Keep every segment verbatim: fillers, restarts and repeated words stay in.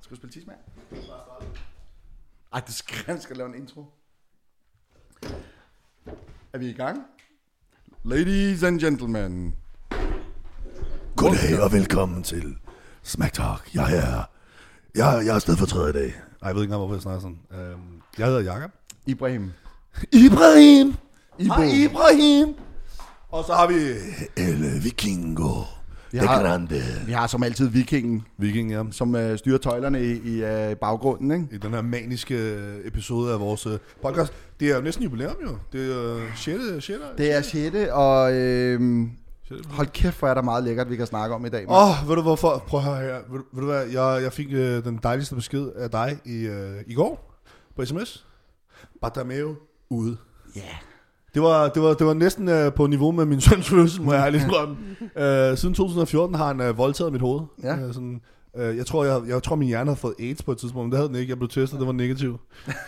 Skal du spille tidsmand? Ej, det skal, skal lave en intro. Er vi i gang? Ladies and gentlemen. Goddag og velkommen til Smack Talk. Jeg er, jeg, jeg er stedfortræder i dag. Ej, jeg ved ikke engang, hvorfor jeg snakker sådan. Øhm, jeg hedder Jakob. Ibrahim. Ibrahim! Ibo. Hej Ibrahim! Og så har vi El Vikingo. Vi Det har, grande. vi har som altid vikingen, Viking, ja. som øh, styrer tøjlerne i, i øh, baggrunden, ikke? I den her maniske episode af vores øh, podcast. Det er jo næsten jubilæum, jo. Det er øh, sjette, sjette. Det er sjette, og øh, sjette. hold kæft, hvor er der meget lækkert, vi kan snakke om i dag. Åh, oh, ved du hvorfor? Prøv at høre her. Ved, ved du hvad? Jeg, jeg fik øh, den dejligste besked af dig i, øh, i går på sms. Bartomeu ude. Ja. Yeah. Det var, det var, det var næsten øh, på niveau med min søns fødsel, må jeg ærligt indrømme. øh, siden to tusind og fjorten har han øh, voldtaget mit hoved. Ja. Øh, sådan, øh, jeg, tror, jeg, jeg tror, min hjerne havde fået AIDS på et tidspunkt, men det havde den ikke. Jeg blev testet, det var negativ.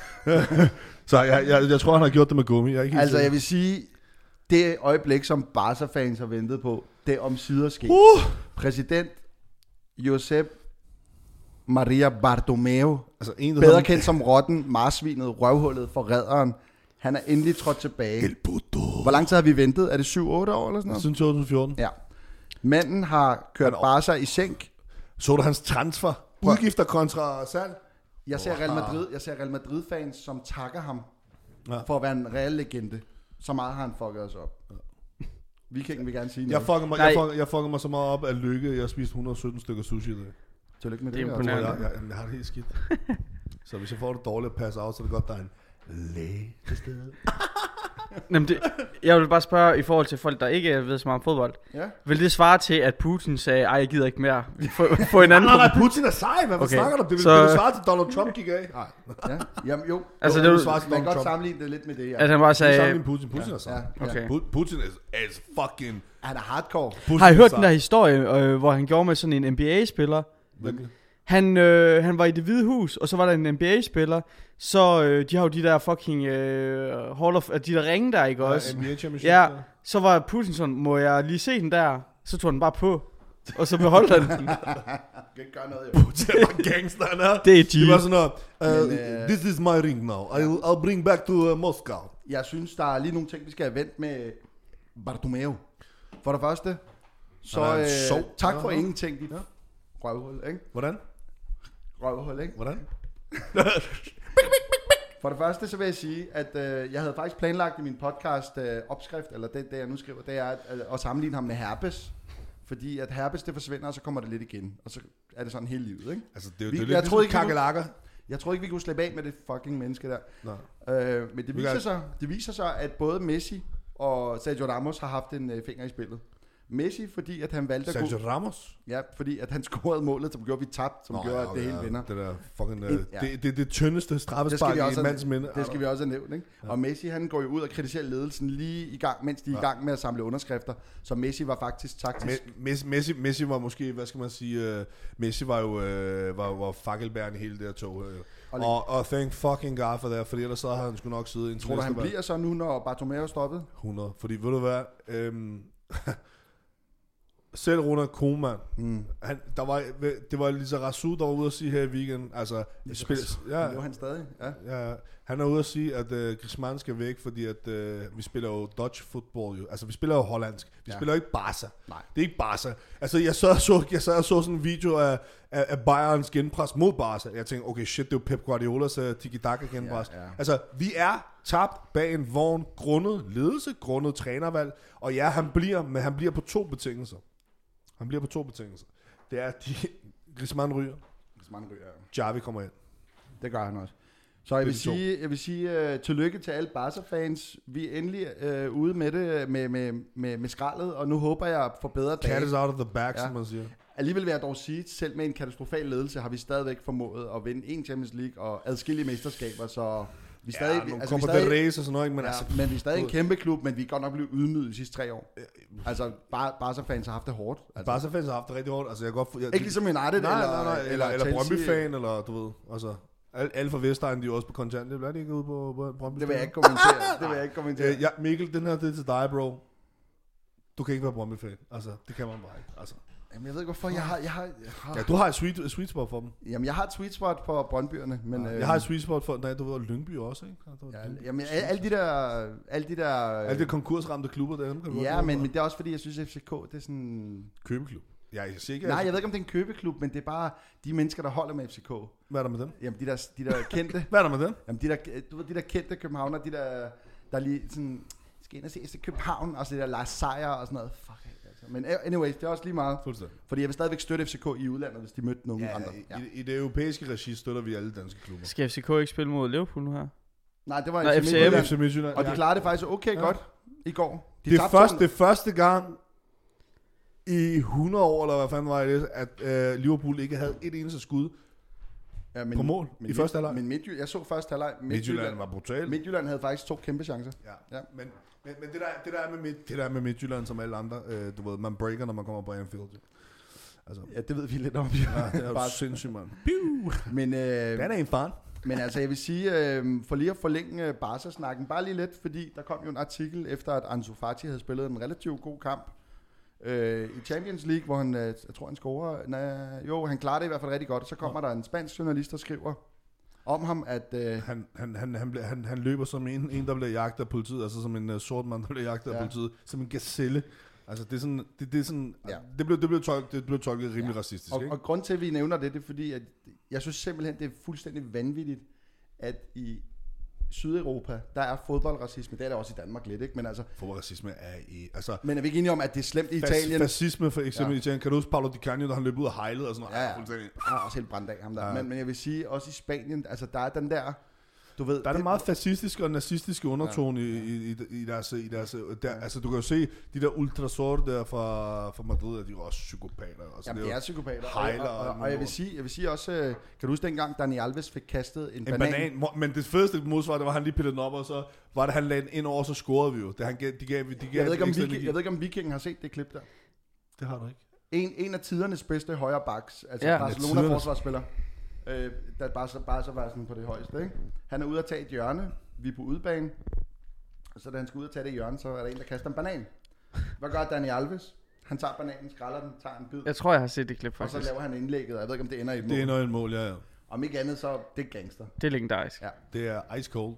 Så jeg, jeg, jeg tror, han har gjort det med gummi. Jeg er ikke helt Altså, sikker. jeg vil sige, det øjeblik, som Barca-fans har ventet på, det er om sider sket. Uh! Præsident Josep Maria Bartomeu, Altså, en, der bedre havde- kendt som rotten, marsvinet, røvhullet, forræderen, han er endelig trådt tilbage. El puto. Hvor lang tid har vi ventet? Er det syv otte år eller sådan noget? Siden to tusind og fjorten. Ja. Manden har kørt Barca i sænk. Så du hans transfer? Udgifter kontra salg? Jeg ser Real Madrid, jeg ser Real Madrid-fans, som takker ham Ja. for at være en reel legende. Så meget har han fucket os op. Vikingen vil gerne sige Jeg noget. fucker mig, Nej. jeg fucker, jeg fucker mig så meget op af lykke. Jeg har spist et hundrede og sytten stykker sushi i dag. Tillykke med Det er det. imponerende. Jeg, jeg, jeg, jeg har det helt skidt. Så hvis jeg får det dårligt at passe af, så er det godt, der er en læge til stede. Jamen det, jeg vil bare spørge i forhold til folk, der ikke ved så meget om fodbold. Ja. Vil det svare til, at Putin sagde, ej, jeg gider ikke mere. Vi får, får en anden. Nej, nej, Putin er sej. Hvad Okay. okay. snakker du om? Det vil, Så- det vil svare til Donald Trump gik af. Nej. Ja. Jamen, jo. Altså, jo, det jo, vil svare til man kan Donald godt Trump. sammenligne det lidt med det, ja. At han bare Det er sagde, sammen med Putin. Putin er sej. Ja, ja. okay. Pu- Putin is, is fucking... Han er hardcore. Putin Har I er hørt sej. den der historie, øh, hvor han gjorde med sådan en N B A-spiller? Virkelig? Han, øh, han var i Det Hvide Hus, og så var der en N B A-spiller. Så øh, de har jo de der fucking øh, Hall of, de der ringe der, ikke også? Ja, N B A Championship. Ja, så var Putin sådan, må jeg lige se den der? Så tog han bare på, og så beholdt han den. Kan ikke gøre noget, jo. Putin er bare gangster, han er. Det er Det var G. sådan noget, uh, Men, øh, this is my ring now. I'll, I'll bring back to uh, Moscow. Jeg synes, der er lige nogle ting, vi skal have vendt med Bartomeu. For det første, så Han er en øh, sov. tak for Ja. ingenting, dit Ja. røvhul, ikke? Hvordan? Røvhul, ikke? Hvordan? For det første, så vil jeg sige, at øh, jeg havde faktisk planlagt i min podcast øh, opskrift, eller det, det jeg nu skriver, det er at, at, at sammenligne ham med herpes. Fordi at herpes, det forsvinder, og så kommer det lidt igen. Og så er det sådan hele livet, ikke? Altså, det er jo Vi- det er jeg lidt troede ligesom ikke, vi kakelakker. Jeg tror ikke, vi kunne slippe af med det fucking menneske der. Nej. Øh, men det Vi viser, kan- sig, det viser sig, at både Messi og Sergio Ramos har haft en øh, finger i spillet. Messi, fordi at han valgte at Sergio gå... Ramos? Ja, fordi at han scorede målet, som gjorde, at vi tabte, som Nå, gjorde, ja, at det okay, hele ja, vinder. Det der fucking... Uh, Ind- ja. det, det, det tyndeste Det skal straffespark vi i også en have- mands minde. Det skal vi også have nævnt, ikke? Ja. Og Messi, han går jo ud og kritiserer ledelsen lige i gang, mens de er i Ja. gang med at samle underskrifter. Så Messi var faktisk taktisk. Me- Messi, Messi, Messi var måske, hvad skal man sige, uh, Messi var jo uh, var, var fakkelbæren i hele det her tog. Uh. Og- Og, og thank fucking God for det, fordi ellers så havde han sgu nok siddet i en Tror du, han bliver så nu, når Bartomeu er stoppet? hundrede. Fordi ved du hvad, øhm, selv Ronald Koeman, Mm. han, der var, det var Lisa Rassou, der var ude at sige her i weekenden, altså, vi spiller, Ja. ja, Det var han stadig, ja. ja, han er ude at sige, at uh, Griezmann skal væk, fordi at uh, vi spiller jo Dutch football, jo. Altså vi spiller jo hollandsk, vi Ja. spiller jo ikke Barca. Nej. Det er ikke Barca. Altså jeg så, så, jeg så, jeg så sådan en video af, af, af Bayerns genpres mod Barca. Jeg tænkte, okay shit, det er jo Pep Guardiolas uh, tiki-taka genpres. Ja, ja. Altså vi er tabt bag en vogn, grundet ledelse, grundet trænervalg, og ja, han bliver, men han bliver på to betingelser. Han bliver på to betingelser. Det er, at de, Griezmann ryger, Griezmann ryger, ja. Xavi kommer ind. Det gør han også. Så jeg Det er vil de to. sige, jeg vil sige uh, tillykke til alle Barca-fans. Vi er endelig uh, ude med det, med, med, med, med skraldet, og nu håber jeg på bedre dage. Cat is out of the bag, Ja. som man siger. Alligevel vil jeg dog sige, selv med en katastrofal ledelse, har vi stadigvæk formået at vinde en Champions League og adskillige mesterskaber, så vi er stadig... Ja, nogle altså, vi er Copa del stadig Rey og sådan noget, ikke? Men ja, altså, men vi er stadig en kæmpe klub, men vi er godt nok blevet ydmyget de sidste tre år. Altså, Bar- Barca-fans har haft det hårdt. Altså, Barca-fans har haft det rigtig hårdt. Altså, jeg kan godt... Jeg, ikke ligesom United nej, eller, nej, nej, eller, eller, eller Chelsea. Brøndby-fan, eller du ved, altså... Alle, alle fra Vestegn, de er jo også på kontant. Det bliver de ikke ude på, på Brøndby. Det vil jeg ikke kommentere. Det vil jeg ikke kommentere. Øh, ja, Mikkel, den her, det er til dig, bro. Du kan ikke være Brøndby-fan. Altså, det kan man bare ikke. Altså. Jamen, jeg ved ikke, hvorfor jeg har... Jeg har, jeg har Ja, du har et sweet, et sweet spot for dem. Jamen, jeg har et sweet spot for Brøndbyerne, men... Ja, øh, jeg har et sweet spot for, nej, du var Lyngby også, ikke? Ja, Ja, jamen, alle alle de der... Alle de der... Alle de konkursramte klubber, der kan du Ja, godt men, lide. men det er også fordi, jeg synes, F C K, det er sådan... Købeklub. Ja, jeg siger ikke, Nej, jeg ved ikke, om det er en købeklub, men det er bare de mennesker, der holder med F C K. Hvad er der med dem? Jamen, de der, de der kendte... Hvad er der med dem? Jamen, de der, du ved, de der kendte københavner, de der... Der er lige sådan... Skal ind og se F C København, og så det der Lars Seier og sådan noget. Fuck, altså. Men anyways, det er også lige meget. Fuldstændig. Fordi jeg vil stadigvæk støtte F C K i udlandet, hvis de mødte nogen Ja, andre. i, Ja. i, i det europæiske regi støtter vi alle danske klubber. Skal F C K ikke spille mod Liverpool nu her? Nej, det var Nå, F C F C M. Midtjylland. F C Midtjylland. Og de Ja. klarede det faktisk okay Ja. godt i går. De Det er tabte første, to- det første gang i hundrede år, eller hvad fanden var det, at øh, Liverpool ikke havde et eneste skud ja, men, på mål men, i første halvleg. Men Midtjylland, jeg så første halvleg. Midtjylland var brutal. Midtjylland havde faktisk to kæmpe chancer. Ja. Ja. Men, men, men det, der, det, der er med midt, det der er med Midtjylland, som alle andre, øh, du ved, man breaker, når man kommer på Anfield. Jo. Altså, Ja, det ved vi lidt om. ja, det er jo Bare- sindssygt, mand. Men, øh, Den er en fan. men altså, jeg vil sige, øh, for lige at forlænge øh, Barca-snakken, bare lige lidt, fordi der kom jo en artikel efter, at Ansu Fati havde spillet en relativt god kamp øh, i Champions League, hvor han, øh, jeg tror han scorer, nej, jo, han klarer det i hvert fald rigtig godt, og så kommer der en spansk journalist, der skriver om ham, at... Øh, Han, han, han, han, bliver- han, han løber som en, en, der bliver jagtet af politiet, altså som en uh, sort mand, der bliver jagtet af Ja. politiet, som en gazelle. Altså det er sådan, det, det er sådan, Ja. ja. det blev, det blev tolket, det blev tolket rimelig Ja. racistisk, og, ikke? og grund til, at vi nævner det, det er fordi, at jeg synes simpelthen, det er fuldstændig vanvittigt, at i Sydeuropa, der er fodboldracisme, det er der også i Danmark lidt, ikke? Men altså, Fodboldracisme er i, altså... men er vi ikke enige om, at det er slemt i Fas, Italien? fascisme for eksempel Ja. i Italien. Kan du huske Paolo Di Canio, da han løb ud og hejlede og sådan noget? Ja, ja. Fuldstændig. Han er også helt brændt af ham der. Ja. Men, men jeg vil sige, også i Spanien, altså der er den der, du ved... Der er den meget fascistiske og nazistiske undertone ja. i, i, i, deres, i deres der, Ja. altså du kan jo se, de der ultrasort der fra, fra Madrid, de er jo også psykopater. Altså, Jamen, det er psykopater. Og, hejler og, og, og og jeg vil sige, jeg vil sige også, øh, kan du huske dengang, Dani Alves fik kastet en, En banan? banan. banan. Men det fedeste modsvar, det var, at han lige pillede den op, og så var det, han lagde den ind over, så scorede vi jo. Det, han, gav- de gav, de gav Jeg ved, ikke, om ekstra Viking, energi. jeg ved ikke, om Vikingen har set det klip der. Det har du ikke. En, en af tidernes bedste højre backs, altså Ja. ja, Barcelona Tidernes. forsvarsspiller, øh, der bare så, bare så var sådan på det højeste, ikke? Han er ude at tage et hjørne, vi er på udebane, og så da han skal ud og tage det hjørne, så er der en, der kaster en banan. Hvad gør Dani Alves? Han tager bananen, skræller den, tager en bid, Jeg tror, jeg har set det klip, og så faktisk. laver han indlægget, og jeg ved ikke, om det ender i et mål. Det er noget en mål, ja, ja. Om ikke andet, så det er gangster. Det er legendarisk. Ja. Det er ice cold.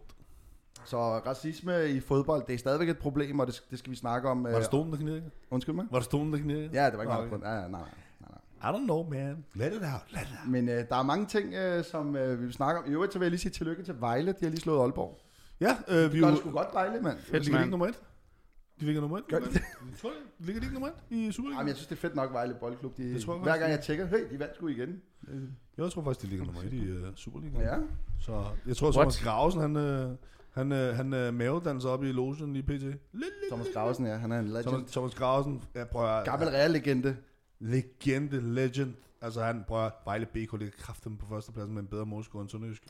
Så racisme i fodbold, det er stadigvæk et problem, og det, det skal vi snakke om. Var øh, det stolen, der knirkede? Undskyld mig? Var det stolen, der knirkede? Ja, det var ikke Nå, meget okay. på. Ja, nej, nej, nej, nej. I don't know, man. Let it out. Let it out. Men øh, der er mange ting, øh, som øh, vi vil snakke om. I øvrigt så vil jeg lige sige tillykke til Vejle. De har lige slået Aalborg. Ja, øh, vi Det gør jo... det sgu godt, Vejle, mand. Fedt, Ligger de mand. ikke nummer et? De ligger nummer et? Gør de det? Jeg tror, det. Ligger de ikke nummer et i Superligaen? Jamen, jeg synes, det er fedt nok, Vejle Boldklub. De, Det tror jeg hver faktisk, gang de- jeg tjekker, hey, de vandt sgu igen. Jeg tror faktisk, de ligger nummer et i uh, Superligaen. Ja. Så jeg tror, Thomas Gravesen, han, øh, han, øh, han øh, mavedanser op i logen i P T. Lille, Thomas Gravesen, ja, han er en legend. Thomas, Thomas Gravesen, ja, prøv at... Gammel Real-legende. Legende, legend. Altså han prøver at Vejle B K ligger kraften på førstepladsen med en bedre målscore end Sønderjysk.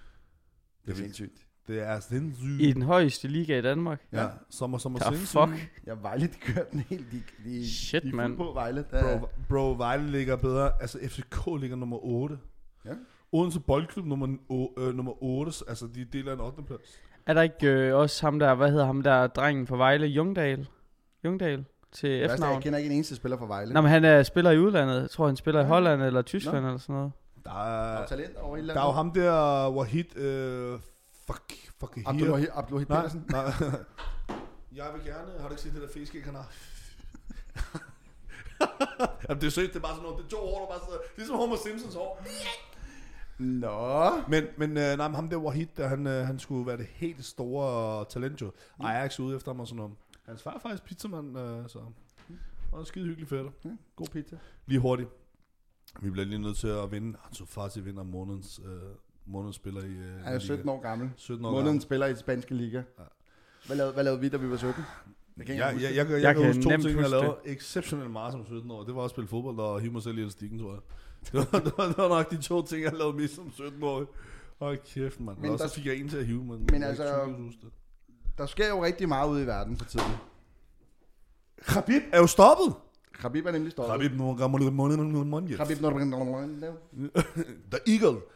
Det er sindssygt. Det er sindssygt. I den højeste liga i Danmark. Ja, sommer, sommer Ja, sindssygt. fuck. Ja, Vejle, de kører den helt. De, de, Shit, de er fuld mand. på Vejle. Der, Bro, bro, Vejle ligger bedre. Altså F C K ligger nummer otte. Ja. Odense Boldklub nummer, o, øh, nummer otte. Altså de deler en ottende plads. Er der ikke øh, også ham der, hvad hedder ham der, drengen fra Vejle, Jungdal? Jungdal til jeg, jeg efternavn? kender ikke en eneste spiller fra Vejle. Nå, men han er spiller i udlandet. Jeg tror, han spiller i Ja. Holland eller Tyskland Nå. eller sådan noget. Der Der er, er talent over hele der landet. er jo ham der, Wahid, øh, fuck, fuck here. Abdulwahid Abdulwahid Nej, Petersen. nej. Jeg vil gerne, har du ikke set det der fiskæg, han har? Jamen det er sødt, det er bare sådan noget, det er to hår, der bare sidder, ligesom Homer Simpsons hår. Nå. Men, men øh, nej, men ham der Wahid, der, han, øh, han skulle være det helt store talent jo. Ajax ude efter ham og sådan noget. Hans far er faktisk pizzamand, øh, så og en skide hyggelig fætter. Ja, god pizza. Lige hurtigt. Vi bliver lige nødt til at vinde. Så faktisk vinder månedens, øh, månedens spiller i øh, Han er sytten år gammel. sytten år Måneden gammel. spiller i den spanske liga. Ja. Hvad lavede, hvad lavede vi, da vi var sytten? Jeg kan ikke Jeg, engang jeg, huske jeg, jeg, jeg, Jeg kan kan huske to nemt ting, jeg huske lavede exceptionelt meget som sytten år. Det var at spille fodbold og hive mig selv i elastikken, tror jeg. Det var, det, var, det var nok de to ting, jeg lavede mest som sytten år. Hold kæft, mand. Men Og så der- fik jeg en til at hive, men, Men jeg kan altså- ikke huske det. Der sker jo rigtig meget ude i verden for tiden. Khabib er jo stoppet. Khabib er nemlig stoppet. Khabib, nu gamle måned, måned, måned. Khabib Nurmagomedov. The Eagle.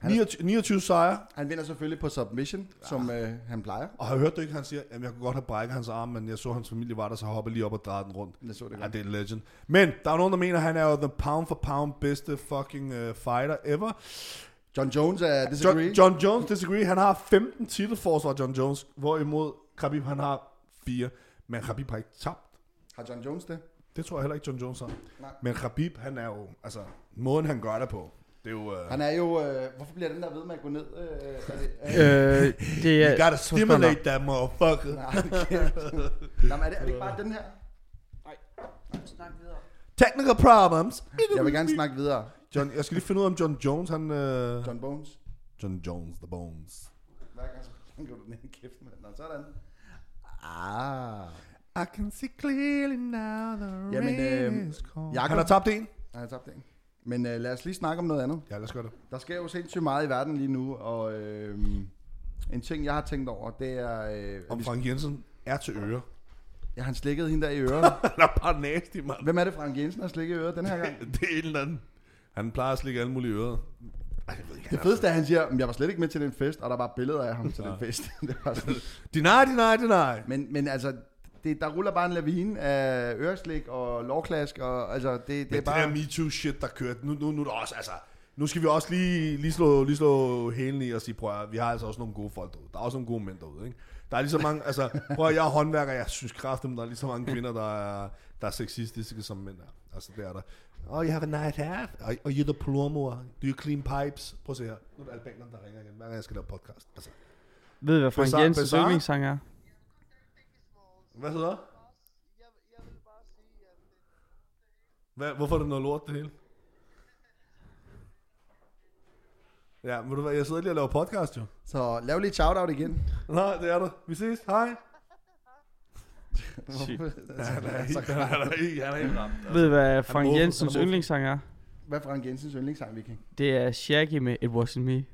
niogtyve, niogtyve sejre. Han vinder selvfølgelig på submission, ja. som øh, han plejer. Og har hørt du ikke, han siger, at jeg kunne godt have brækket hans arm, men jeg så, hans familie var der, så hoppede lige op og drejede den rundt. Det så det ja, godt. det er legend. Men der er nogen, der mener, at han er jo the pound for pound bedste fucking uh, fighter ever. John Jones er disagree. John, John Jones disagree. Han har femten titelforsvar, John Jones, hvorimod Khabib han har fire. Men Khabib har ikke tabt. Har John Jones det? Det tror jeg heller ikke, John Jones har. Nej. Men Khabib, han er jo, altså, måden han gør det på, det er jo... Uh... Han er jo, øh, hvorfor bliver den der ved med at gå ned? Øh, er det, Øh, det er... You gotta stimulate that motherfucker. Nej, okay. Nå, men er det, er det ikke bare den her? Nej, snak videre. Technical problems. Jeg vil gerne snakke videre. John, jeg skal lige finde ud af, om John Jones, han... Uh... John Bones. John Jones, the Bones. Hver gang så går du ned i kæft med den. Nå, sådan. Ah. I can see clearly now the Jamen, øh, is cold. Jakob- Han har tabt en. Nej, jeg har tabt en. Men øh, lad os lige snakke om noget andet. Ja, lad os gøre det. Der sker jo sindssygt meget i verden lige nu, og øh, en ting, jeg har tænkt over, det er... Øh, Om vi- Frank Jensen er til øre. Jeg har slikket hende der i øret. Han er bare nasty, mand. Hvem er det, Frank Jensen har slikket i øret den her gang? Det er en eller anden. Han plejer at slikke alle mulige ører. Ej, jeg ved ikke, Det fedeste er, at han siger, at jeg var slet ikke med til den fest, og der var billeder af ham til Ja. den fest. Det var sådan. Deny, deny, deny. Men, men altså, det, der ruller bare en lavine af øreslik og lovklask, og altså, det, det Men er bare... det der MeToo shit, der kørte, nu, nu, nu er det også, altså, nu skal vi også lige, lige, slå, lige slå hælen i og sige, prøv at, vi har altså også nogle gode folk derude. Der er også nogle gode mænd derude, ikke? Der er lige så mange, altså, prøv at, jeg er håndværker, jeg synes kraftigt, der er lige så mange kvinder, der er, der er sexistiske som mænd er. Altså, det er der. Oh, you have a nice hat. Are, are you the plumber? Do you clean pipes? Prøv at se her. Nu er det albanerne, der ringer igen, hver gang jeg skal lave podcast. Altså. Ved du, hvad Frank Bizarre- Jensens bizarre? yndlingssang er? Hvad hedder? Hvad, hvorfor er det noget lort, det hele? Ja, men du hvad, jeg sidder lige og laver podcast, jo. Så lav lige et shout-out igen. Nej, det er du. Vi ses. Hej. Sygt. Han er helt, han er helt, han er helt ramt. Ved du, hvad Frank hvorfor- Jensens han er hvorfor- yndlingssang er? Hvad er Frank Jensens yndlingssang, Viking? Det er Shaggy med It Wasn't Me.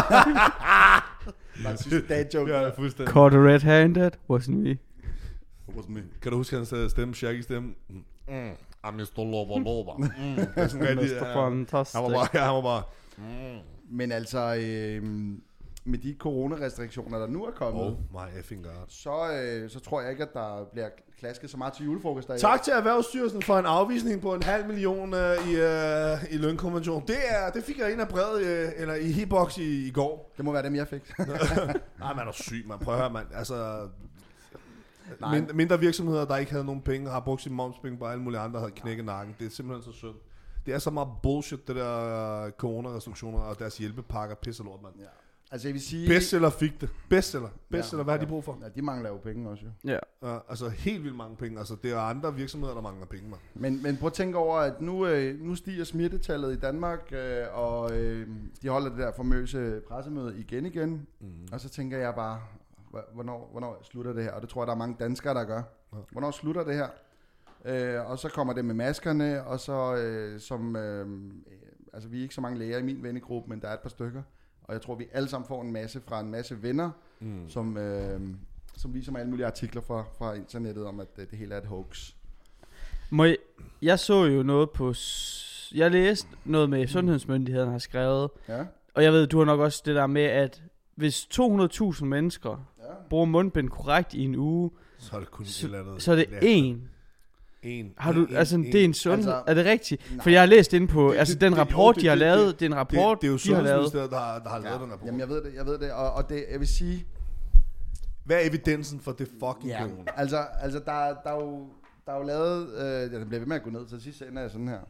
Bare synes, dad joke. Ja, fuldstændig. Caught red-handed, wasn't me. Was me. Kan du huske hans uh, stemme, Shaggy stemme? Mm. Mm. I'm mister Lover Lover. Mm. Det er sådan rigtig, mister ja. Fantastic. Han var bare, ja, han var bare. Mm. Men altså, øh, med de coronarestriktioner, der nu er kommet, Oh my effing god. så, øh, så tror jeg ikke, at der bliver klasket så meget til julefrokoster. i år. Tak til Erhvervsstyrelsen for en afvisning på en halv million uh, i, uh, i lønkonvention. Det, er, det fik jeg ind af brevet, uh, eller i hitbox i, i går. Det må være dem, jeg fik. Nej, man er syg, man. Prøv at høre, man. Altså, Nej. mind, mindre virksomheder, der ikke havde nogen penge, har brugt sin momspenge på alle mulige andre, havde knækket nakken. Det er simpelthen så synd. Det er så meget bullshit, det der coronarestriktioner og deres hjælpepakker. Pisse lort, mand. Ja. Altså jeg vil sige... Bestseller fik det. Bestseller. Bestseller, hvad har de brug for? Ja, de mangler jo penge også jo. Ja. Uh, altså helt vildt mange penge. Altså det er andre virksomheder, der mangler penge, man. Men, men prøv at tænke over, at nu, øh, nu stiger smittetallet i Danmark, øh, og øh, de holder det der famøse pressemøde igen igen. Mm. Og så tænker jeg bare, hva- hvornår, hvornår slutter det her? Og det tror jeg, der er mange danskere, der gør. Ja. Hvornår slutter det her? Øh, og så kommer det med maskerne, og så øh, som... Øh, altså vi er ikke så mange læger i min vennegruppe, men der er et par stykker. Og jeg tror, vi alle sammen får en masse fra en masse venner, Mm. som, øh, som viser mig alle mulige artikler fra, fra internettet om, at det, det hele er et hoax. Må jeg, jeg så jo noget på... s- Jeg læste noget med sundhedsmyndighederne har skrevet. Ja? Og jeg ved, du har nok også det der med, at hvis to hundrede tusind mennesker Ja. bruger mundbind korrekt i en uge, Så er det kun så, et eller andet. så er det én. En. Har du, en, altså, en, det er en sundhed. Altså, Er det rigtigt? nej. For jeg har læst inde på, Det- altså det- den det- jo, rapport, det- de har det- lavet, det er en det, rapport, det er jo de har lavet. Sundhedsministeriet, der har, der har lavet Ja. den rapport. Jamen jeg ved det, jeg ved det, og, og det, jeg vil sige, Hvad er evidensen for det fucking ja, corona? altså, altså der, der, er jo, der er jo lavet, øh, ja, det bliver ved med at gå ned, så sidst ender jeg sådan her.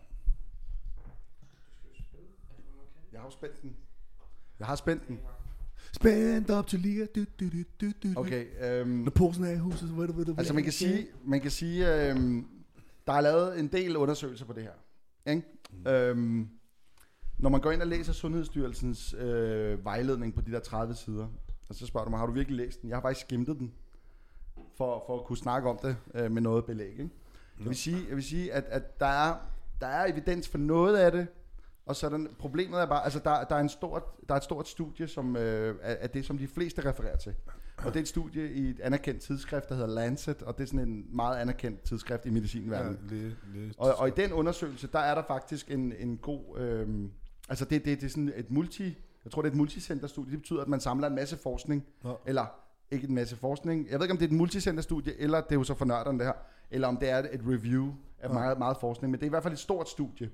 Jeg har jo spændt den. Jeg har spændt den. Spændt op til lige. Du, du, du, du, du. Okay, øhm, Når posen er i huset, så ved du, ved du. altså man kan sige, man kan sige øhm, der er lavet en del undersøgelser på det her. Ikke? Mm. Øhm, når man går ind og læser Sundhedsstyrelsens øh, vejledning på de der tredive sider, og så spørger du mig, har du virkelig læst den? Jeg har faktisk skimtet den, for, for at kunne snakke om det øh, med noget belæg. Ikke? Jeg vil sige, jeg vil sige at, at der, er, der er evidens for noget af det, og så er den, problemet er bare, altså der, der, er en stort, der er et stort studie, som øh, er, er det, som de fleste refererer til. Og det er et studie i et anerkendt tidsskrift, der hedder Lancet, og det er sådan en meget anerkendt tidsskrift i medicinverdenen. Ja, lige, lige. Og, og i den undersøgelse, der er der faktisk en, en god, øh, altså det, det, det er sådan et multi, Jeg tror, det er et multicenterstudie. Det betyder, at man samler en masse forskning. Ja. Eller ikke en masse forskning. Jeg ved ikke, om det er et multicenterstudie, eller det er jo så for nørderne det her. Eller om det er et review af ja. meget, meget forskning. Men det er i hvert fald et stort studie.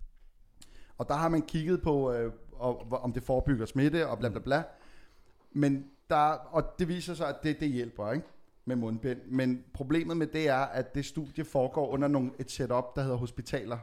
Og der har man kigget på, øh, og, om det forebygger smitte og bla bla bla. Men der, og det viser sig, at det, det hjælper, ikke? Med mundbind. Men problemet med det er, at det studie foregår under nogle, et setup, der hedder hospitaler.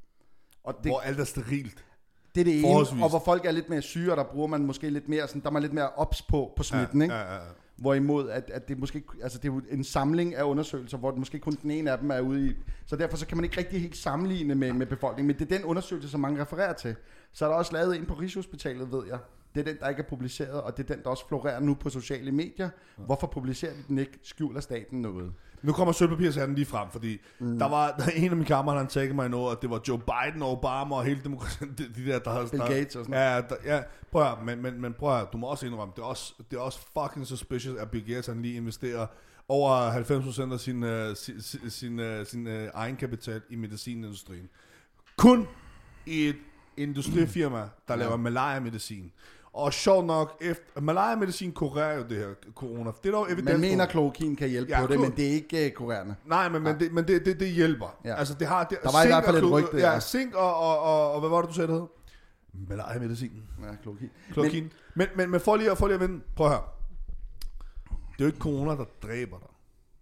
Og det, hvor alt er sterilt. Det er det ene, og hvor folk er lidt mere syge, og der bruger man måske lidt mere, sådan, der er man lidt mere ops på, på smitten, ja, ikke? Ja, ja, ja. Hvorimod, at, at det måske, altså det er jo en samling af undersøgelser, hvor det måske kun den ene af dem er ude i, så derfor så kan man ikke rigtig helt sammenligne med, med befolkningen, men det er den undersøgelse, som mange refererer til. Så er der også lavet en på Rigshospitalet, ved jeg. Det er den, der ikke er publiceret, og det er den, der også florerer nu på sociale medier. Hvorfor publicerer de den ikke? Skjuler staten noget? Nu kommer sølvpapirshatten lige frem, fordi mm. der var der en af mine kammerater, han taggede mig i noget, at det var Joe Biden og Obama og hele demokratiet, de, de der, der havde... Bill Gates og sådan ja, der, ja, prøv at, men, men, men prøv at, du må også indrømme, det er også, det er også fucking suspicious, at Bill Gates han lige investerer over halvfems procent af sin, uh, sin, sin, sin, uh, sin uh, egenkapital i medicinindustrien. Kun i et industrifirma, der laver malaria-medicin. Og sjovt nok, efter, malaria-medicin kurerer jo det her corona. Det er dog evidens. Man mener, at kloakin kan hjælpe ja, på det, klo- men det er ikke uh, kurerende. Nej, men, men, det, men det, det, det hjælper. Ja. Altså, det har, det, der var i hvert fald et rygte. Ja, ja, zink og, og, og, og, hvad var det, du sagde, det hed? Malaria-medicin. Ja, kloakin. Kloakin. Men, men, men, men for lige, for lige at vende, prøv at høre. Det er jo ikke corona, der dræber dig.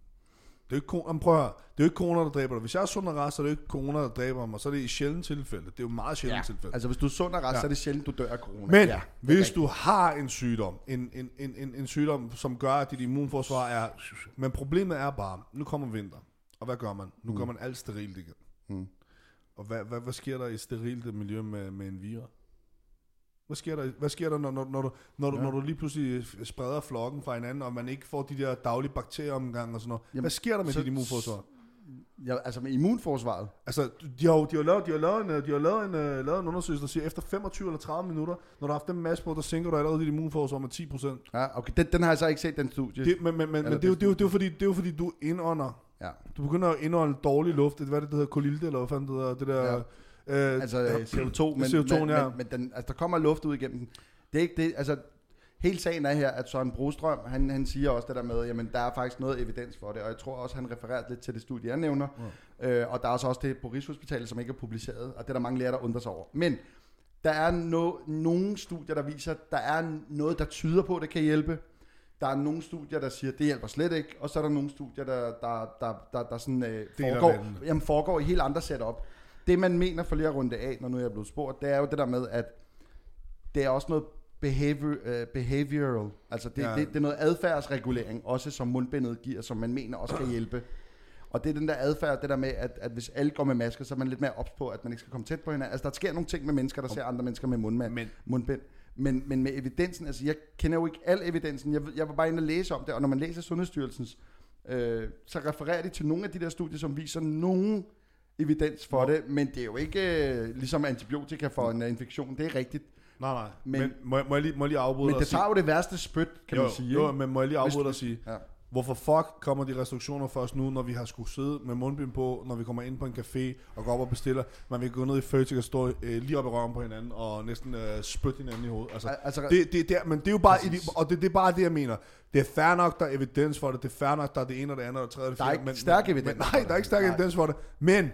Det er jo ikke, prøv at høre. Det er jo ikke corona, der dræber dig. Hvis jeg er sund og rask, så er det jo ikke corona, der dræber mig. Så er det i sjældent tilfælde. Det er jo meget sjældent ja. tilfælde. Altså hvis du er sund og rask, ja. så er det sjældent, du dør af corona. Men ja, hvis du har en sygdom, en, en, en, en, en sygdom, som gør, at dit immunforsvar er... Men problemet er bare, nu kommer vinter. Og hvad gør man? Nu mm. gør man alt sterilt igen. Mm. Og hvad, hvad, hvad sker der i sterilt miljø med, med en virus? Hvad sker der, hvad sker der når, når, når, du, når, du, ja. når du lige pludselig spreder flokken fra hinanden, og man ikke får de der daglige bakterieomgang og sådan noget? Jamen, hvad sker der med så, dit immunforsvar? Ja, altså med immunforsvaret? Altså, de har jo de har lavet, de har lavet, en, de har lavet, en, uh, lavet en undersøgelse, der siger, efter femogtyve eller tredive minutter, når du har haft den masse på, der sænker du allerede dit immunforsvar med ti procent. Ja, okay, den, den har jeg så ikke set, den studie. Det, men men, men, men det, er jo, det, er jo, det, er jo fordi, det er jo fordi, du indånder. Ja. Du begynder at indånde dårlig luft. Hvad er det, der hedder kolilte, eller hvad fanden det hedder? Det der... Ja. Øh, altså C O to, men, C O to, men, ja. men, men den, altså, der kommer luft ud igennem den. Det er ikke det, altså hele sagen er her, at Søren Brostrøm, han, han siger også det der med, jamen der er faktisk noget evidens for det, og jeg tror også, han refererer lidt til det studie, jeg nævner, ja. øh, og der er også, også det på Rigshospitalet, som ikke er publiceret, og det er der mange læger, der undrer sig over. Men der er no, nogle studier, der viser, at der er noget, der tyder på, at det kan hjælpe. Der er nogle studier, der siger, at det hjælper slet ikke, og så er der nogle studier, der, der, der, der, der sådan, øh, foregår, jamen, foregår i helt andre setup. Det man mener for lige at runde af, når nu jeg er blevet spurgt, det er jo det der med, at det er også noget behavior, uh, behavioral, altså det, ja. det, det er noget adfærdsregulering, også som mundbindet giver, som man mener også kan hjælpe. Og det er den der adfærd, det der med, at, at hvis alle går med masker, så er man lidt mere ops på, at man ikke skal komme tæt på hinanden. Altså der sker nogle ting med mennesker, der ser andre mennesker med mundmand, men. mundbind. Men, men med evidensen, altså jeg kender jo ikke al evidensen, jeg, jeg var bare inde og læse om det, og når man læser Sundhedsstyrelsens, øh, så refererer de til nogle af de der studier, som viser nogen evidens for ja. det, men det er jo ikke øh, ligesom antibiotika for en uh, infektion, det er rigtigt. Nej, nej, men, men må, jeg, må, jeg lige, må jeg lige afbryde Men det tager jo det værste spyt, kan jo, man sige. Jo, men må jeg lige afbryde dig og sige, ja. hvorfor fuck kommer de restriktioner først nu, når vi har skulle sidde med mundbind på, når vi kommer ind på en café og går op og bestiller, man vil gå ned i Føtex og stå øh, lige op i røven på hinanden og næsten øh, spytte hinanden i hovedet. Altså, altså det, det, det, men det er jo bare, i, og det, det er bare det, jeg mener. Det er fair nok, der er evidens for det, det er fair nok, der er det ene og det andet og det tredje og det fjerde. Der er ikke stærk evidens. Nej, der er ikke stærk evidens for det, men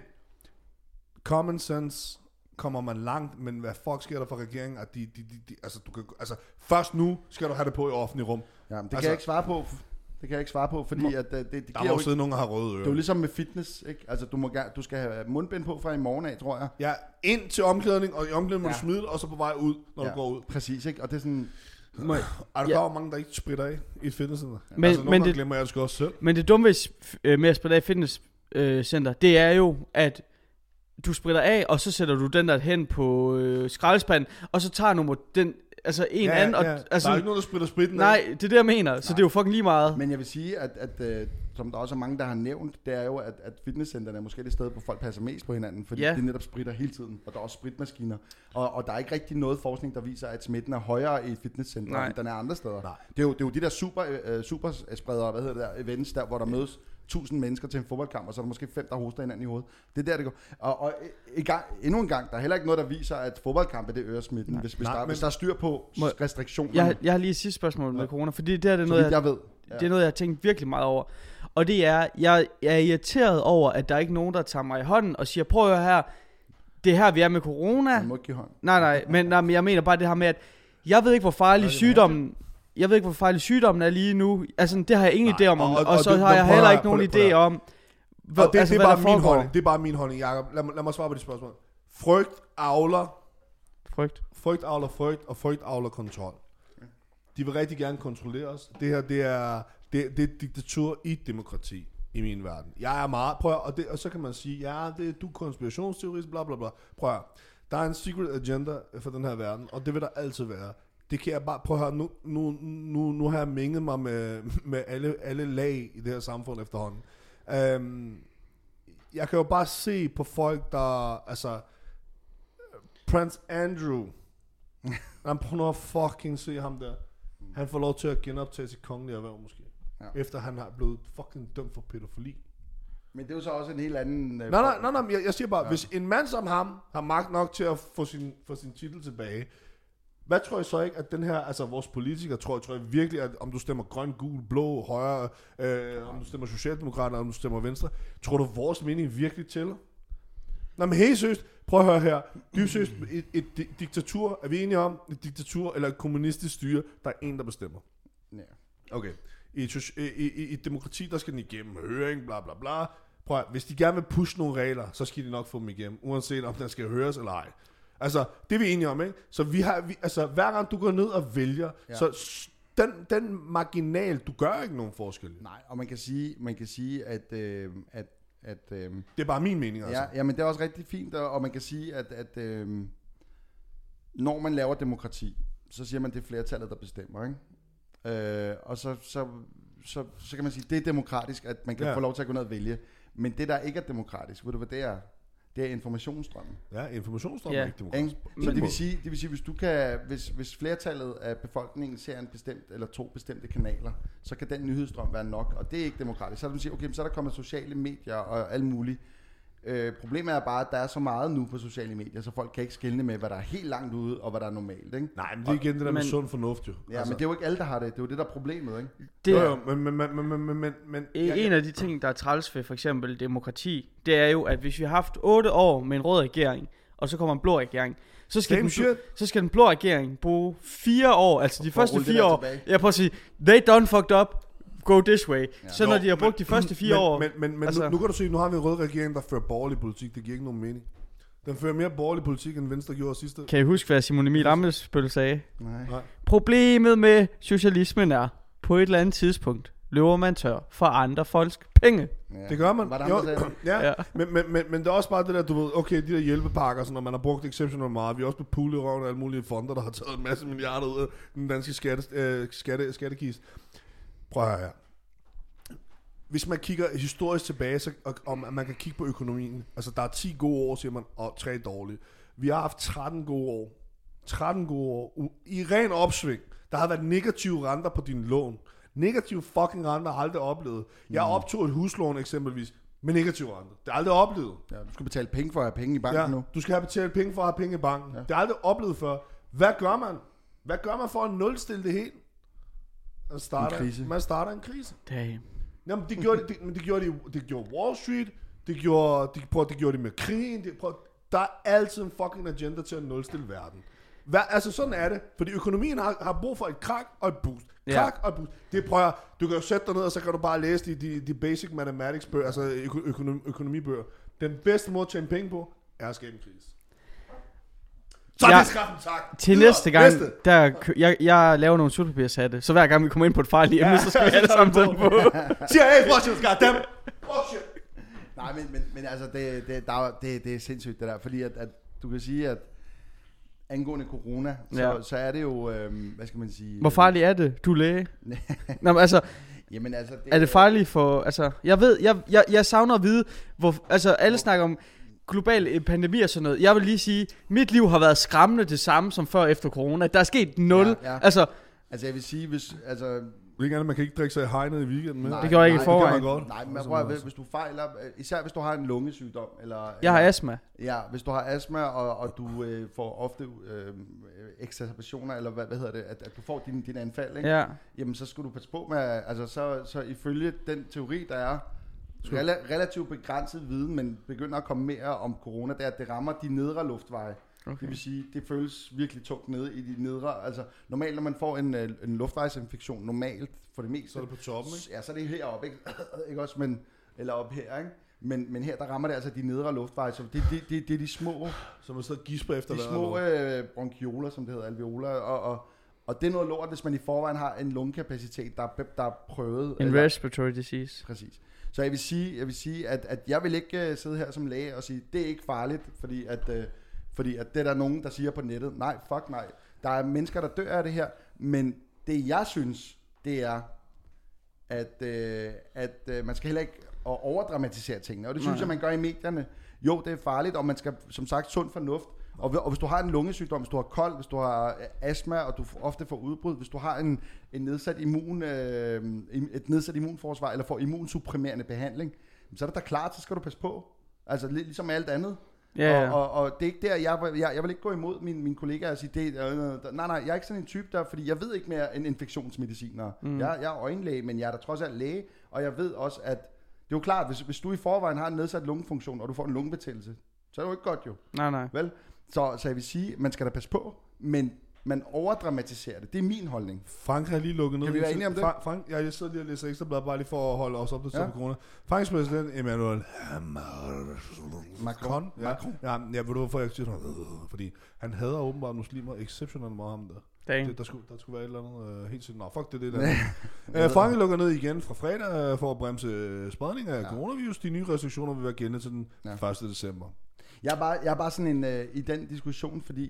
common sense kommer man langt, men hvad fuck sker der for regeringen, at de, de, de, de altså, du kan, altså, først nu skal du have det på i offentlig rum. Ja, det altså, kan jeg ikke svare på, det kan jeg ikke svare på, fordi at det, det, det der må jo sidde nogen, der har røde ører. Det er jo ligesom med fitness, ikke? Altså, du, må, du skal have mundbind på fra i morgen af, tror jeg. Ja, ind til omklædning, og i omklædning må ja. du smide det, og så på vej ud, når ja, du går ud. Præcis, ikke? Og det er sådan... Må jeg, er der ja. mange, der ikke spritter af i et fitnesscenter? Men, altså, nogle men gange det, glemmer jeg det sgu også selv. Men det dumme med at spritte af i fitnesscenter, øh, det er jo, at du spritter af, og så sætter du den der hen på øh, skraldespanden, og så tager nummer den, altså en ja, anden. Og, ja. altså, der er ikke noget, der spritter spritten. Nej, det er det, jeg mener, så nej. Det er jo fucking lige meget. Men jeg vil sige, at, at uh, som der også er mange, der har nævnt, det er jo, at, at fitnesscenterne er måske det sted, hvor folk passer mest på hinanden, fordi Ja. de netop spritter hele tiden, og der er også spritmaskiner. Og, og der er ikke rigtig noget forskning, der viser, at smitten er højere i et fitnesscenter, Nej. end den er andre steder. Nej. Det er, jo, det er jo de der super, øh, super spredere, hvad hedder det der, events der, hvor der mødes tusind mennesker til en fodboldkamp, og så er der måske fem, der hoster hinanden i hovedet. Det er der, det går. Og, og i gang, endnu en gang, der er heller ikke noget, der viser, at fodboldkampe, det øger smitten, hvis, hvis, Nej, der, men- hvis der er styr på Må- restriktionerne. Jeg, jeg har lige et sidste spørgsmål med Ja. corona, fordi det her det er så noget, vidt jeg, jeg ved. Ja. det er noget, jeg har tænkt virkelig meget over. Og det er, jeg, jeg er irriteret over, at der er ikke nogen, der tager mig i hånden og siger, prøv at høre her, det er her, vi er med corona. Man må ikke give hånd. Nej, nej, men, nej, men jeg mener bare det her med, at jeg ved ikke, hvor farlig sygdommen, jeg ved ikke, hvor farlig sygdommen er lige nu. Altså, det har jeg ingen idé om, og, og, og så det- har jeg prøv heller at- ikke nogen prøv at- idé om, hvor, Og det, altså, det, er hvad bare der min foregår. holdning. Det er bare min holdning, Jacob. Lad, mig- lad mig svare på de spørgsmål. Frygt avler, Frygt. frygt avler frygt, og frygt avler kontrol. De vil rigtig gerne kontrollere os. Det her, det er, det, det er diktatur i demokrati i min verden. Jeg er meget, prøv at, og, det, og så kan man sige, ja, det, du er konspirationsteorist, bla bla bla. Prøv at, der er en secret agenda for den her verden, og det vil der altid være. Det kan jeg bare, prøv at høre, nu, nu, nu, nu har jeg minget mig med, med alle, alle lag i det her samfund efterhånden. Um, jeg kan jo bare se på folk, der, altså, Prince Andrew, han prøver at fucking se ham der. Han får lov til at genoptage sit kongelige erhverv måske. Ja. Ja. Efter han har blevet fucking dømt for pædofili. Men det er jo så også en helt anden... Øh, Nej, nej, nej, nej, jeg, jeg siger bare, Ja. ja. hvis en mand som ham har magt nok til at få sin, få sin titel tilbage, hvad tror jeg så ikke, at den her, altså vores politikere, tror jeg, tror jeg virkelig, at om du stemmer grøn, gul, blå, højre, øh, om du stemmer socialdemokrater, om du stemmer venstre, tror du vores mening virkelig tæller? Nå, men helt seriøst, prøv at høre her. Dybt seriøst, et, et, et diktatur, er vi enige om, et diktatur eller et kommunistisk styre, der er en, der bestemmer. Ja. Okay. I et, soci- i, i, i et demokrati, der skal den igennem høring, bla bla bla. Prøv at, hvis de gerne vil pushe nogle regler, så skal de nok få dem igennem, uanset om den skal høres eller ej. Altså, det er vi enige om, ikke? Så vi har, vi, altså, hver gang du går ned og vælger, Ja. ja. så s- den, den marginal, du gør ikke nogen forskel. Nej, og man kan sige, man kan sige at... Øh, at, at øh, Det er bare min mening, altså. ja, ja, men det er også rigtig fint, og, og man kan sige, at, at øh, når man laver demokrati, så siger man, det er flertallet, der bestemmer, ikke? Øh, og så, så, så, så kan man sige, det er demokratisk, at man kan ja. Ja. få lov til at gå ned og vælge. Men det, der ikke er demokratisk, ved du hvad det er? Det er informationsstrømmen. Ja, informationsstrøm Ja. er ikke demokratisk. Så det vil sige, det vil sige, hvis du kan, hvis, hvis flertallet af befolkningen ser en bestemt eller to bestemte kanaler, så kan den nyhedsstrøm være nok, og det er ikke demokratisk. Så er det, sige, okay, så er der kommet sociale medier og alt muligt. Øh, problemet er bare, at der er så meget nu på sociale medier, så folk kan ikke skelne med, hvad der er helt langt ude og hvad der er normalt, ikke? Nej, men det er igen det der med Men- sund fornuft, jo. Ja, altså. Men det er jo ikke alle, der har det. Det er jo det, der er problemet, ikke? Det jo, er, jo, men, men, men, men, men, men, men ja, en af de ting, der er træls ved for eksempel demokrati, det er jo, at hvis vi har haft otte år med en rød regering, og så kommer en blå regering, så skal, Same den, shit. så skal den blå regering bruge fire år, altså de For at første rulle det fire der år, tilbage. jeg prøver at sige, they done fucked up, go this way. Ja. Så når Jo, de har brugt men- de første fire men, år, Men, men, men altså- altså, nu, nu kan du se, nu har vi en rød regering, der fører borgerlig politik. Det giver ikke nogen mening. Den fører mere borgerlig politik, end Venstre gjorde sidste. kan I huske, hvad Simon Emil Ammitzbøll sagde? Nej. Nej. Problemet med socialismen er, på et eller andet tidspunkt, løber man tør for andre folks penge. Ja. Det gør man. Var der Jo, andre, der sagde det? ja, Ja. ja. Men, men, men, men det er også bare det der, du ved, okay, de der hjælpepakker, så når man har brugt exceptionelt meget, vi er også på pool i røven af alle mulige fonder, der har taget en masse milliarder ud af den danske skatte, øh, skatte, skattekiste. Prøv at høre her. Hvis man kigger historisk tilbage, så, og, og man kan kigge på økonomien, altså der er ti gode år, siger man, og tre dårlige. Vi har haft tretten gode år. tretten gode år. U- I ren opsving. Der har været negative renter på dine lån. Negative fucking renter har jeg aldrig oplevet. Jeg optog et huslån eksempelvis med negative renter. Det har jeg aldrig oplevet. Ja, du skal betale penge for at have penge i banken Ja, nu. du skal have betalt penge for at have penge i banken. Ja. Ja. Det har jeg aldrig oplevet før. Hvad gør man? Hvad gør man for at nulstille det helt? Man starter En krise. Man starter en krise. Damn. Jamen, det gjorde, det, men det gjorde, de, det gjorde Wall Street, det gjorde, det, prøv, det gjorde de med krigen, det, prøv, der er altid en fucking agenda til at nulstille verden. Hvad, altså sådan er det, fordi økonomien har, har brug for et krak og et boost. Krak ja. og et boost. Det prøver, du kan jo sætte dig ned, og så kan du bare læse de, de, de basic mathematics bøger, altså øko, økonom, økonomibøger. Den bedste måde at tjene penge på, er at skabe en krise. Så er Ja. det skaffen, tak. Til Videre. næste gang, Næste. der, kø- jeg, jeg laver nogle sølvpapirshatte, så hver gang vi kommer ind på et farligt emne, så skal vi alle sammen tage den på. Siger, hey, Russians, goddamn. Oh shit. Nej, men, men, men altså, det, det, der, er- det, det er sindssygt det der, fordi at, at du kan sige, at angående corona, så, Ja. ja. så er det jo, øhm, hvad skal man sige? Hvor farligt er det? Du er læge. Nå, men altså, Jamen altså... Det, er det farligt for... Altså, jeg ved, jeg, jeg, jeg savner at vide, hvor... Altså, alle snakker om global pandemi og sådan noget. Jeg vil lige sige, mit liv har været skræmmende det samme som før efter corona. Der er sket nul. Ja, ja. Altså... Altså, jeg vil sige, hvis... Altså, Ikke andet, man kan ikke drikke sig i hegnet i weekenden med. Nej, det gør jeg ikke nej, i forvejen. Det kan man godt. Nej, men prøv at, hvis du fejler, især hvis du har en lungesygdom, eller... Jeg har eller, astma. Ja, hvis du har astma, og, og du øh, får ofte øh, exacerbationer, eller hvad, hvad hedder det, at, at du får din, din anfald, ikke? Ja. Jamen, så skal du passe på med, altså så, så ifølge den teori, der er, rela- relativt begrænset viden, men begynder at komme mere om corona, det er, at det rammer de nedre luftveje. Okay. Det vil sige, det føles virkelig tungt nede i de nedre, altså normalt når man får en, en luftvejsinfektion, normalt for det meste. Så er det på toppen, ikke? Ja, så er det heroppe, ikke? Ikke også, men, eller op her, ikke? Men, men her, der rammer det altså de nedre luftveje, så det, det, det, det er de små, så man sidder og gisper efter de små øh, bronchioler, som det hedder, alveoler, og, og, og det er noget lort, hvis man i forvejen har en lungekapacitet, der, der er prøvet. En eller, respiratory disease. Præcis. Så jeg vil sige, jeg vil sige at, at jeg vil ikke uh, sidde her som læge og sige, det er ikke farligt, fordi at... Uh, Fordi at det er der nogen, der siger på nettet, nej, fuck nej. Der er mennesker, der dør af det her, men det jeg synes, det er, at, øh, at øh, man skal heller ikke overdramatisere tingene. Og det synes nej. jeg, man gør i medierne. Jo, det er farligt, og man skal, som sagt, sund fornuft. Og, og hvis du har en lungesygdom, hvis du har kold, hvis du har astma, og du ofte får udbrud, hvis du har en, en nedsat immun, øh, et nedsat immunforsvar, eller får immunsupprimerende behandling, så er det da klart, så skal du passe på. Altså ligesom alt andet. Ja, ja. Og, og, og det er ikke der, jeg, jeg, jeg vil ikke gå imod min, mine kollegaer og sige, det, øh, nej, nej, jeg er ikke sådan en type der, fordi jeg ved ikke mere end infektionsmediciner. Mm. Jeg, jeg er øjenlæge, men jeg er da trods alt læge, og jeg ved også, at det er jo klart, hvis, hvis du i forvejen har en nedsat lungefunktion, og du får en lungebetændelse, så er det jo ikke godt jo. Nej, nej. Vel? Så, så jeg vil sige, man skal da passe på, men man overdramatiserer det. Det er min holdning. Frank har lige lukket ned. Kan vi være enige om det? Frank, Frank ja, jeg sidder lige og læser ekstra blad, bare lige for at holde os op til ja. corona. Franks præsident, Emmanuel Macron. Ja, Macron. Ja, ja, ved du hvorfor jeg siger sådan? Fordi han hader åbenbart muslimer exceptionelt meget ham der. Det, der, skulle, der skulle være et eller andet uh, helt sikkert. Nå, fuck det, det der. uh, Frank lukker ned igen fra fredag uh, for at bremse spredning af ja. coronavirus. De nye restriktioner vil være gældende til den ja. første december. Jeg er bare, jeg er bare sådan en, uh, i den diskussion, fordi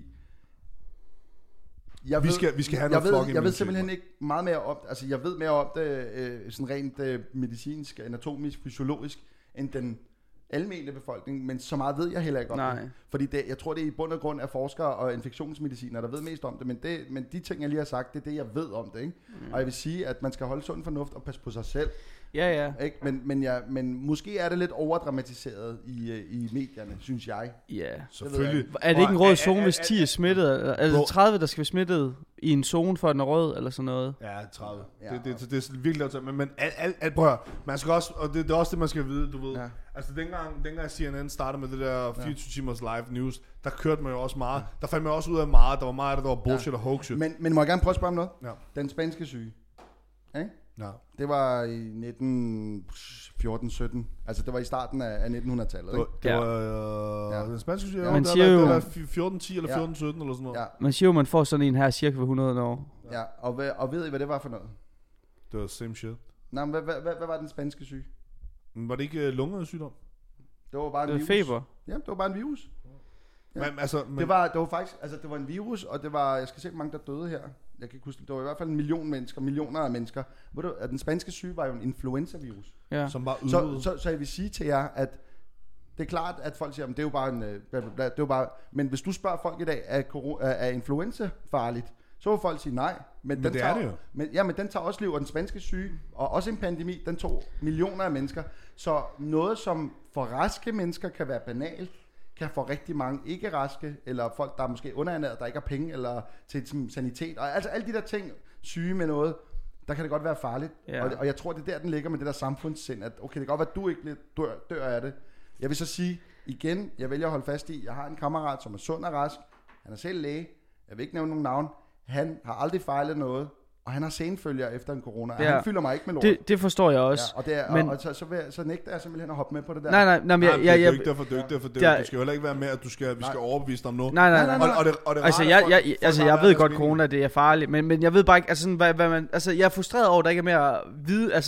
Jeg vi, ved, skal, vi skal have jeg noget ved, Jeg ved simpelthen ikke meget mere om det. Altså, jeg ved mere om det øh, sådan rent øh, medicinsk, anatomisk, fysiologisk, end den almene befolkning, men så meget ved jeg heller ikke om Nej. det. Fordi det, jeg tror, det er i bund og grund af forskere og infektionsmedicinere, der ved mest om det, men, det, men de ting, jeg lige har sagt, det er det, jeg ved om det. Ikke? Mm. Og jeg vil sige, at man skal holde sund fornuft og passe på sig selv. Ja, ja. Ikke? Men, men, jeg, men måske er det lidt overdramatiseret i, i medierne, synes jeg. Ja, selvfølgelig. Er det ikke en rød zone, hvis ti er smittet? Er det tredive, der skal være smittet i en zone for den er rød, eller sådan noget? Ja, tredive. Ja, det, det, det, det er virkelig at men, men alt, alt, alt, prøv at, man skal også, og det, det er også det, man skal vide, du ved. Ja. Altså, dengang, dengang C N N startede med det der fireogtyve timers live news, der kørte man jo også meget. Der fandt man også ud af meget. Der var meget af det, der var bullshit ja. og hoax. Men, men må jeg gerne prøve at spørge om noget? Ja. Den spanske syge. Ikke? Ja. Det var i nitten fjorten sytten. Altså det var i starten af, af nittenhundredetallet. Ikke? Det var, det var øh, ja. den spanske syge. Ja, man der siger var, jo, det var fjorten ti eller fjorten sytten eller sådan noget. Ja. Man siger jo, man får sådan en her cirka ved hundrede år. Ja, og, hvad, og ved I, hvad det var for noget? Det var same shit. Nej, men hvad, hvad, hvad, hvad var den spanske syge? Men var det ikke uh, lungesygdom? Det var bare en det virus. Feber. Ja, det var bare en virus. Ja. Men, altså, men... Det, var, det var faktisk, altså det var en virus, og det var, jeg skal se, hvor mange der døde her. Jeg kan ikke huske, det var i hvert fald en million mennesker, millioner af mennesker. Ved du, at den spanske syge var jo en influenza-virus. Ja. Som var så, så, så jeg vil sige til jer, at det er klart, at folk siger, at det er jo bare en, bla, bla, bla, det er jo bare, men hvis du spørger folk i dag, er, er, er influenza farligt? Så vil folk sige nej. Men, men den det tager, er det jo. Men, ja, men den tager også liv, og den spanske syge, og også en pandemi, den tog millioner af mennesker. Så noget, som for raske mennesker kan være banalt, kan for rigtig mange ikke raske, eller folk, der er måske underernæret, der ikke har penge, eller til sanitet, og altså alle de der ting, syge med noget, der kan det godt være farligt. Ja. Og, og jeg tror, det er der, den ligger med det der samfundssind, at okay, det kan godt være, at du ikke dør, dør af det. Jeg vil så sige, igen, jeg vælger at holde fast i, jeg har en kammerat, som er sund og rask, han er selv læge, jeg vil ikke nævne nogen navn, han har aldrig fejlet noget, og han har senfølger efter en corona, og ja. han fylder mig ikke med lort. Det, det forstår jeg også. Ja, og, det er, men... og, og så, så, vil jeg, så nægter jeg simpelthen at hoppe med på det der. Nej, nej, nej, men jeg, nej, jeg, det er jeg, ikke derfor, det er ikke derfor, det er, du skal jo heller ikke være med, at du skal, vi skal overbevise dig om noget. Nej, nej, nej. nej. Og, og det, og det altså, rart, jeg, folk, jeg, folk altså, jeg ved godt, corona det er farligt, men, men jeg ved bare ikke, altså, sådan, hvad, hvad man, altså, jeg er frustreret over, at der ikke er mere at vide, altså, sådan,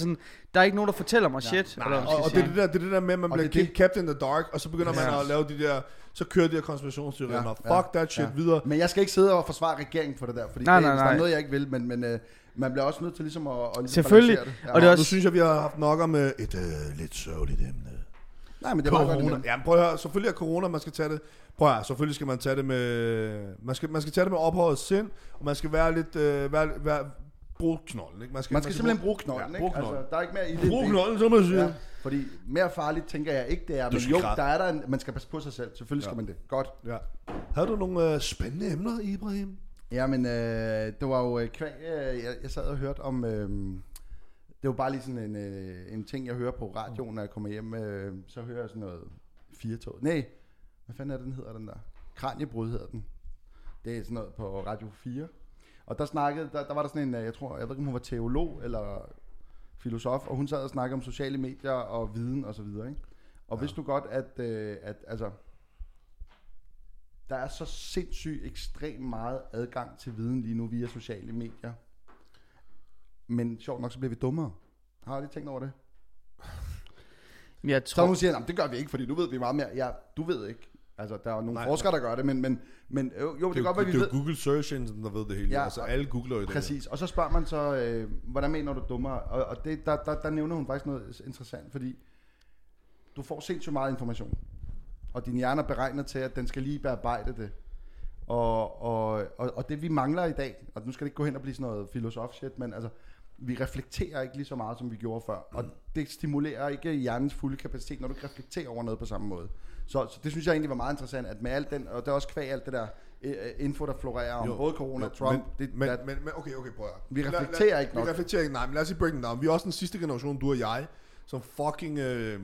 der er ikke nogen, der fortæller mig shit. Nej, eller, og, og det, er det, der, det er det der med, at man og bliver det, kept in the dark, og så begynder ja. man at lave de der, så kører de her konspirationsteorier, ja, fuck ja, that shit, ja. videre. Men jeg skal ikke sidde og forsvare regeringen for det der, fordi nej, det, nej, nej. nej. er noget, jeg ikke vil, men, men øh, man bliver også nødt til ligesom at, at ligesom selvfølgelig, det. Ja. og det er også... Nu synes jeg, vi har haft nok om et øh, lidt sørgeligt emne. Nej, men det corona. var godt igen. Ja, prøv at høre, selvfølgelig er corona, man skal tage det. Prøv at høre, selvfølgelig skal man tage det med, man skal, man skal tage det med ophøjet sind, og man skal være lidt, øh, være, være, bruge knolden, ikke? Man skal, man skal simpelthen bruge knolden, ja, ikke? knolden. Altså, der er ikke mere i det. Brug knolden, så må jeg sige. Ja, fordi mere farligt tænker jeg ikke, det er. Men jo, der er der en, man skal passe på sig selv. Selvfølgelig skal ja. man det. Godt. Ja. Havde du nogle øh, spændende emner, Ibrahim? Ja, men øh, det var jo kvæg, øh, jeg, jeg sad og hørte om... Øh, det var bare lige sådan en, øh, en ting, jeg hører på radioen, når jeg kommer hjem. Øh, så hører jeg sådan noget firetog. Nej, hvad fanden er det, den hedder, den der? Kraniebrud hedder den. Det er sådan noget på Radio fire. Og der snakkede, der, der var der sådan en, jeg tror, jeg ved ikke, om hun var teolog eller filosof, og hun sad og snakkede om sociale medier og viden og så videre, ikke? Og ja. Vidste du godt, at, øh, at altså, der er så sindssygt ekstremt meget adgang til viden lige nu via sociale medier. Men sjovt nok, så bliver vi dummere. Har du lige tænkt over det? Jeg tror... Så hun siger, det gør vi ikke, fordi nu ved vi meget mere. Ja, du ved ikke. Altså, der er nogle nej, forskere, der gør det, men, men, men jo, jo det, det er godt, hvad vi ved. Det er jo Google Search Engine, der ved det hele. Ja, altså, alle googler jo det. Præcis, og så spørger man så, øh, hvordan mener du dummere? Og, og det, der, der, der nævner hun faktisk noget interessant, fordi du får sindssygt meget information, og din hjerne er beregnet til, at den skal lige bearbejde det. Og, og, og, og det vi mangler i dag, og nu skal det ikke gå hen og blive sådan noget filosof-shit, men altså, vi reflekterer ikke lige så meget, som vi gjorde før. Og det stimulerer ikke hjernens fulde kapacitet, når du ikke reflekterer over noget på samme måde. Så, så det synes jeg egentlig var meget interessant, at med alt den, og det er også kvæg alt det der info, der florerer om jo, både corona og Trump. Men, det, men, that, men, men okay, okay, prøv at vi reflekterer lad, ikke nok. Vi reflekterer ikke, nej, men lad os sige break it down. Vi er også den sidste generation, du og jeg, som fucking, øh,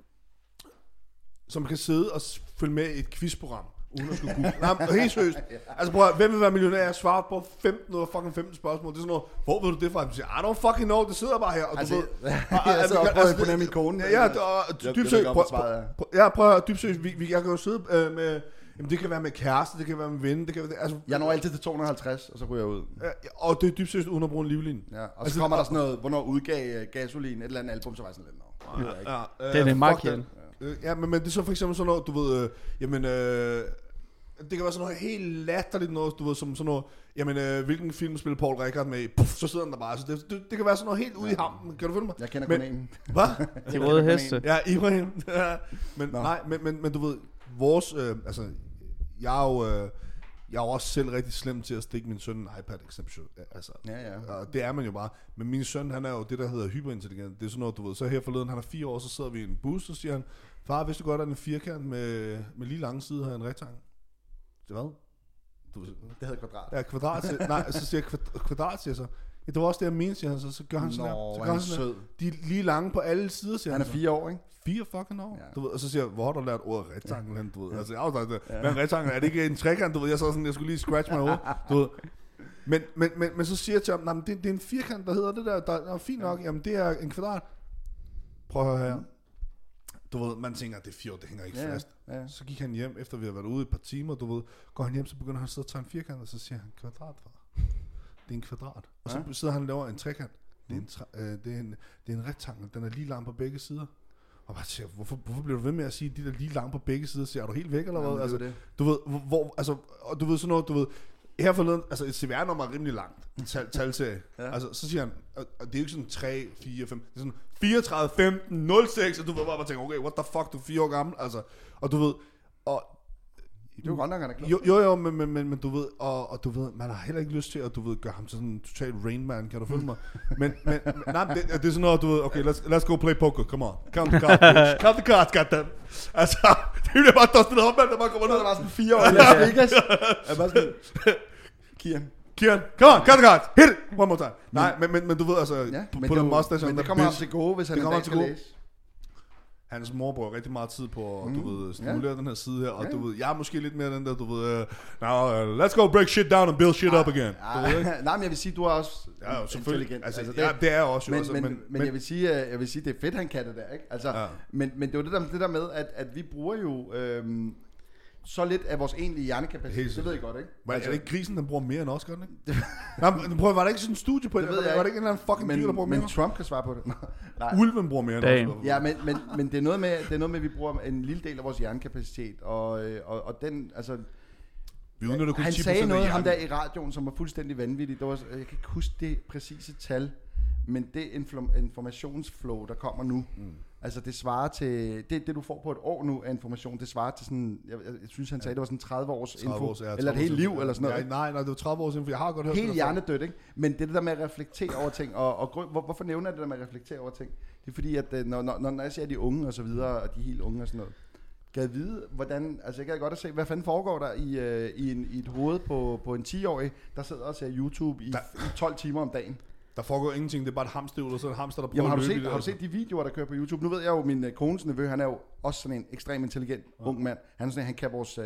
som kan sidde og følge med i et quizprogram, uden at skulle google. Nej, helt seriøst. Altså prøv at, hvem vil være millionær? Jeg svarer på femten ud af fucking femten spørgsmål. Det er sådan noget, hvor ved du det fra? Jeg siger, I don't fucking know, det sidder bare her. Og altså, du ved, jeg sidder og prøver at imponere min kone. Ja, dybt seriøst. Ja, prøv at høre, dybt seriøst. Jeg kan jo sidde med... Jamen det kan være med kæreste, det kan være med ven, det kan være... Det, altså, jeg når altid til to hundrede og halvtreds, og så ryger jeg ud. Ja, og det er dybt seriøst uden at bruge en livline. Ja, og altså, så kommer der sådan noget, hvornår udgav uh, Gasolin et eller andet album, så var jeg sådan lidt, nå. Ja, ja, det er det meget igen. Ja, men, men det er så for eksempel sådan noget, du ved, øh, jamen... Øh, det kan være sådan noget helt latterligt noget, du ved, som sådan noget, jamen, øh, hvilken film spiller Paul Rickard med? Puff, så sidder den der bare. Altså, det, det, det kan være sådan noget helt ude i hampen. Kan du følge mig? Jeg kender kun en. Hvad? De røde heste. Ja, Ibrahim. Ja, men no. nej, men, men, men du ved, vores, øh, altså, jeg er jo, øh, jeg er jo også selv rigtig slem til at stikke min søn en iPad, eksempelvis. Altså, ja, ja. Og det er man jo bare. Men min søn, han er jo det, der hedder hyperintelligent. Det er sådan noget, du ved. Så her forleden, han er fire år, så sidder vi i en bus, og siger han, far, vidste du godt, at en firkant med, med lige lange sider har en rektangel? Det hvad? Du, det hedder kvadrat. Ja, kvadrat. Nej, så siger jeg kvadrat, siger så. Ja, det var også det, jeg mente, siger han så. Så gør han sådan Nå, her. Så gør han sådan her. De er lige lange på alle sider, siger han. Han er fire år, ikke? Fire fucking år. Ja. Du ved, og så siger jeg, hvor har du lært ordet rektangel hen, du ved. Ja. Altså, jeg har også sagt, hvad en rektangel? Er det ikke en trekant, du ved? Jeg så sådan, jeg skulle lige scratch mig hoved, du ved. Men, men, men, men så siger jeg til ham, nej, men det, det er en firkant, der hedder det der, der er fint nok. Jamen, det er en kvadrat. Prøv at høre her. Du ved, man tænker, det er fire år, det hænger ikke ja, fast. Ja. Så gik han hjem, efter vi har været ude et par timer, du ved, går han hjem, så begynder han at sidde og tage en firkant, og så siger han, kvadrat, far. Det er en kvadrat. Og så ja. sidder han og laver en trekant. Det er en, tra- øh, det, er en, det er en rektangel, den er lige lang på begge sider. Og bare siger, hvorfor, hvorfor bliver du ved med at sige, de der lige lang på begge sider, siger, er du helt væk, eller hvad? Ja, altså, det. Du ved, hvor, altså, og du ved sådan noget, du ved, her forleden, altså et C V R-nummer er rimelig langt, tal, talserie. Ja. Altså, så siger han, og, og det er jo ikke sådan tre, fire, fem, det er sådan fireogtredive, femten, nul seks, og du ved bare, bare tænker, okay, what the fuck, du er fire år gammel, altså, og du ved, og det er jo godt nok, han er klar. Jo, jo, jo men, men, men, men du ved, og, og du ved, man har heller ikke lyst til at, du ved, gøre ham til sådan en total Rain Man, kan du følge mig? Men, men, men nej, det, det er sådan noget, du ved, okay, let's, let's go play poker, come on. Count the cards, bitch. Count the cards, goddamn. Altså, det er bare Dustin Hoffman, der bare kommer ned. Der var sådan fire år i Las Vegas. Jeg bare sådan, Kian. Kian, come on, count the cards, hit it, one more time. Nej, men, men, men du ved, altså, ja, på den mustache, men det kommer ham til gode, hvis han en dag kan læse. Hans mor bruger rigtig meget tid på at, mm. du ved, stimulere yeah. den her side her, og yeah. du ved, jeg er måske lidt mere den der, du ved, uh, now uh, let's go break shit down and build shit ah, up again. Ah, du ved, nej, men jeg vil sige, du er også ja, intelligent. Altså, altså, det, ja, det er også men, jo. Altså, men, men, men, men jeg vil sige, jeg vil sige, det er fedt, han kan det der, ikke? Altså, ja. men, men det er jo det der, det der med, at, at vi bruger jo, øhm, så lidt af vores egentlige hjernekapacitet. Det ved jeg godt, ikke? Men altså, er det ikke grisen, der bruger mere end os, gør den ikke? Jamen, prøv, var der ikke sådan en studie på det? det? Var, var det ikke en eller anden fucking men, dyr, der bruger men mere? Men Trump kan svare på det. Nej. Ulven bruger mere end os. Ja, men, men, men det, er noget med, det er noget med, at vi bruger en lille del af vores hjernekapacitet. Og, og, og den, altså... Vi udnytter kun han ti procent sagde noget, af ham der i radioen, som var fuldstændig vanvittigt. Det var, jeg kan ikke huske det præcise tal, men det informationsflow, der kommer nu, mm. altså det svarer til, det, det du får på et år nu af information, det svarer til sådan, jeg, jeg synes han sagde, det var sådan tredive års info, tredive års, ja, eller et helt liv, eller sådan noget. Ja, nej, nej, det var tredive års info, jeg har godt hørt helt det. Helt hjernedødt, ikke? Men det, det der med at reflektere over ting, og, og grund, hvor, hvorfor nævner jeg det der med at reflektere over ting? Det er fordi, at når, når, når jeg ser de unge og så videre, og de helt unge og sådan noget, gad vide, hvordan, altså jeg gad godt at se, hvad fanden foregår der i, øh, i, en, i et hoved på, på en ti-årig, der sidder og ser YouTube i, der, i tolv timer om dagen. Der foregår ingenting, det er bare et hamsterhjul, og så er en hamster, der prøver Jamen, har at du løbe set, har du set de videoer, der kører på YouTube? Nu ved jeg jo, min uh, kones nevø, han er jo også sådan en ekstremt intelligent ja. ung mand. Han er sådan, han kan vores, uh,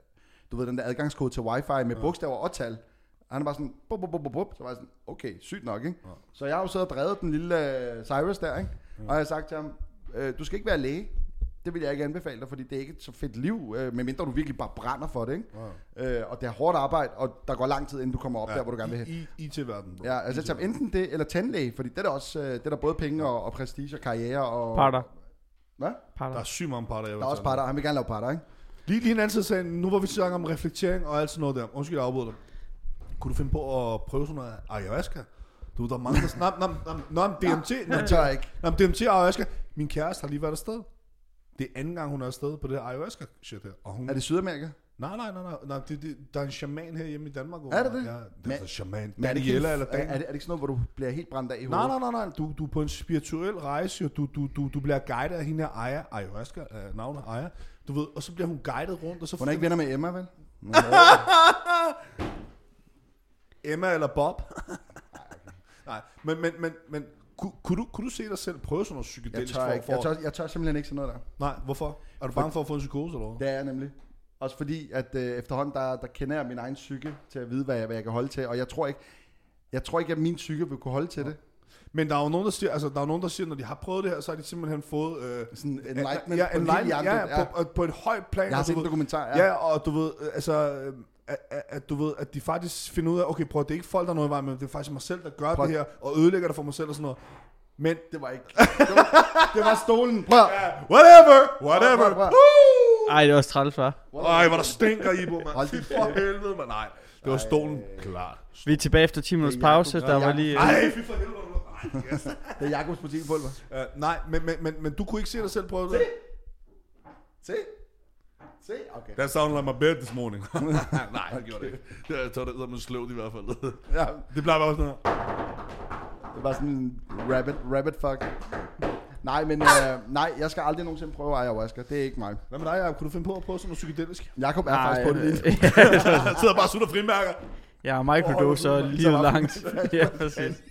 du ved, den der adgangskode til wifi med ja. bogstaver og tal. Han er bare sådan, bup, bup, bup, bup. Så var jeg sådan, okay, sygt nok, ikke? Ja. Så jeg har jo siddet og drevet den lille uh, Cyrus der, ikke? Ja. Og jeg har sagt til ham, uh, du skal ikke være læge. Det vil jeg ikke anbefale dig, fordi det er ikke et så fedt liv, øh, medmindre du virkelig bare brænder for det, ikke? Wow. Øh, og det er hårdt arbejde, og der går lang tid, inden du kommer op ja, der, hvor du gerne vil hen. I, I T-verdenen. Ja, altså jeg enten det, eller tandlæge, fordi det er der også, øh, det er der både penge og, og prestige og karriere og... Parter. Hvad? Parter. Der er sygt mange parter. Der er også parter, han vil gerne lave parter, ikke? Lige, lige en anden sag, nu hvor vi snakker om reflektering og alt sådan noget der. Undskyld, jeg afbryder dig. Kunne du finde på at prøve sådan noget ayahuasca? Du, der er mange, der... Nam, nam, nam, nam, D M T. Jeg tør ikke. Nam, D M T og ayahuasca. Min kæreste har lige været afsted. Det er anden gang, hun er afsted på det her ayahuasca shit her. Og hun... Er det Sydamerika? Nej, nej, nej, nej. nej det, det, der er en shaman her hjemme i Danmark. Er det det? Ja, det men, er en shaman. Men er det, eller er, er, det, er det ikke sådan noget, hvor du bliver helt brændt af i hovedet? Nej, nej, nej, nej. Du, du er på en spirituel rejse, og du, du, du, du bliver guidet af hende her Aya, ayahuasca, uh, navnet Aya. Du ved, og så bliver hun guidet rundt. Og så hun er ikke venner med Emma, vel? Emma eller Bob? Nej, men, men, men, men Kun, kunne, du, kunne du se dig selv prøve sådan noget psykedelisk? Jeg tør, for, for... jeg, tør, jeg tør simpelthen ikke sådan noget der. Nej, hvorfor? Er du bange for at få en psykose eller hvad? Det er jeg nemlig. Også fordi, at øh, efterhånden, der, der kender jeg min egen psyke til at vide, hvad jeg, hvad jeg kan holde til. Og jeg tror ikke, jeg tror ikke, at min psyke vil kunne holde til det. Men der er jo nogen, der siger, altså der er nogen, der siger, når de har prøvet det her, så har de simpelthen fået øh, sådan en enlightenment, ja, en ja, ja, ja, på, på et højt plan. Jeg har set en dokumentar, ja. Ja, og du ved, altså, øh, at, at du ved, at de faktisk finder ud af, okay, prøv, det er ikke folk, der er noget i vejen, men det er faktisk mig selv, der gør prøv. det her, og ødelægger det for mig selv og sådan noget. Men det var ikke. Det var, det var stolen. Prøv. Yeah. Whatever. Whatever. Prøv, prøv, prøv. Ej, det var træls, hva'? Ej, hvor der stinker i på, man. Fy for helvede, man. Nej, det var stolen. Klart. Vi er tilbage efter ti minutters pause. Der var lige... Ej, fy for helvede. Nej, yes. Det er Jakobs proteinpulver. Uh, nej, men, men, men, men du kunne ikke se dig selv prøve det? Se. Se. Se, okay. That sounded like my bed this morning. Nej, det gjorde det ikke. Jeg tror, det er med sløvt i hvert fald. Ja. Det plejer bare sådan her. Det var sådan en rabbit, rabbit fuck. Nej, men øh, nej, jeg skal aldrig nogensinde prøve ayahuasca. Det er ikke mig. Hvad med dig, Jacob? Kunne du finde på at prøve sådan noget psykedelisk? Jacob er nej, faktisk på det lige. Jeg sidder bare og sutter frimærker. Jeg er microdoser oh, lige langt. Ja, præcis.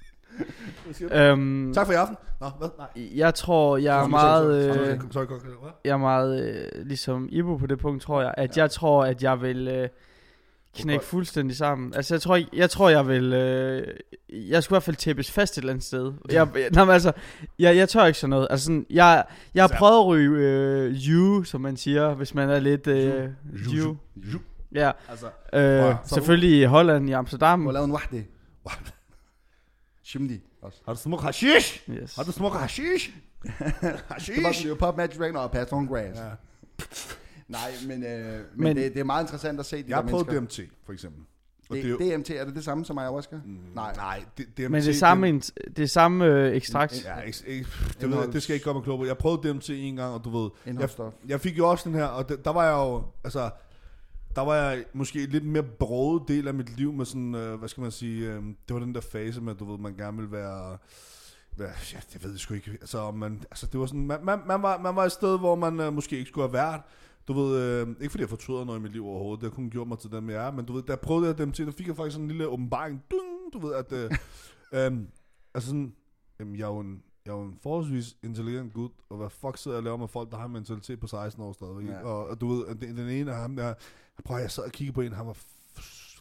øhm, tak for i aften. Nå, hvad? Nej. Jeg tror, jeg er meget... Øh, sorry, sorry, jeg er meget øh, ligesom Ibo på det punkt, tror jeg. At ja. jeg tror, at jeg vil... Øh, knække fuldstændig sammen. Altså jeg tror jeg, jeg tror jeg vil øh, jeg skulle i hvert fald tæppes fast et eller andet sted. Jeg nej, men altså jeg jeg tør ikke sådan noget. Altså sådan, jeg jeg har prøvet at ryge øh, you, som man siger, hvis man er lidt øh, you. Ja. Altså øh, wow. Selvfølgelig i Holland, i Amsterdam. Og lave en wahdi. Shimdi også. Har du smagt hashish? Yes. Har du smagt hashish? Hashish. Det var Pop Magic Dragon og Patron Grass. Ja. Nej, men, øh, men, men det, det er meget interessant at se de jeg der mennesker. Jeg har prøvet D M T, for eksempel. Og det, det, D M T, er det det samme som ayahuasca? Mm, nej, nej det, D M T... Men det er samme, det, det er samme øh, ekstrakt? Ja, ek, ek, det, ved, det skal jeg ikke komme klog på. Jeg prøvede D M T en gang, og du ved... Jeg, jeg fik jo også den her, og det, der var jeg jo... Altså, der var jeg måske lidt mere broget del af mit liv med sådan... Øh, hvad skal man sige? Øh, det var den der fase med, du ved, man gerne ville være... Ja, det ved jeg sgu ikke. Altså, man, altså det var sådan... Man, man, man, var, man var et sted, hvor man øh, måske ikke skulle have været. Du ved, øh, ikke fordi jeg fortryder noget i mit liv overhovedet, det har kun gjort mig til den, jeg er, men du ved, da jeg prøvede det dem til, der fik jeg faktisk sådan en lille åbenbaring, dung, du ved, at, øh, øh, altså sådan, jamen, jeg er jo en, jeg er jo en forholdsvis intelligent gut, og hvad fuck sidder jeg og laver med folk, der har en mentalitet på seksten år stadigvæk, ja. og, og du ved, den, den ene af ham der, prøv at jeg sad og kiggede på en, han var f-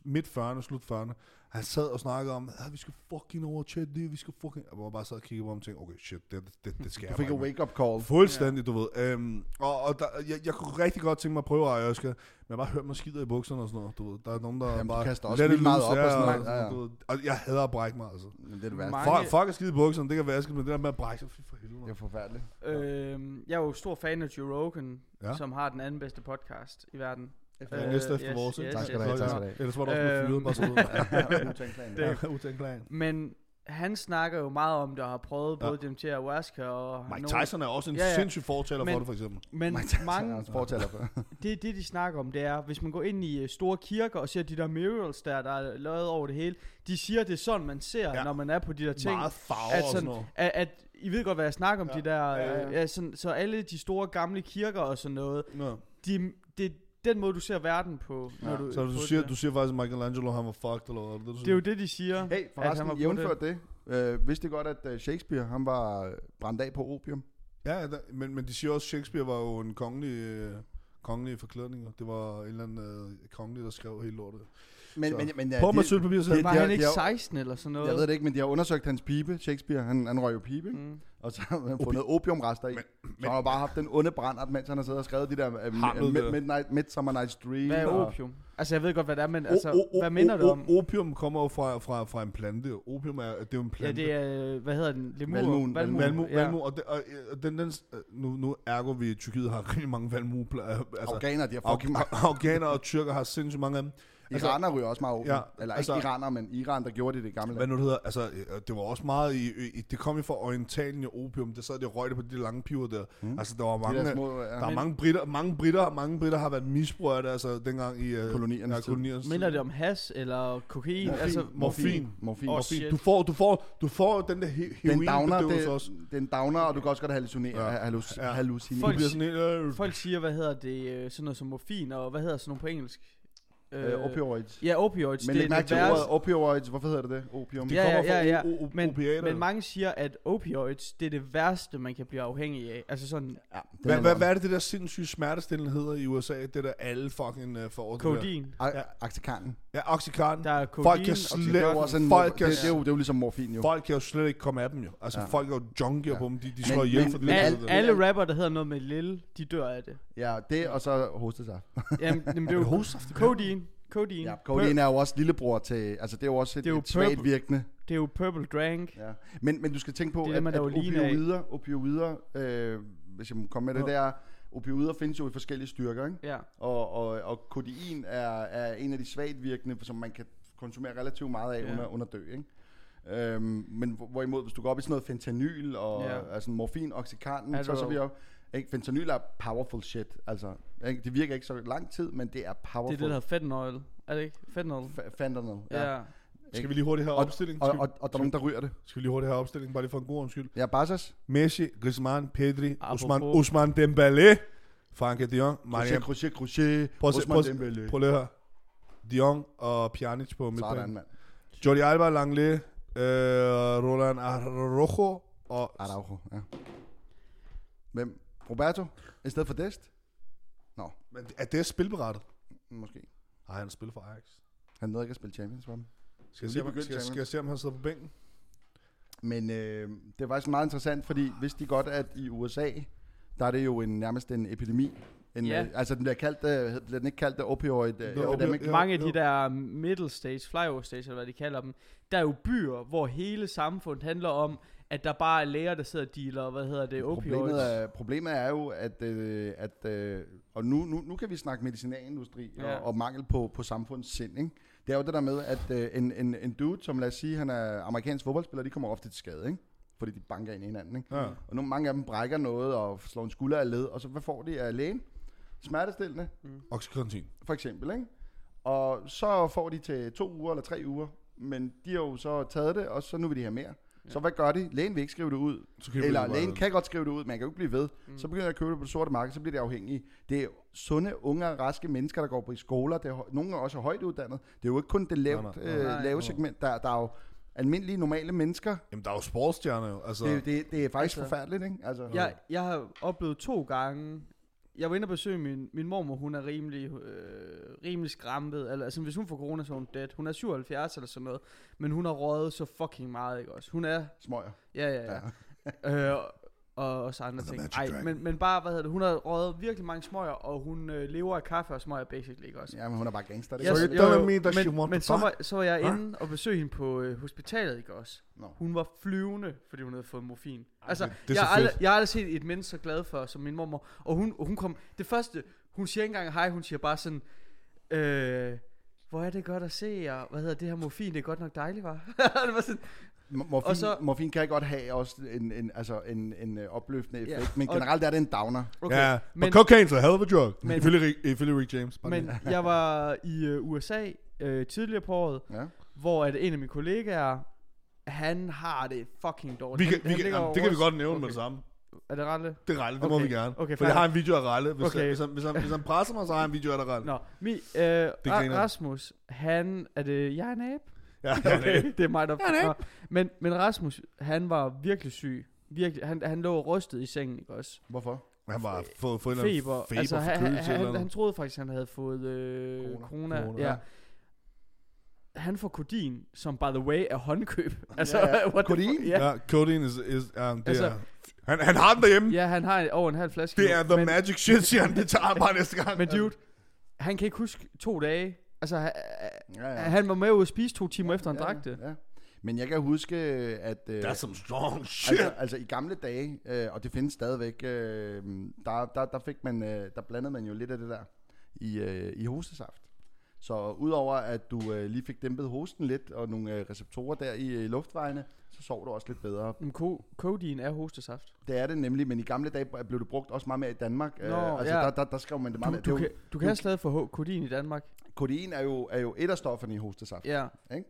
midt fyrrerne, slut fyrrerne. Han sad og snakkede om, at vi skal fucking over chat det, vi skal fucking... Jeg var bare sad og kiggede på ham og tænkte, okay, shit, det, det, det skal Du jeg fik bare en ikke. wake-up call. Fuldstændig, du ved. Øhm, og og der, jeg, jeg kunne rigtig godt tænke mig at prøve ayahuasca, men jeg har bare hørt mig skider i bukserne og sådan noget, du ved. Der er nogen, der Jamen, du bare... kaster også let vildt it meget loose, op og sådan noget. ja, Ja, ja. du ved. Og jeg hader at brække mig, altså. Men det er det værste. Mange- Folk, folk er skide i bukserne, det kan vaske, men det der med at brække sig, fy for helvede. Det er forfærdeligt. Øhm, jeg er jo stor fan af Joe Rogan, Ja. ja. som har den anden bedste podcast i verden. Ja, Øh, næste efter yes, vores, ikke? yes, Tak skal yes, du have, yes. tak skal du have. Ellers var der også blevet fyret, Øhm. bare så ud. Wu-Tang Clan. Det- Ja, Wu-Tang Clan. Men han snakker jo meget om det, og har prøvet Ja. både dem til ayahuasca og... Mike nogle- Tyson er også en Ja, ja. sindssyg fortaler Men- for det, for eksempel. Men Mike Tyson er mange, hans fortaler for. det, det de snakker om, det er, hvis man går ind i øh, store kirker og ser de der murals der, der er lavet over det hele, de siger, det er sådan, man ser, Ja. ja. når man er på de der ting. Meget farver At og sådan sådan, noget. at, at, I ved godt, hvad jeg snakker om, Ja. de der... Ja, ja, ja. Øh, ja, sådan, så alle de store gamle kirker og sådan noget, Ja. de, det den måde, du ser verden på, når Ja. du... Så du på siger, det. du siger faktisk, at Michelangelo han var fucked, eller hvad? Er det, du Det er siger? jo det, de siger. Hey, at han forresten, var på jævnført det. Øh, vidste I godt, at uh, Shakespeare, han var øh, brændt af på opium? Ja, der, men, men de siger også, at Shakespeare var jo en kongelig, øh, kongelig forklædning. Det var en eller anden øh, kongelig, der skrev hele lortet. Men, Så. men, men ja, På med de, sølvpapir, så det- Var de har- han ikke de har- seksten eller sådan noget? jeg ved det ikke, men de har undersøgt hans pibe, Shakespeare. Han, han røg jo pibe, ikke? Mm. Og så har han fundet opiumrester i. Men- så han har bare haft den onde brændert, mens han har siddet og skrevet de der uh, Hamlet mid, der. midnight, Midsummer Night's Dream. Hvad er og- opium? Altså, jeg ved godt, hvad det er, men altså, O- o- hvad minder o- det om? o- Opium kommer jo fra, fra, fra en plante. Opium er, det er jo en Ja, plante. det er, hvad hedder den? Lemur? Valmuen, Valmue. Valmu, Ja. valmu, og, det, og, og den, den, nu, nu ergo vi i Tyrkiet har rigtig mange valmu, altså, Afghaner, de har fucking mange. afghanere og tyrker har sindssygt mange af dem. Altså, Iraner ryger også meget opium. Ja, Eller altså- ikke iraner, men Iran, der gjorde det i det gamle Hvad land. nu det hedder, altså, øh, det var også meget i, i det kom jo fra Orientalien i opium, det sad de og røg det på de lange piver der. Mm. Altså, der var De mange, der små der ja, er mange britter, mange britter, mange britter har været misbrugere af det, altså, dengang i uh, koloniernes ja, tid. koloniernes tid. Minder det om has eller kokain? Morfin. Altså, Morfin. Morfin. Åh, Morfin. shit. Du får, du får, du får den der he- Den downer, heroinbedøvelse det, også. den downer, og du kan også godt hallucinere. Ja. Ja. Halluc- Ja. hallucinere. Du Folk- bliver sådan helt, øh, folk siger, hvad hedder det, øh, sådan noget som morfin, og hvad hedder sådan nogle på engelsk? Øh, opioids. Ja, opioids. Men det læg er mærke det til værste. ordet opioids. Hvorfor hedder det det? Opium. det Ja, kommer ja, ja, fra ja. o- o- Men, opiater. men mange siger, at opioids, det er det værste, man kan blive afhængig af. Altså sådan Ja, Hvad, den hvad, er- hvad er det, det der sindssyge smertestillende hedder i U S A? Det der alle fucking uh, får. det der? kodein. A- Oxycontin. Ja, Oxycontin. Der er Folk kodein, kan og slet- Det er jo også en, Folk det, kan- det, er jo, det er jo ligesom morfin jo. Folk kan jo slet ikke komme af dem jo. Altså, Ja. folk er jo junkier Ja. på dem. De, de Men- slår ihjel men- for det. men der. Al, det- alle rapper, der hedder noget med Lil, de dør af det. Ja, det og så hostesaft. Jamen, jamen det er Er det jo hovedsaft, det kodein. Kodein. Ja, kodein er jo også lillebror til, altså det er jo også et, Det er jo et svagt purple- virkende. Det er jo Purple Drank. Ja. Men, men du skal tænke på, Det er at, det, man at laver line af. opioider, opioider øh, hvis jeg må komme med det, Ja. der opioider findes jo i forskellige styrker, ikke? Ja. Og, og, og kodein er, er en af de svagt virkende, som man kan konsumere relativt meget af Ja. under, under dø, ikke? Øhm, men hvor- hvorimod, hvis du går op i sådan noget fentanyl og Ja. altså morfin, oxycontin, Er så, så du- vi jo ikke, fentanyl er powerful shit, altså ikke? Det virker ikke så lang tid, men det er powerful. Det er det, der hedder fentanyl. Er det ikke? Fentanyl. Fa- fentanyl, ja. Ja. Skal vi lige hurtigt have Og- opstilling? Og, Skal, og, og der er nogen, der ryger det. skal vi lige hurtigt have opstilling, bare lige for en god undskyld. Ja, Bassas, Messi, Griezmann, Pedri, Apropos- Ousmane, Ousmane Dembélé, Frankie de Jong, Crochet, Mariam. crochet, crochet, Prøv at se- Ousmane prøv at se- Dembélé. Prøv lige her. De Jong og Pjanic på Sådan, midtbanen. mand. Jordi Alba, Langley, øh, Roland Araujo og... Araujo, ja. Hvem? Roberto? I stedet for Dest? Men er det spilberettet? Måske. Nej, han spiller for Ajax. Han nåede ikke at spille Champions for dem. Skal jeg, lige se, om, begyndt, skal, Simon. skal jeg se, om han sidder på bænken? Men øh, det er faktisk meget interessant, fordi vidste de godt, at i U S A, der er det jo en, nærmest en epidemi. En, Ja. øh, altså den bliver kaldt, øh, bliver den ikke kaldt uh, opioid uh, Jo, epidemic? jo. Mange af de der middle stage, flyover stage, eller hvad de kalder dem, der er jo byer, hvor hele samfundet handler om, at der bare er læger, der sidder og dealer, hvad hedder det, opioids. Problemet er, problemet er jo, at, øh, at øh, og nu, nu, nu kan vi snakke medicinalindustri Ja. og, og mangel på, på samfundssind, ikke? Det er jo det der med, at øh, en, en, en dude, som lad os sige, han er amerikansk fodboldspiller, de kommer ofte til skade, ikke? Fordi de banker ind i hinanden, ikke? Ja. Og nu mange af dem brækker noget og slår en skulder af led, og så hvad får de af lægen? Smertestillende, Oxycontin. for eksempel, ikke? Og så får de til to uger eller tre uger, men de har jo så taget det, og så nu vil de have mere. Ja. Så hvad gør de? Lægen vil ikke skrive det ud. Så køber Eller de bare lægen det. kan godt skrive det ud, man kan jo ikke blive ved. Mm. Så begynder jeg at købe det på det sorte marked, så bliver det afhængige. Det er sunde, unge og raske mennesker, der går på i skoler. Det er, hø- nogle er også højt uddannet. Det er jo ikke kun det lavt, Nej, nej. øh, Nej. lave segment. Der, der er jo almindelige, normale mennesker. Jamen, der er jo sportsstjerner jo. Altså, Det, det, det er faktisk Altså- forfærdeligt, ikke? Altså, Jeg, jeg har oplevet to gange jeg var inde og besøge min, min mormor, hun er rimelig, øh, rimelig skræmpet. Eller, altså, hvis hun får corona, så er hun dead. Hun er syvoghalvfjerds eller sådan noget. Men hun har røget så fucking meget, ikke også? Hun er... Smøger. Ja, ja, ja. ja. øh, og også andre The ting. Magic Ej, Dragon. men, men bare, hvad hedder det, hun har røget virkelig mange smøger, og hun øh, lever af kaffe og smøger basically, ikke også? Ja, men hun er bare gangster. Det Jeg, So kan you jeg- telling me that she men want men to så, fuck? var, så var jeg Huh? inde og besøge hende på øh, hospitalet, ikke også? Nå. Hun var flyvende, fordi hun havde fået morfin. Altså, det- det er jeg, så har aldrig, fedt. jeg har aldrig set et menneske så glad for, som min mormor. Og hun, og hun kom, det første, hun siger ikke engang hej, hun siger bare sådan, øh, hvor er det godt at se, og hvad hedder det her morfin, det er godt nok dejligt, var. Det var sådan, M- Morfin, Og så- morfin kan godt have også en, en, altså en, en øh, opløftende effekt, Ja, men og- generelt er det en downer. okay. Ja, yeah, men- but cocaine's a hell of a drug. Men- Ifølge Rick, ifølge Rick James. Bare Men lige. jeg var i øh, U S A øh, tidligere på året, Ja. hvor at en af mine kollegaer, han har det fucking dårligt. vi kan, Han- vi han kan, ligger jamen, over det kan vi os. godt nævne Okay. med det samme. Er det Ralle? Det er Ralle, det Okay. må vi gerne. Okay, For jeg fair. har en video af Ralle. Hvis, Okay. han, hvis, han, hvis, han, hvis han presser mig, så har jeg en video af dig, Ralle. Nå, mi, øh, griner. Ra- Rasmus, han, er det, jeg er en abe? Ja, Okay, det er mig, der... Ja, det er Nå, men, men Rasmus, han var virkelig syg. Virkelig, han, han lå rystet i sengen, ikke også? Hvorfor? Han var fået, fået en eller anden Feber. feber altså, han, han, forkølelse eller han, noget. han troede faktisk, han havde fået øh, Corona. corona. Corona, Ja. ja. Han får kodin, som by the way er håndkøb. Altså, Ja, ja. what the Kodin? fuck? Ja. Ja, codeine is... is um, det Altså- er, han, han har den derhjemme. ja, han har over en halv flaske. Det nu, er the men, magic shit, siger han. Det tager han bare næste gang. Men dude, han kan ikke huske to dage. Altså, han, Ja, ja. han var med ud at spise to timer efter, han ja, drak det. Ja. Men jeg kan huske, at... Øh, That's some strong shit. altså, altså i gamle dage, øh, og det findes stadigvæk, øh, der, der, der, fik man, øh, der blandede man jo lidt af det der i, øh, i hostesaft. Så udover at du øh, lige fik dæmpet hosten lidt, og nogle øh, receptorer der i øh, luftvejene, så sov du også lidt bedre. Men ko- kodin er hostesaft. Det er det nemlig, men i gamle dage blev det brugt også meget mere i Danmark. Nå, øh, altså ja. der, der, der skrev man det meget Du, mere. du, Det er kan, du kan stadig få h- kodin i Danmark. jo, kodein er jo, er jo et af stofferne i hostesaft. Ja.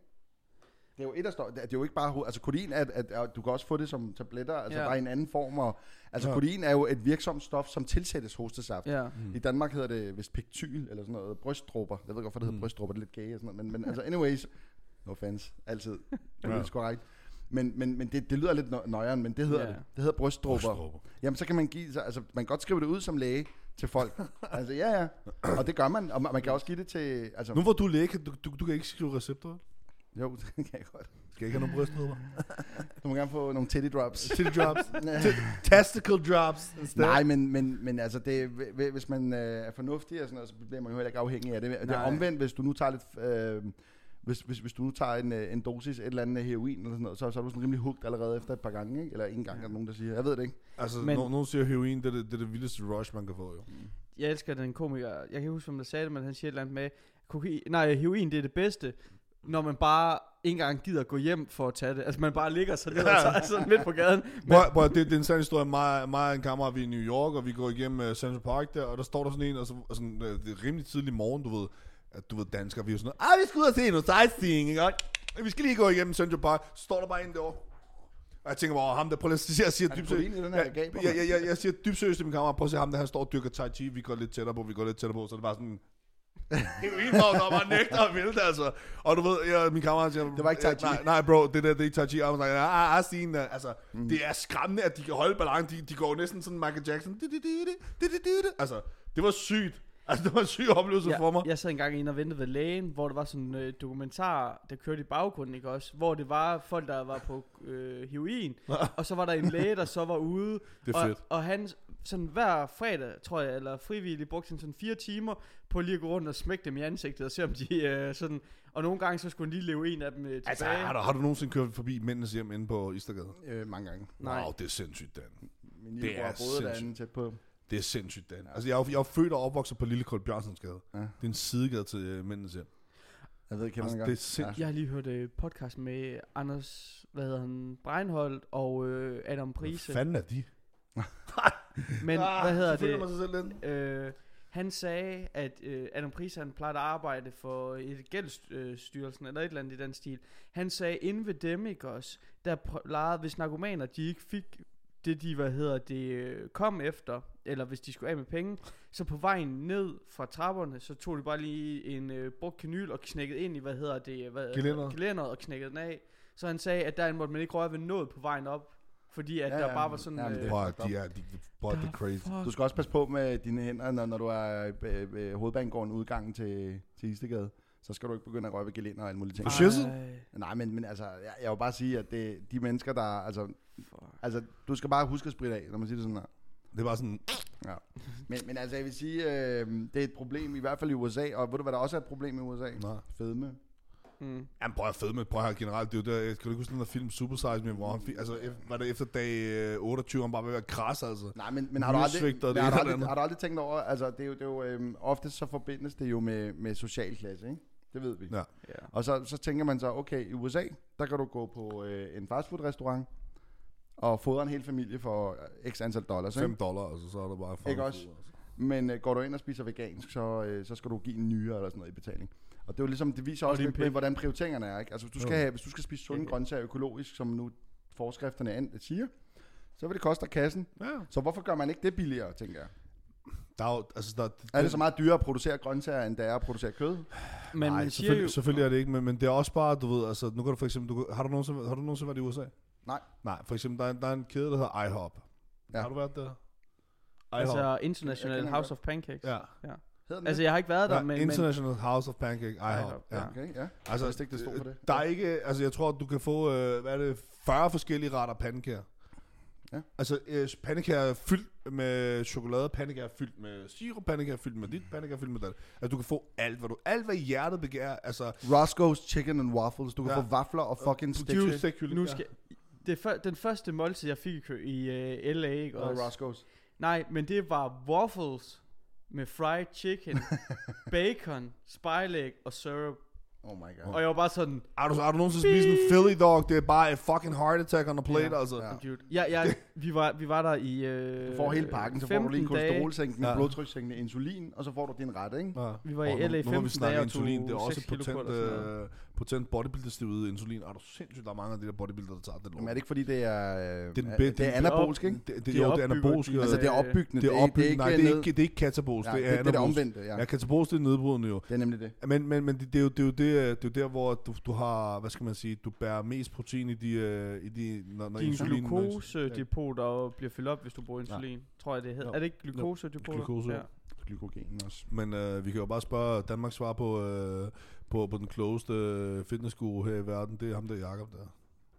Det er jo et af stofferne. Det er jo ikke bare... ho- Altså kodein, er, at, at, du kan også få det som tabletter, altså Ja. bare i en anden form. Og, altså Ja. kodein er jo et virksomt stof, som tilsættes hostesaft. Ja. Mm. I Danmark hedder det vist pektyl, eller sådan noget, brystdråber. Jeg ved ikke, hvorfor det hedder Mm. brystdråber, det er lidt gay og sådan noget. Men, men altså, anyways, no offense, altid. Det er Ja. ja. korrekt. Men, men, men det, det lyder lidt nø- nøjeren, men det hedder Ja. det. Det hedder brystdråber. Brystdråber. Jamen, så kan man give, så, altså, man kan godt skrive det ud som læge til folk. altså, ja, ja. Og det gør man, og man man kan også give det til, altså, Nu hvor du er læge, kan du, du, du kan ikke skrive recepter, vel? jo, det kan jeg godt. Skal jeg ikke have nogen brystdråber? Du må gerne få nogle titty drops. Titty drops. T- testicle drops. instead. Nej, men, men, men altså, det, hv- hvis man øh, er fornuftig og sådan noget, så bliver man jo heller ikke afhængig af det. Det er Nej. omvendt, hvis du nu tager lidt... Øh, hvis, hvis, hvis du nu tager en, øh, en dosis, et eller andet heroin eller sådan noget, så, så er du sådan rimelig hooked allerede efter et par gange, ikke? Eller en gang, er der nogen, der siger. Jeg ved det ikke. Altså, Men- men, nogen siger heroin, det er det, det er det vildeste rush, man kan få, jo. Jeg elsker den komiker. Jeg kan ikke huske, hvem der sagde det, men han siger et eller andet med, kokain, nej, heroin, det er det bedste, når man bare ikke engang gider gå hjem for at tage det. Altså, man bare ligger sig ned og tager sådan midt på gaden. Men, Prøv, prøv, det, det er en sand historie. Mig, mig og en kammerat, vi er i New York, og vi går igennem uh, Central Park der, og der står der sådan en, og, så, og sådan, uh, det er rimelig tidlig morgen, du ved, at du ved, danskere, vi er jo sådan noget, ah, vi skal ud og se noget sightseeing, ikke? Og vi skal lige gå igennem Central Park, så står der bare en derovre. Og jeg tænker bare, ham der, prøv lige at se, jeg siger Er der dybt protein i den her jeg, gaber, jeg, jeg, jeg, jeg siger dybt seriøst til min kammerat, prøv at se ham der, han står og dyrker tai chi, vi går lidt tættere på, vi går lidt tættere på, så det er bare sådan, heroinfarve, der bare nægter at vælte, altså. Og du ved, jeg, min kammerat siger, Det var ikke tai chi. Nej, nej bro, det der, det er ikke tai chi. Og jeg var ah, ah, seen that. Altså, mm. det er skræmmende, at de kan holde balance. De, de går næsten sådan Michael Jackson. Altså, det var sygt. Altså, det var en syg oplevelse for mig. jeg, jeg sad engang inde og ventede ved lægen, hvor der var sådan en øh, dokumentar, der kørte i baggrunden, ikke også? Hvor det var folk, der var på øh, heroin, og så var der en læge, der så var ude. Det er og, fedt. og han sådan hver fredag, tror jeg, eller frivillig, brugte han sådan fire timer på lige at gå rundt og smække dem i ansigtet og se om de øh, sådan... Og nogle gange så skulle han lige leve en af dem øh, tilbage. Altså, har du, har du nogensinde kørt forbi mændenes hjem inde på Istergade? Øh, mange gange. Nej. Wow, det er sindssygt, Dan. Min Det lillebror er boede derinde sindssygt. tæt på. Det er sindssygt, Dan. Altså, jeg er jo, jeg er jo født og opvokset på Lille Kold Bjørnsensgade. Ja. Det er en sidegade til øh, mændenes hjem. Jeg ved, kender Altså, man det er godt. sindssygt. Jeg har lige hørt øh, podcast med Anders, hvad hedder han, Breinholt og øh, Adam Prise. Hvad fanden er de? Men Ah, hvad hedder så føler det? man sig selv lidt. Øh, han sagde, at øh, Adam Prise, han plejede at arbejde for et gældsstyrelsen, eller et eller andet i den stil. Han sagde, inden ved dem, ikke også, der plejede, hvis narkomaner, de ikke fik det, de, hvad hedder det, øh, kom efter, eller hvis de skulle af med penge, så på vejen ned fra trapperne, så tog de bare lige en øh, brugt kanyl og knækkede ind i, hvad hedder det, hvad, Gelænderet. gelænderet og knækkede den af. Så han sagde, at der måtte man ikke røre ved noget på vejen op. Fordi at Ja, der ja. bare var sådan... Ja, men øh, det- Prøv at, de er, de, prøv at, det er crazy. fuck? Du skal også passe på med dine hænder, når, når du er ved, ved hovedbanegården udgangen til, til Istegade. Så skal du ikke begynde at røre ved gelænder og alle mulige ting. På Schissel? Ej, Nej, men, men altså, jeg, jeg vil bare sige, at det, de mennesker, der... Altså, fuck. altså, du skal bare huske at spritte af, når man siger det sådan her. Det er bare sådan, Ja. Men, men altså, jeg vil sige, øh, det er et problem, i hvert fald i U S A. Og ved du, hvad der også er et problem i U S A? nej. Fedme. Mm. Jamen prøv at fede med, prøv at generelt, det er jo der, kan du ikke huske den der film Super Size Me, hvor han, fi- altså, ef- var det efter dag øh, otteogtyve, han bare ved at være kras, altså. Nej, men, men har, du aldrig, Nyresvigt og det men har, du ene og det aldrig, andet. har du aldrig tænkt over, altså, det er jo, det er jo øhm, ofte så forbindes det jo med, med social klasse, ikke? Det ved vi. Ja. Ja. Og så, så tænker man så, okay, i U S A, der kan du gå på øh, en fastfood-restaurant og fodre en hel familie for øh, x antal dollars, fem ikke? dollar, altså, så er det bare fucking Ikke også? fed, altså. Men øh, går du ind og spiser vegansk, så, øh, så skal du give en nyre eller sådan noget i betaling. Og det er jo ligesom, det viser Og også din lidt pik. med, hvordan prioriteringerne er, ikke? Altså, hvis du skal, Jo. have, hvis du skal spise sunde Okay. grøntsager økologisk, som nu forskrifterne an- siger, så vil det koste dig kassen. Ja. Så hvorfor gør man ikke det billigere, tænker jeg? Der er jo, altså, der, Er det så meget dyrere at producere grøntsager, end det er at producere kød? Men Nej, man siger selvfølgelig, jo... selvfølgelig er det ikke, men, men det er også bare, du ved, altså, nu kan du for eksempel, du, har du nogensinde, har du nogensinde været i U S A? Nej. Nej, for eksempel, der er, en- der er en kæde, der hedder IHOP. Ja. Har du været der? IHOP. Altså Jeg International kender House godt. of Pancakes. ja. Hedder den Altså det? jeg har ikke været der, ja, men... International House of Pancake, IHOP. IHOP, Ja. ja. Okay, ja. Altså, vidste ikke, det stod for det. Der er ikke, altså jeg tror, du kan få, øh, hvad er det, fyrre forskellige retter pandekager. Ja. Altså, øh, pandekager er fyldt med chokolade, pandekager er fyldt med sirup, pandekager er fyldt med dit, pandekager er fyldt med det. Altså, du kan få alt, hvad du, alt hvad hjertet begærer, altså... Roscoe's Chicken and Waffles. Du kan Ja. få vafler og fucking Stiv stik. stegkylling, Nu skal... Det er for, den første måltid, jeg fik i, kø, i uh, L A, ikke Og også? Roscoe's. Nej, men det var waffles med fried chicken, bacon, spejlæg og syrup. Oh my god. Og jeg var bare sådan, Har du, har du nogensinde spist en Philly dog? Det er bare et fucking heart attack on a plate, Ja. altså. Ja. dude. Ja, ja, vi, var, vi var der i øh, Du får hele pakken, så får du lige en femten dage. kolesterolsænkende, Ja. blodtrykssænkende insulin, og så får du din ret, ikke? Ja. Vi var Og i nu- L A nu har vi femten snakket dage og insulin, det er tog også seks kilo potent, kul og sådan noget. øh, potent bodybuilder-stivet insulin. Er du sindssygt, der er mange af de der bodybuilder, der tager det lort. Men er det ikke fordi, det er, øh, Det er den er- be- det er den- anabolsk, ikke? Det, det, Det jo, det er opbygger anabolsk. din- Altså, det er øh, opbyggende. det er opbygget. Nej, det er ned- ikke, det er ikke katabolisk. Ja, det er det, det er det anabolsk. omvendte, ja. Ja, katabolisk, det er nedbrydende jo. Det er nemlig det. Men, men, men det, det, er jo, det, er jo det, det er jo der, hvor du, du har, hvad skal man sige, du bærer mest protein i de, øh, i de når, når Din insulin... glukosedepoter bliver fyldt op, hvis du bruger insulin. Tror jeg, det hedder. Jo. Er det ikke glukosedepoter? Glukose, ja. Glykogen også. Men øh, vi kan jo bare spørge Danmarks svar på, øh, på, på den klogeste øh, fitnessguru her i verden. Det er ham der, Jakob der.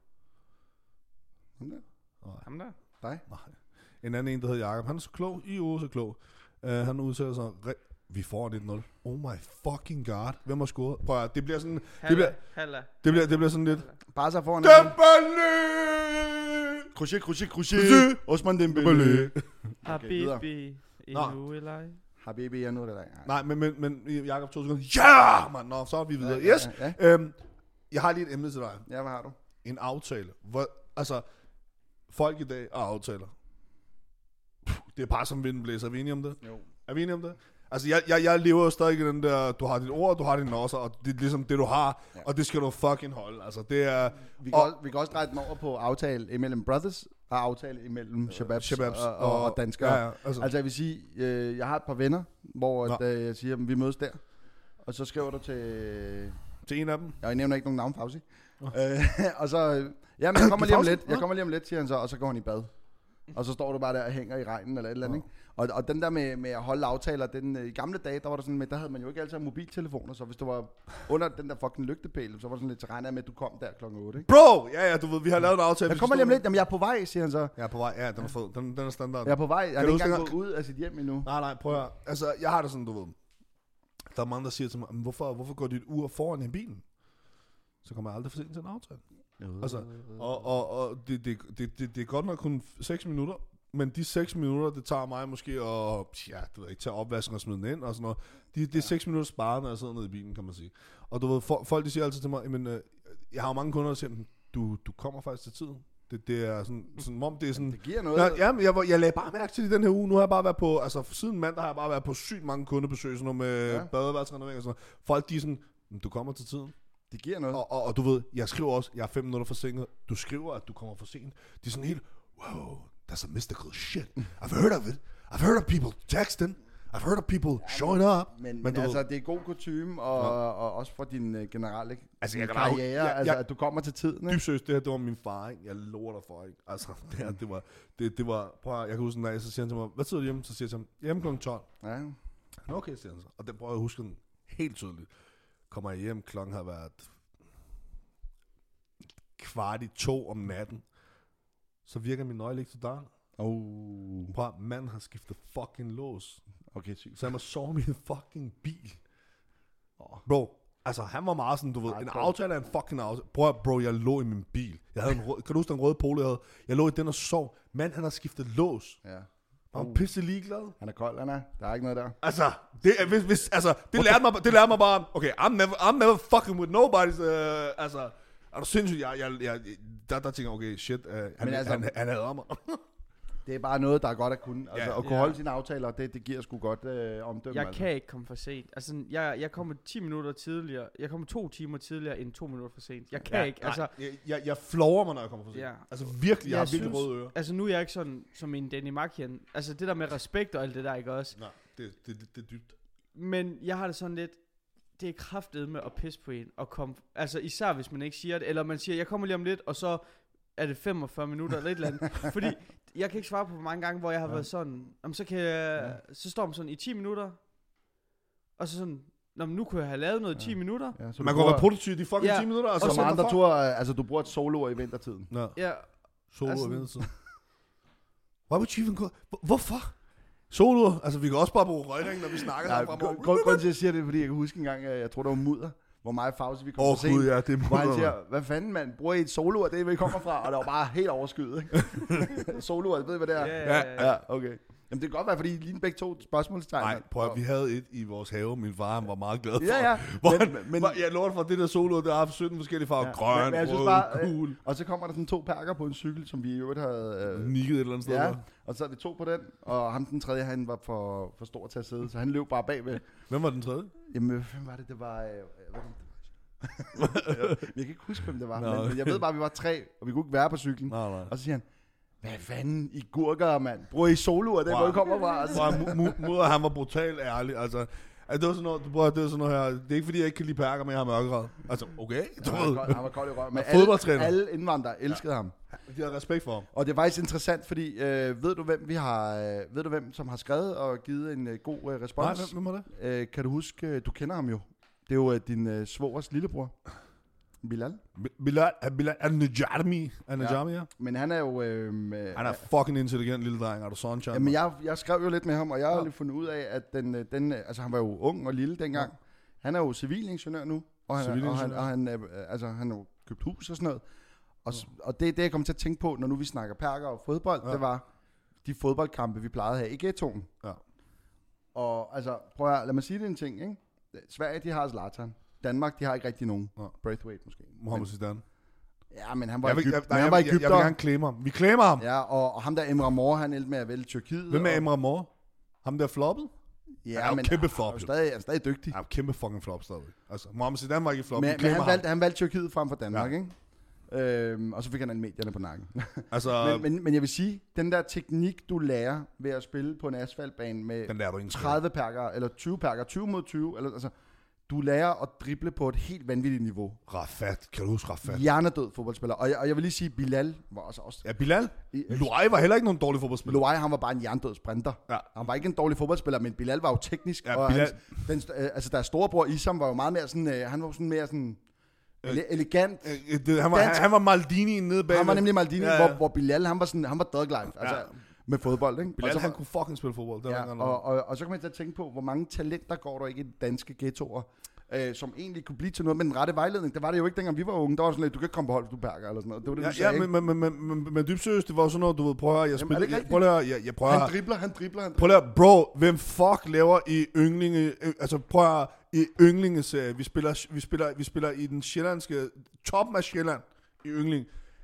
Sådan der. Nej, Ham der. Dig? nej. En anden en, der hedder Jakob. Han er så klog. I er så klog. Uh, han udtaler sig... Re- vi får et nul. Oh my fucking god. Hvem har scoret? Prøv at, høre, det bliver sådan... Det Halla, bliver, halla. det bliver, det bliver sådan lidt... Bare så foran. Dembélé! Crochet, crochet, crochet. Crochet. Osman Dembélé. Dembélé. Habibi. Nå. Endnu eller ej. Habibi, jeg nu det der. Nej, men, men, men Jakob to sekunder. Ja, man. Nå, så er vi videre. Ja, Yes. Ja, ja. Øhm, jeg har lige et emne til dig. ja, hvad har du? En aftale. Hvor, altså, folk i dag er aftaler. Puh, det er bare som vindblæser. Er vi enige om det? Jo. Er vi enige om det? Altså, jeg, jeg, jeg lever jo stadig i den der, du har dit ord, du har dine nosser, og det er ligesom det, du har, Ja. ja. og det skal du fucking holde. Altså, det er... Vi kan, Og- også, vi kan også dreje den over på aftale imellem brothers og aftale imellem shababs, Shababs og, og, og danskere. Ja, ja, altså, Altså jeg vil sige, øh, jeg har et par venner, hvor at, Nå. øh, jeg siger, at vi mødes der. Og så skriver du til... til en af dem. Jeg nævner ikke nogen navn, Fauci. Nå. Øh, og så... Ja, men jeg kommer lige om Fauci? lidt. Jeg Nå. kommer lige om lidt, siger han så, og så går han i bad. Og så står du bare der og hænger i regnen eller et eller andet, ikke? Og, og den der med, med at holde aftaler, den, øh, i gamle dage, der var der sådan med, der havde man jo ikke altid mobiltelefoner, så hvis du var under den der fucking lygtepæl, så var det sådan lidt til regn af med, at du kom der klokken otte, ikke? Bro! Ja, ja, du ved, vi har lavet en aftale. Jeg vi kommer skal lige om stå- lidt, jamen jeg er på vej, siger han så. Jeg er på vej. Ja, den er fed. Den, den er standard. Jeg er på vej, jeg er Kan du ikke engang huske gået ud af sit hjem endnu. Nej, nej, prøv at høre. Altså, jeg har det sådan, du ved. Der er mange, der siger til mig, "Men hvorfor, hvorfor går dit ur foran i bilen? Så kommer jeg aldrig for sent til en aftale. Altså, og, og, og det, det, det, det, det er godt nok kun seks minutter, men de seks minutter, det tager mig måske at, ja, du ved ikke, tage opvasken og smide den ind og sådan noget. De, det er seks minutter sparet, når jeg sidder nede i bilen, kan man sige. Og du ved, for, folk de siger altid til mig, men øh, jeg har jo mange kunder, der siger, du, du kommer faktisk til tiden. Det, det er sådan, sådan, om det er sådan... Det giver noget. Ja, ja, men jeg, var- jeg lagde bare mærke til det den her uge. Nu har jeg bare været på, altså siden mandag har jeg bare været på sygt mange kundebesøg, sådan noget med Ja. ja. badeværelsesrenovering og sådan noget. Folk de er sådan, "Men du kommer til tiden. Det giver noget. Og, og, og du ved, jeg skriver også, jeg er fem minutter forsinket. Du skriver, at du kommer for sent. De er sådan helt, wow, that's a mystical shit. I've heard of it. I've heard of people texting. I've heard of people showing up. Men, men men du altså, ved, det er god kutyme, og, Ja. og, og også for din uh, generelle Altså, jeg kan karriere, bare- jeg- altså, jeg- at du kommer til tiden. Ikke? dybt seriøst, det her, det var min far, ikke? Jeg lover dig for, ikke? Altså, det, her, det var, det, det var, prøv at, jeg kan huske en dag, så siger han til mig, hvad tid er du hjemme? Så siger jeg til ham, hjemme klokken tolv. Ja. Nå, okay, siger han så. Og det prøver jeg at huske den helt tydeligt. Kommer jeg hjem, klokken har været kvart i to om natten. Så virker min nøgle ikke til døren. Oh. Prøv at, manden har skiftet fucking lås. Okay, sygt. Så jeg må sove min fucking bil. Bro, altså han var meget sådan, du ved, en Hardcore. aftale er en fucking aftale. Prøv at, bro, jeg lå i min bil. Jeg havde en rød, kan du huske den røde polo, jeg havde? Jeg lå i den og sov. Mand, han har skiftet lås. Ja. Han var Uh. pisse ligeglad. Han er kold, han er. Der er ikke noget der. Altså, det, er, hvis, hvis, altså, det, lærte mig, det lærte mig bare, okay, I'm never, I'm never fucking with nobody's, uh, altså, er du sindssygt, jeg, jeg, jeg, der, der tænker jeg, okay, shit, uh, han, Men altså- han, han hader mig. Det er bare noget, der er godt at kunne. Altså, Ja. at kunne Ja. holde sine aftaler, det, det giver sgu godt øh, omdømme. Jeg altså. kan ikke komme for sent. Altså, jeg, jeg kommer ti minutter tidligere. Jeg kommer to timer tidligere end to minutter for sent. Jeg kan Ja, ikke. Altså, nej, jeg, jeg, jeg flover mig, når jeg kommer for sent. Ja. Altså virkelig, jeg, Jeg har virkelig synes- røde ører. altså, nu er jeg ikke sådan som en Danny Makian. Altså, det der med respekt og alt det der, ikke også? Nej, det, det, det, det er dybt. Men jeg har det sådan lidt, det er kraftedme at pisse på en, og komme, altså især hvis man ikke siger det, eller man siger, jeg kommer lige om lidt, og så er det femogfyrre minutter eller et eller andet. Fordi jeg kan ikke svare på, hvor mange gange, hvor jeg har Ja. været sådan, jamen, så kan jeg, så står man sådan i ti minutter, og så sådan, nå, men nu kunne jeg have lavet noget i ti minutter. Ja, så Man du kan bruger- være produktiv de fucking Ja, ti minutter, og Og så som sætter andre for. tur, altså du bruger et soloer i vintertiden. Nå, Ja, solo Altså- og vintertid. Why would you even go? Hvor- Hvorfor? Solo? Altså, vi kan også bare bruge røgring, når vi snakker Nej, her fremover. grund, grund, grund til, at jeg siger det, fordi jeg kan huske en gang, jeg tror, det var Mudder, hvor mig og Fauzi, vi kom Åh, for sent. gud, ja, det er Hvor han mudder, siger, hvad fanden mand, bruger I et soloer, det er, hvor I kommer fra? Og det var bare helt overskyet, ikke? Soloer, ved I, hvad det er? ja, ja, ja. Ja, okay. Jamen det kan godt være, fordi I lige begge to spørgsmålstegn. Nej, prøv at, vi havde et i vores have, min far han var meget glad for. Ja, ja. Hvor Men- han, men- men, jeg lover for, det der solo, der har haft sytten forskellige farver. Ja, Grøn, men- men jeg synes rød, bare, øh, gul. Og så kommer der sådan to perker på en cykel, som vi i øvrigt havde... Øh, Nikket et eller andet sted. ja, der. og så havde vi to på den, og ham den tredje, han var for, for stor til at sidde, så han løb bare bagved. Hvem var den tredje? Jamen, hvem var det? Det var... Øh, hvad var det? jeg kan ikke huske, hvem det var, Nå. men, men jeg ved bare, at vi var tre, og vi kunne ikke være på cyklen. Nej, nej. Og så siger han, hvad fanden, I gurker, mand? Bruger I soloer, det er, hvor I kommer fra? Altså. Prøv at, mu- mu- Mudder, han var brutalt ærlig. Altså, altså, det var sådan noget, du prøver, det var sådan noget her. Det er ikke fordi, jeg ikke kan lide perker, men jeg har mørkerad. Altså, okay. Du Han var ved. kold, han var kold i røven, men Og fodboldtræner. alle, alle indvandrere elskede ham. De har respekt for ham. Og det er faktisk interessant, fordi øh, ved du hvem vi har, øh, ved du hvem som har skrevet og givet en øh, god øh, Nej, respons? hvem, hvem var det? Øh, kan du huske, øh, du kender ham jo. Det er jo øh, din øh, svogers lillebror, Bilal. Bilal, Bilal, Al-Najami. Al-Najami, ja. Men han er jo... Øh, øh, Han er fucking intelligent lille dreng. Er du sunshine? Jamen, jeg, jeg skrev jo lidt med ham, og jeg har Ja. jo lige fundet ud af, at den, øh, den, øh, altså, han var jo ung og lille dengang. Han er jo civilingeniør nu, og han, og han, Civilingeniør. og han, øh, altså, han har jo købt hus og sådan noget. Og, s- og det, det, jeg kom til at tænke på, når nu vi snakker perker og fodbold, Ja. det var de fodboldkampe, vi plejede at have i ghettoen. Ja. Og altså, prøv at lad mig sige det en ting, ikke? Sverige, de har Zlatan. Danmark, de har ikke rigtig nogen. Ja. Braithwaite måske. Mohammed Men, Zidane. ja, men han var Jeg vil, Egypt, jeg, men jeg, han var jeg, jeg, jeg vil Egypter. gerne claime ham. Vi claimer ham. Ja, og, og ham der Emre Mor, han endte med at vælge Tyrkiet. Hvem er og- Emre Mor? Ham der floppet? Ja, Han er jo men kæmpe han flop, er jo jo. stadig, han er stadig dygtig. Ja, kæmpe fucking flop stadigvæk. Altså, Mohammed Zidane var ikke flop. Men, Vi men claimer han, ham. valgte, han valgte Tyrkiet frem for Danmark, Ja. ikke? Øhm, og så fik han en medierne på nakken. Altså, men, men, men jeg vil sige, den der teknik, du lærer ved at spille på en asfaltbane med den lærer du ikke. tredive perker, eller tyve perker, tyve mod tyve, eller, altså, du lærer at drible på et helt vanvittigt niveau. Rafat. Kan du huske Rafat? Hjernedød fodboldspiller. Og jeg, og jeg vil lige sige, Bilal var også... også Ja, Bilal. i- Luai var heller ikke nogen dårlig fodboldspiller. Luai, han var bare en jerndød sprinter. Ja. Han var ikke en dårlig fodboldspiller, men Bilal var jo teknisk. Ja, og Bilal- hans, den, øh, altså deres storebror Isam var jo meget mere sådan... Øh, han var sådan mere sådan... Øh, ele- elegant. Øh, det, han, var, han, Dansk- han var Maldini nede bag. Han var nemlig Maldini, Ja, ja, ja. Hvor, hvor Bilal, han var sådan... Han var dog life. Altså, Ja. med fodbold, ikke? Bilal, og så, han kunne fucking spille fodbold. Det var ja, og, og, og så kan man til at tænke på, hvor mange talenter går der ikke i de danske ghettoer, øh, som egentlig kunne blive til noget med den rette vejledning. Det var det jo ikke, dengang vi var unge. Der var sådan lidt, du kan ikke komme på hold, hvis du perker, eller sådan noget. Det var det, Ja, du sagde, ja ikke? men, men, men, men, men dybt seriøst, det var sådan noget, du ved, prøv at høre, jeg er det spiller, ikke jeg, rigtigt? prøv at høre, jeg, jeg prøver at Han høre, dribler, han dribler, han prøv dribler. at høre, bro, hvem fuck laver i yndlinge, øh, altså prøv at høre, i yndlingeserie, vi spiller, vi spiller, vi spiller i den sjællandske, toppen af Sjælland, i yndling,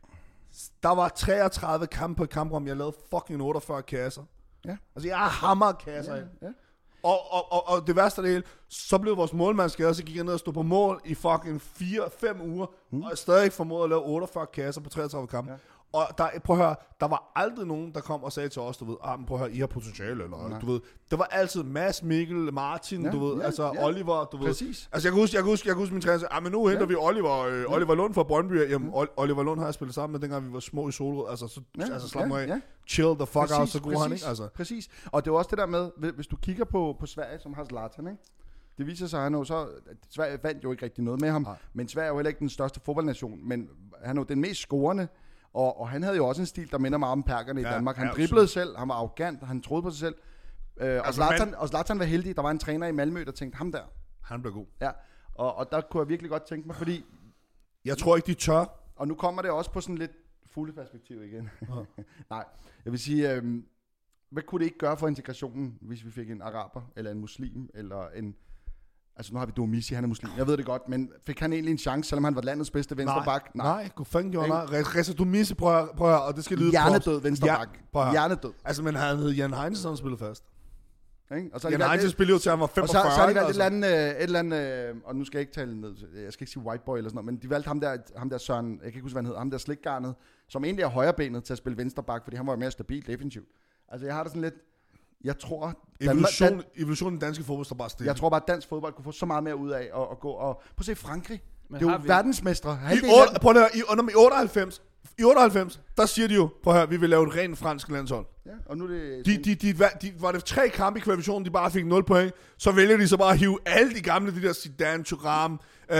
der var treogtredive kampe på et kamprum, jeg lavede fucking otteogfyrre kasser. Ja. Altså, jeg har hamret kasser. Ja, Ja. ja. Og, og, og, og det værste af det hele, så blev vores målmand skadet, så gik jeg ned og stod på mål i fucking fire fem uger, mm. og jeg stadig ikke formået at lave otteogfyrre kasser på treogtredive kampe. Ja. Og der, prøv at høre, der var aldrig nogen, der kom og sagde til os, du ved, ah, men prøv at høre, I har potentiale, eller nej. Du ved. Det var altid Mads, Mikkel, Martin, ja, du ved, ja, altså ja. Oliver, du ved. Præcis. Altså jeg kan huske, jeg kan huske, jeg kan huske min træner sagde, ah, men nu henter ja. vi Oliver, øh, ja. Oliver Lund fra Brøndby. Jamen, mm. Oliver Lund har jeg spillet sammen med, dengang vi var små i Solrød. Altså, så, ja. altså slap mig ja. af. Chill the fuck præcis, out, så god han, ikke? Altså. Præcis. Og det er også det der med, hvis du kigger på, på Sverige, som har Zlatan, ikke? Det viser sig, at han jo så, Sverige vandt jo ikke rigtig noget med ham, ja. men Sverige er jo heller ikke den største fodboldnation, men han er jo den mest scorende, og, og han havde jo også en stil, der minder meget om perkerne ja, i Danmark. Han ja, driblede selv, han var arrogant, han troede på sig selv, øh, altså, og, Zlatan, man... og Zlatan var heldig. Der var en træner i Malmø, der tænkte, ham der. Han blev god. Ja, og, og der kunne jeg virkelig godt tænke mig, fordi... Jeg tror ikke, de tør. Og nu kommer det også på sådan lidt fulde perspektiv igen. Ja. Nej, jeg vil sige... Øh, hvad kunne det ikke gøre for integrationen, hvis vi fik en araber, eller en muslim, eller en... Altså nu har vi Domisi, han er muslim. Jeg ved det godt, men fik han egentlig en chance, selvom han var landets bedste venstreback? Nej, nej, god fanden gjorde nej. Reza Domisi, prøv at høre, og det skal lyde... Hjernedød venstreback. Ja, Hjernedød. Altså, men han hed Jan Heinze, han spillede fast. Okay? Og så Jan Heinze spillede jo til, han var femogfyrre. Og så, så har de valgt et eller andet, et eller andet, og nu skal jeg ikke tale ned, jeg skal ikke sige white boy eller sådan noget, men de valgte ham der, ham der Søren, jeg kan ikke huske, hvad han hed, ham der slikgarnet, som egentlig er højrebenet til at spille venstreback, fordi han var mere stabil defensivt. Altså jeg har det sådan lidt... Jeg tror... Evolution, Dan, evolutionen i danske fodbold står bare stille. Jeg tror bare, at dansk fodbold kunne få så meget mere ud af at, at gå og... Prøv at se Frankrig. Men det er jo vi... verdensmestre. I, otte, prøv at høre, i, i otteoghalvfems, i otteoghalvfems, der siger de jo, prøv at høre, vi vil lave et rent fransk landshold. Ja, og nu er det... De, de, de, de, de, var det tre kampe i kvalifikationen, de bare fik nul point, så vælger de så bare at hive alle de gamle, de der Zidane, Thuram, øh,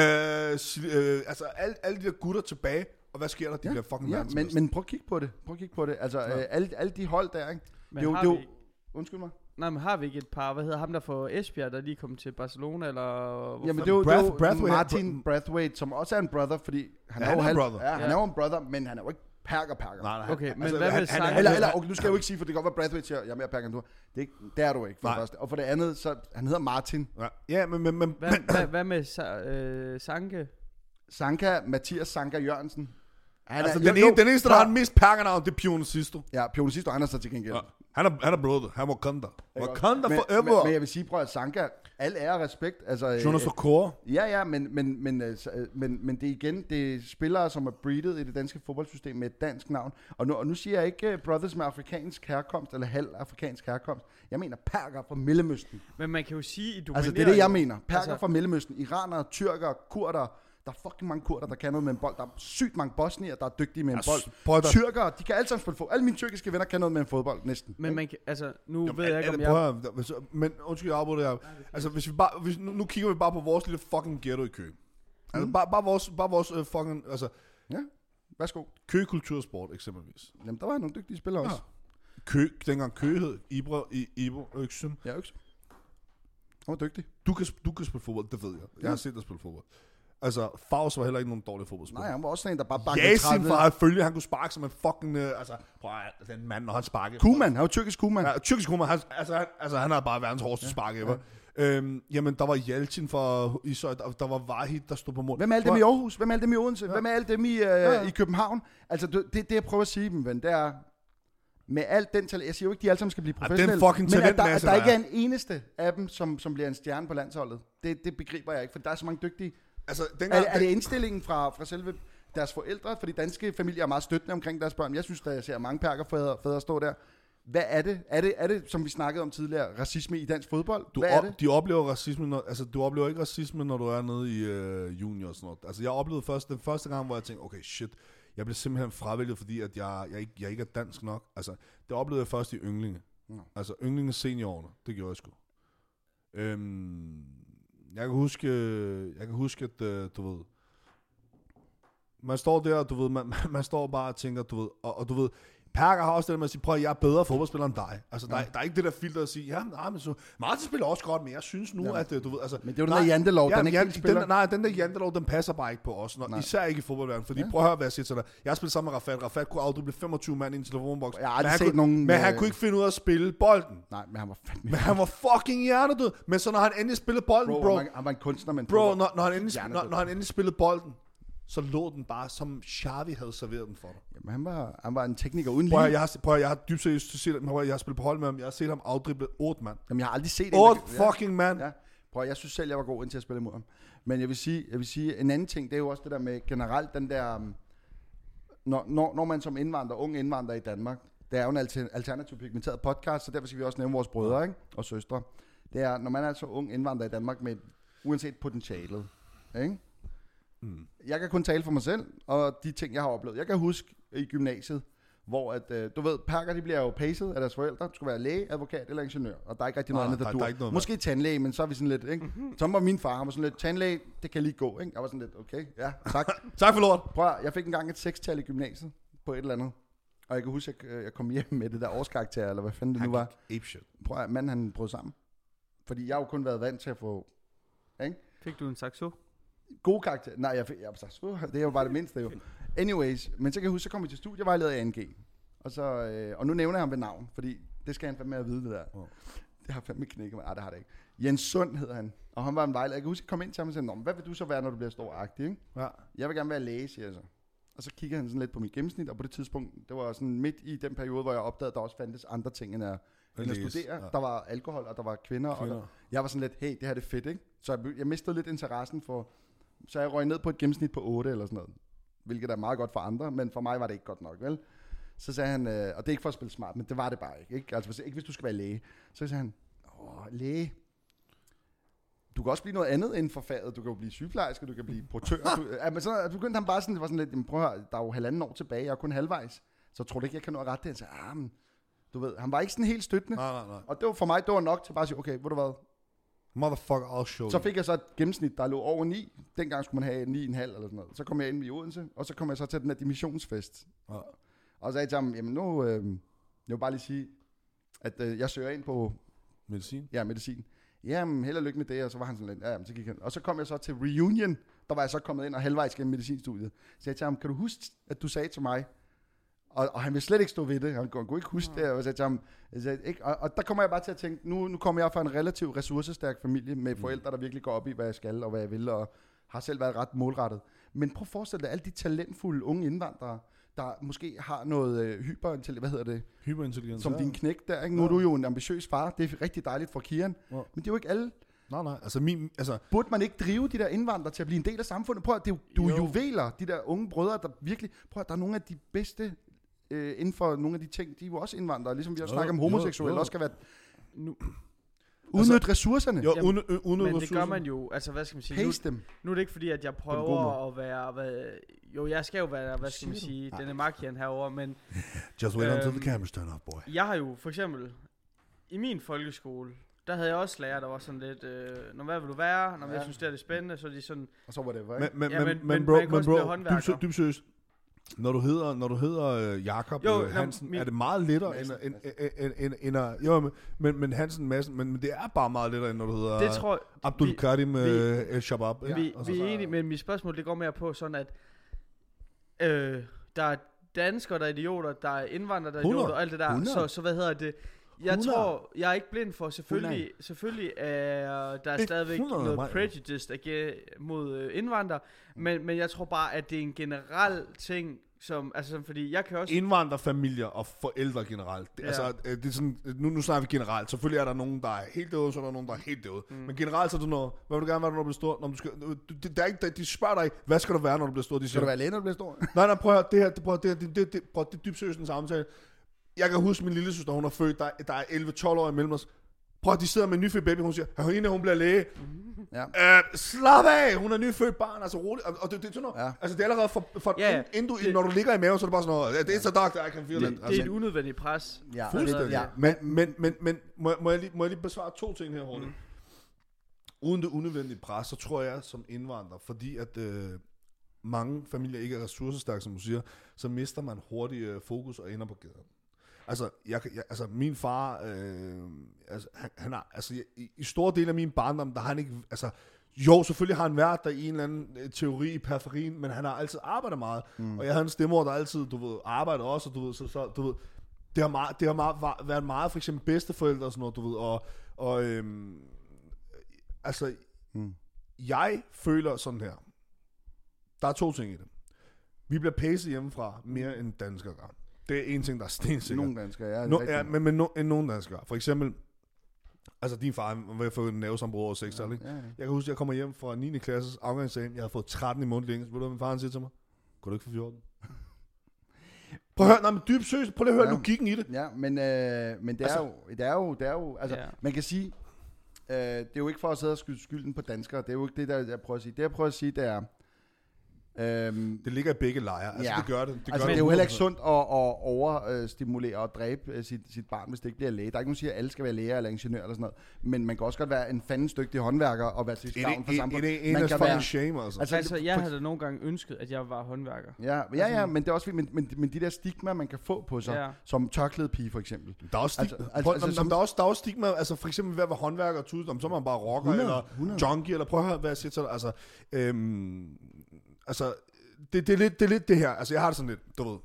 øh, altså alle, alle de der gutter tilbage. Og hvad sker der? De ja, bliver fucking ja, men, men prøv at kigge på det. Prøv at kigge på det. Altså, ja. øh, alle, alle de hold der, ikke? Men det, har det, vi... Undskyld mig. Nej, men har vi ikke et par, hvad hedder ham der for Esbjerg, der lige kom til Barcelona, eller... Jamen det er jo, Brath, det er jo Brathwaite, Martin Brathwaite, som også er en brother, fordi han ja, er jo han halv, brother. Ja, han ja. er jo en brother, men han er jo ikke perker perker. Nej, nej. Okay, men altså, hvad med han, han, eller, eller, okay, nu skal jeg jo ikke sige, for det kan godt være Brathwaite siger, jeg er mere perker end du. Det er, det er du ikke, for det første. Og for det andet, så han hedder Martin. Ja, ja men... men, men hvad, hvad, hvad med Sa- øh, Sanke? Sanka, Mathias Sanka Jørgensen. Han altså, er, den, jo, en, den eneste, der har den mest perkernavn, det er Pionicisto. Ja, Pionicisto, han er så til gengæld. Ja. Han er, han er brother. Han var Wakanda. Wakanda men, forever. Men, men jeg vil sige, prøv at Sanka, al ære og respekt. Altså, Jonas Okora. Ja, ja, men, men, men, men, men det er igen, det er spillere, som er breedet i det danske fodboldsystem med et dansk navn. Og nu, og nu siger jeg ikke brothers med afrikansk herkomst, eller halv afrikansk herkomst. Jeg mener perker fra Mellemøsten. Men man kan jo sige, I altså det er det, jeg mener. Perker altså... fra Mellemøsten. Iranere, tyrkere, kurdere. Der er fucking mange kurder, der kan noget med en bold. Der er sygt mange bosnier, der er dygtige med en bold. Tyrkere, de kan alle sammen spille fodbold. Alle mine tyrkiske venner kan noget med en fodbold, næsten. Men man kan, altså, nu Jamen, ved jeg ikke, om jeg... Prøv, men undskyld, jeg afbryder det her. Altså, hvis vi bare, hvis, nu, nu kigger vi bare på vores lille fucking ghetto i Køge. Altså, mm. bare, bare vores, bare vores uh, fucking, altså... Ja, værsgo. Køge Kultursport, eksempelvis. Jamen, der var nogle dygtige spillere ja. også. Køge, dengang Køge hed Ibra, I, Ibo Øksum. Ja, Øksum. Han var dygtig. Du kan, du kan spille fodbold, det ved jeg. Jeg ja. har set dig spille fodbold. Altså, Faust var heller ikke nogen dårlig fodboldspiller. Nej, han var også sådan en, der bare bakkede Yasin var at følge, han kunne sparke som en fucking... Øh, altså, prøv at den mand, når han sparkede. Kuman, han var tyrkisk Kuman. Ja, tyrkisk Kuman, han, altså, han, altså, han har bare verdens hårdeste ja, spark ever. Ja. Øhm, jamen, der var Yeltsin fra Ishøj, der, der var Vahid, der stod på mål. Hvem er alle dem i Aarhus? Hvem er alle dem i Odense? Ja. Hvem er alle dem i, øh, ja, ja. i København? Altså, det, det, det jeg prøver at sige dem, ven, det er... Med alt den talent, jeg siger jo ikke, de alle sammen skal blive professionelle, ja, den men at der, at der ikke er en eneste af dem, som, som bliver en stjerne på landsholdet. Det, det begriber jeg ikke, for der er så mange dygtige. Altså, er, er det indstillingen fra, fra selve deres forældre? Fordi danske familier er meget støttende omkring deres børn. Jeg synes, at jeg ser mange perkerfædre fædre stå der. Hvad er det? Er det, er det, som vi snakkede om tidligere, racisme i dansk fodbold? Du Hvad op, er det? De oplever racisme, når, altså du oplever ikke racisme, når du er nede i øh, junior og sådan noget. Altså jeg oplevede først, den første gang, hvor jeg tænkte, okay shit, jeg blev simpelthen fravælget, fordi at jeg, jeg, ikke, jeg ikke er dansk nok. Altså det oplevede jeg først i ynglinge. No. Altså ynglinge seniorårene, det gjorde jeg sgu. Øhm, jeg kan huske, jeg kan huske, at øh, du ved, man står der, og du ved, man, man står bare og tænker, du ved, og, og du ved, Perker har også det med at sige, prøv at jeg er bedre fodboldspiller end dig. Altså, der, ja. der er ikke det der filter at sige, ja, nej, men så... Martin spiller også godt, men jeg synes nu, ja. at du ved... Altså, men det er jo den der jantelov, ja, den ikke Jan, spiller. Den, nej, den der jantelov, den passer bare ikke på os. Når, især ikke i fodboldverdenen. Fordi ja. prøv at høre, hvad jeg siger til dig. Jeg har spillet sammen med Rafat. Rafat kunne afdrible femogtyve mand i en telefonboks. Jeg har aldrig set nogen... Men han kunne ikke finde ud af at spille bolden. Nej, men han var fandme... Men han var fucking hjernedød. Men så når han endelig spillede bolden, bro... bro han var en kunstner, men... Bro, når, når, han endelig, når, når han endelig spillede bolden, så lå den bare, som Xavi havde serveret den for dig. Jamen, han var, han var en tekniker uden lige. Prøv at, jeg har, prøv at, jeg har dybt seriøst set ham, jeg har spillet på hold med ham, jeg har set ham afdrible otte mand. Jamen, jeg har aldrig set otte fucking ja. mand. Ja. Prøv at, jeg synes selv, jeg var god indtil at spille imod ham. Men jeg vil sige, jeg vil sige, en anden ting, det er jo også det der med generelt den der, når, når, når man som indvandrer, ung indvandrer i Danmark, det er jo en alter, alternativ pigmenteret podcast, så derfor skal vi også nævne vores brødre, ikke? Og søstre. Det er, når man er så ung indvandrer i Danmark med uanset potentialet, ikke? Mm. Jeg kan kun tale for mig selv, og de ting, jeg har oplevet. Jeg kan huske i gymnasiet, hvor at, øh, du ved, perker, de bliver jo paced af deres forældre. Du skal være læge, advokat eller ingeniør, og der er ikke rigtig noget Nej, andet, der, der, dur. der Måske tandlæge, men så er vi sådan lidt, ikke? Mm-hmm. Så var min far, han var sådan lidt, tandlæge, det kan lige gå, ikke? Jeg var sådan lidt, okay, ja, tak. Tak for lort. Prøv at, jeg fik engang et sekstal i gymnasiet på et eller andet, og jeg kan huske, at jeg, jeg kom hjem med det der årskarakter, eller hvad fanden det han nu var. Ape shit. Prøv at, manden han brød sammen. Fordi jeg har jo kun været vant til at få, ikke? Fik du en saxo? God karakter. Nej, jeg fik, jeg var sagt, det er jo bare det mindste jo. Anyways, men så kan jeg huske, så kom vi til studievejleder i A N G. Og, så, øh, og nu nævner jeg ham ved navn, fordi det skal han fandme at vide, det der. Oh. Det har fandme knækket mig. Ah, det har det ikke. Jens Sund hedder han. Og han var en vejleder. Jeg kan huske, at jeg kom ind til ham og sagde, hvad vil du så være, når du bliver stor-agtig, ikke? Ja. Jeg vil gerne være læge, siger jeg så. Og så kigger han sådan lidt på mit gennemsnit, og på det tidspunkt, det var sådan midt i den periode, hvor jeg opdagede, at der også fandtes andre ting, end at, end at studere. Ja. Der var alkohol, og der var kvinder, kvinder. Og der, jeg var sådan lidt, hey, det her er det fedt, ikke? Så jeg, jeg mistede lidt interessen for, så jeg røg ned på et gennemsnit på otte eller sådan noget. Hvilket er meget godt for andre, men for mig var det ikke godt nok, vel? Så sagde han, øh, og det er ikke for at spille smart, men det var det bare ikke, ikke? Altså ikke hvis du skal være læge. Så sagde han, åh, læge, du kan også blive noget andet inden for faget. Du kan jo blive sygeplejerske, du kan blive portør. Du, ja, men så begyndte han bare sådan, det var sådan lidt, jamen, prøv at høre, der er jo halvanden år tilbage, jeg er kun halvvejs. Så tror du ikke, jeg kan nå at rette det? Han sagde, ah, men, du ved, han var ikke sådan helt støttende. Nej, nej, nej. Og det var for mig, det var nok til bare at sige, okay, ved du hvad? Motherfucker, I'll show Så fik jeg så et gennemsnit, der lå over ni. Dengang skulle man have ni komma fem eller sådan noget. Så kom jeg ind i Odense, og så kom jeg så til den her dimissionsfest. Ja. Og så sagde jeg til ham, jamen nu, øh, jeg vil bare lige sige, at øh, jeg søger ind på medicin. Ja, medicin. Jamen, held og lykke med det, og så var han sådan lidt, ja, jamen, så gik han. Og så kom jeg så til reunion, der var jeg så kommet ind og halvvejs gennem medicinstudiet. Så jeg til ham, kan du huske, at du sagde til mig, og, og han ville slet ikke stå ved det, han kunne, kunne ikke huske ja. det, og jeg sagde til ham, jeg sagde, ikke? Og, og der kommer jeg bare til at tænke, nu, nu kommer jeg fra en relativt ressourcestærk familie, med forældre, der virkelig går op i, hvad jeg skal, og hvad jeg vil, og har selv været ret målrettet. Men prøv at forestille dig, alle de talentfulde unge indvandrere, der måske har noget øh, hyperintelligens, hvad hedder det? Hyperintelligens. Som ja. din knæk der, ikke? Nu ja. er du jo en ambitiøs far, det er rigtig dejligt for Kian, ja. men det er jo ikke alle. Nej, nej, altså min, altså... Burde man ikke drive de der indvandrere til at blive en del af samfundet? Prøv at, det er jo, jo. juveler, de der unge brødre, der virkelig, prøv at, der er nogle af de bedste, øh, inden for nogle af de ting, de er jo også indvandrere, ligesom vi også snakker om homoseksuelle, også skal være... Nu, udnytte altså, ressourcerne. Jo, Jamen, udnytte ressourcerne. Men det gør man jo, altså hvad skal man sige, nu, dem. nu er det ikke fordi, at jeg prøver at være, hvad, jo jeg skal jo være, hvad skal man sige, denne markian herovre, men... Just wait øhm, until the camera's turn off, boy. Jeg har jo for eksempel, i min folkeskole, der havde jeg også lærer, der var sådan lidt, øh, når hvad vil du være, når ja. jeg synes det er det spændende, så er de sådan... Og så var det, ikke? Men, men, ja, men, men, men, bro, man kan men også bro, blive håndværker. Dybt seriøst, når du hedder, når du hedder uh, Jakob jo, uh, Hansen, min, er det meget lettere end, end, end, end, end, end at, jo, men, men Hansen Madsen, men, men det er bare meget lettere end når du hedder det tror, Abdul vi, Karim El Shabab. Vi, ja, vi, vi er enige, men mit spørgsmål det går mere på sådan at øh, der er danskere, der er idioter, der er indvandrere, der er idioter og alt det der. Så, så hvad hedder det? Jeg hundrede tror, jeg er ikke blind for, selvfølgelig, selvfølgelig er der er stadigvæk noget prejudice mod indvandrere, men, men jeg tror bare, at det er en generel ting, som, altså fordi jeg kan også... Indvandrerfamilier og forældre generelt. Det, ja. Altså, det er sådan, nu, nu snakker vi generelt. Selvfølgelig er der nogen, der er helt derude, så er der nogen, der er helt derude. Mm. Men generelt så er det noget, hvad vil du gerne være, når du bliver stor? Når du skal, du, der er ikke, de spørger dig, hvad skal du være, når du bliver stor? De siger, skal du være læge, når du bliver stor? nej, nej, prøv at høre, det her, det, prøv, det, det, det, det, prøv, det er dybt seriøst en samtale. Jeg kan huske min lille søster, hun er født, der, der er elleve tolv år imellem os. Prøv at de sidder med en nyfødt baby, hun siger, at hende, hun bliver læge. Ja. Øh, slap af, hun er nyfødt barn, altså roligt. Og, og det, det er sådan noget, ja. altså det er allerede for, for ja, ja. Ind, du, det, når du ligger i maven, så er det bare sådan noget, det er så doctor, I can feel det. it. Det altså, er et unødvendigt pres. Ja. Fuldstændig. Ja. Men, men, men, men må, må, jeg lige, må jeg lige besvare to ting her hurtigt. Mm. Uden det unødvendige pres, så tror jeg som indvandrer, fordi at øh, mange familier ikke er ressourcestærke, som du siger, så mister man hurtigt øh, fokus og ender på gaden. Altså, jeg, jeg, altså min far, øh, altså, han, han har, altså, i, i store dele af min barndom, der har han ikke, altså, jo, selvfølgelig har han været der i en eller anden øh, teori i periferien, men han har altid arbejdet meget, mm. og jeg havde en stemmor, der altid, du ved, arbejdede også, og du ved, så, så du ved, det har, meget, det har meget, været meget, for eksempel bedsteforældre og sådan noget, du ved, og, og øhm, altså, mm. jeg føler sådan her, der er to ting i det. Vi bliver pacet hjemmefra mere end danskere gør. Det er en ting, der er stensikkert. Nogle danskere, ja. No, ja, men, men no, end nogle danskere. For eksempel, altså din far var ved at få en nervesambrud over seks år, ikke? Ja, ja. Jeg kan huske, at jeg kommer hjem fra niende klasses afgangseksamen. Jeg havde fået tretten i mundtlig engelsk. Ved du, hvad min far siger til mig? Kunne du ikke få fjorten? Prøv at høre, nej, men dybt seriøst, prøv lige at høre Ja. logikken i det. Ja, men, øh, men det, er Altså- jo, det er jo, det er jo, altså, Ja. man kan sige, øh, det er jo ikke for at sidde og skyde skylden på danskere, det er jo ikke det, der jeg prøver at sige. Det jeg prøver at sige, det er, øhm, Det ligger i begge lejre, altså Ja. det gør det. Det, altså, gør det er det jo heller ikke hundrede sundt at, at overstimulere og dræbe øh, sit, sit barn, hvis det ikke bliver læge. Der er ikke nogen, der siger, at alle skal være læger eller ingeniør eller sådan noget, men man kan også godt være en fandens dygtig håndværker og være til procent. gavn for En, en, samfundet. en, en, Man en kan fucking være- shame, altså. Altså, Altså, jeg for- havde nogle gange ønsket, at jeg var håndværker. Ja, ja, ja, men det er også fint, men, men, men de der stigma, man kan få på sig, Ja. som tørklædepige for eksempel. Der er også stigma, Altså- altså, altså- altså, altså, som, der er også, der er også stigma, altså for eksempel ved at være håndværker og tude, så er man bare rocker hundrede, eller hundrede. junkie, eller prøv at høre, hvad jeg siger til dig, altså, øhm, altså, det, det, er lidt, det er lidt det her, altså jeg har det sådan lidt, du ved,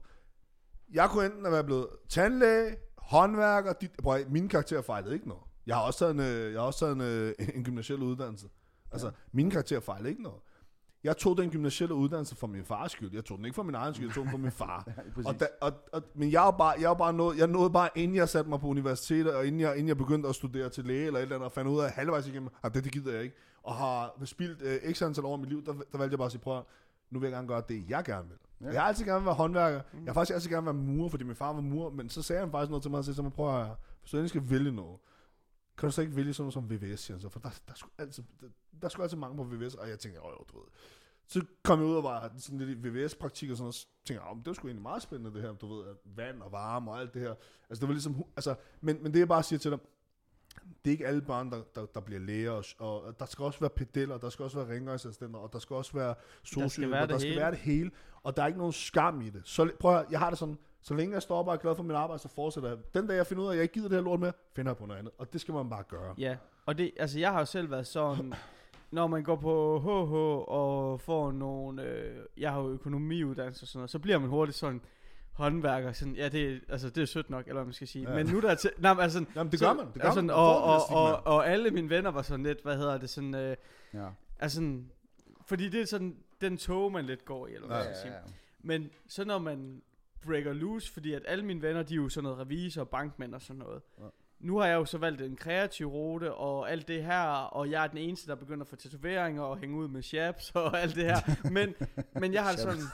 jeg kunne enten have været blevet tandlæge, håndværker, dit, prøv at, mine karakterer fejlede ikke noget. Jeg har også taget en, øh, jeg har også taget en, øh, en gymnasiel uddannelse. Altså, ja. Mine karakterer fejlede ikke noget. Jeg tog den gymnasielle uddannelse for min fars skyld. Jeg tog den ikke for min egen skyld, jeg tog den for min far. Præcis. Og da, og, og, men jeg er bare, jeg er bare nået, jeg nåede bare, inden jeg satte mig på universitetet, og inden jeg, inden jeg begyndte at studere til læge eller et eller andet, og fandt ud af halvvejs igennem, at det, det gider jeg ikke, og har spildt øh, x antal år i mit liv, der, der valgte jeg bare at sige, prøv at, nu vil jeg gerne gøre det, jeg gerne vil. Ja. Jeg har altid gerne været håndværker. Mm. Jeg har faktisk altid gerne været murer, fordi min far var murer, men så sagde han faktisk noget til mig, og sagde, prøv at, hvis du endelig skal vælge noget, kan du så ikke vælge sådan noget som V V S, siger han så, for der, der, skulle altid, der, der skulle altid mange på V V S, og jeg tænkte, åh, du ved. Så kom jeg ud og var sådan lidt i V V S-praktik og sådan noget, så tænkte jeg, oh, det var sgu egentlig meget spændende det her, du ved, at vand og varme og alt det her. Altså det var ligesom, altså, men, men det jeg bare siger til dig, det er ikke alle børn, der, der, der bliver læger, og, og der skal også være pedeller, der skal også være rengøringsassistenter, og der skal også være sosuhjælpere, være der det skal hele. være det hele, og der er ikke nogen skam i det. Så prøv at høre, jeg har det sådan, så længe jeg står op og er glad for mit arbejde, så fortsætter jeg. Den dag jeg finder ud af, at jeg ikke gider det her lort mere, finder jeg på noget andet, og det skal man bare gøre. Ja, og det, altså jeg har jo selv været sådan, når man går på H H og får nogle, øh, jeg har jo økonomiuddannelse og sådan noget, så bliver man hurtigt sådan håndværker, sådan, ja det, er- altså det er sødt nok, eller hvad man skal sige, Ja. men nu der er til, nej, men altså, Jamen det så- gør man, det gør altså, man. og, Man får og, det stigma. og, og alle mine venner var sådan lidt, hvad hedder det, sådan, øh, Ja. altså sådan, fordi det er sådan, den tog man lidt går i, eller hvad Ja, man skal sige. ja, ja. Men så når man breaker loose, fordi at alle mine venner, de er jo sådan noget revisor, bankmænd og sådan noget. Ja. Nu har jeg jo så valgt en kreativ rute, og alt det her, og jeg er den eneste, der begynder at få tatoveringer, og hænge ud med chaps, og alt det her. Men, men jeg har det sådan,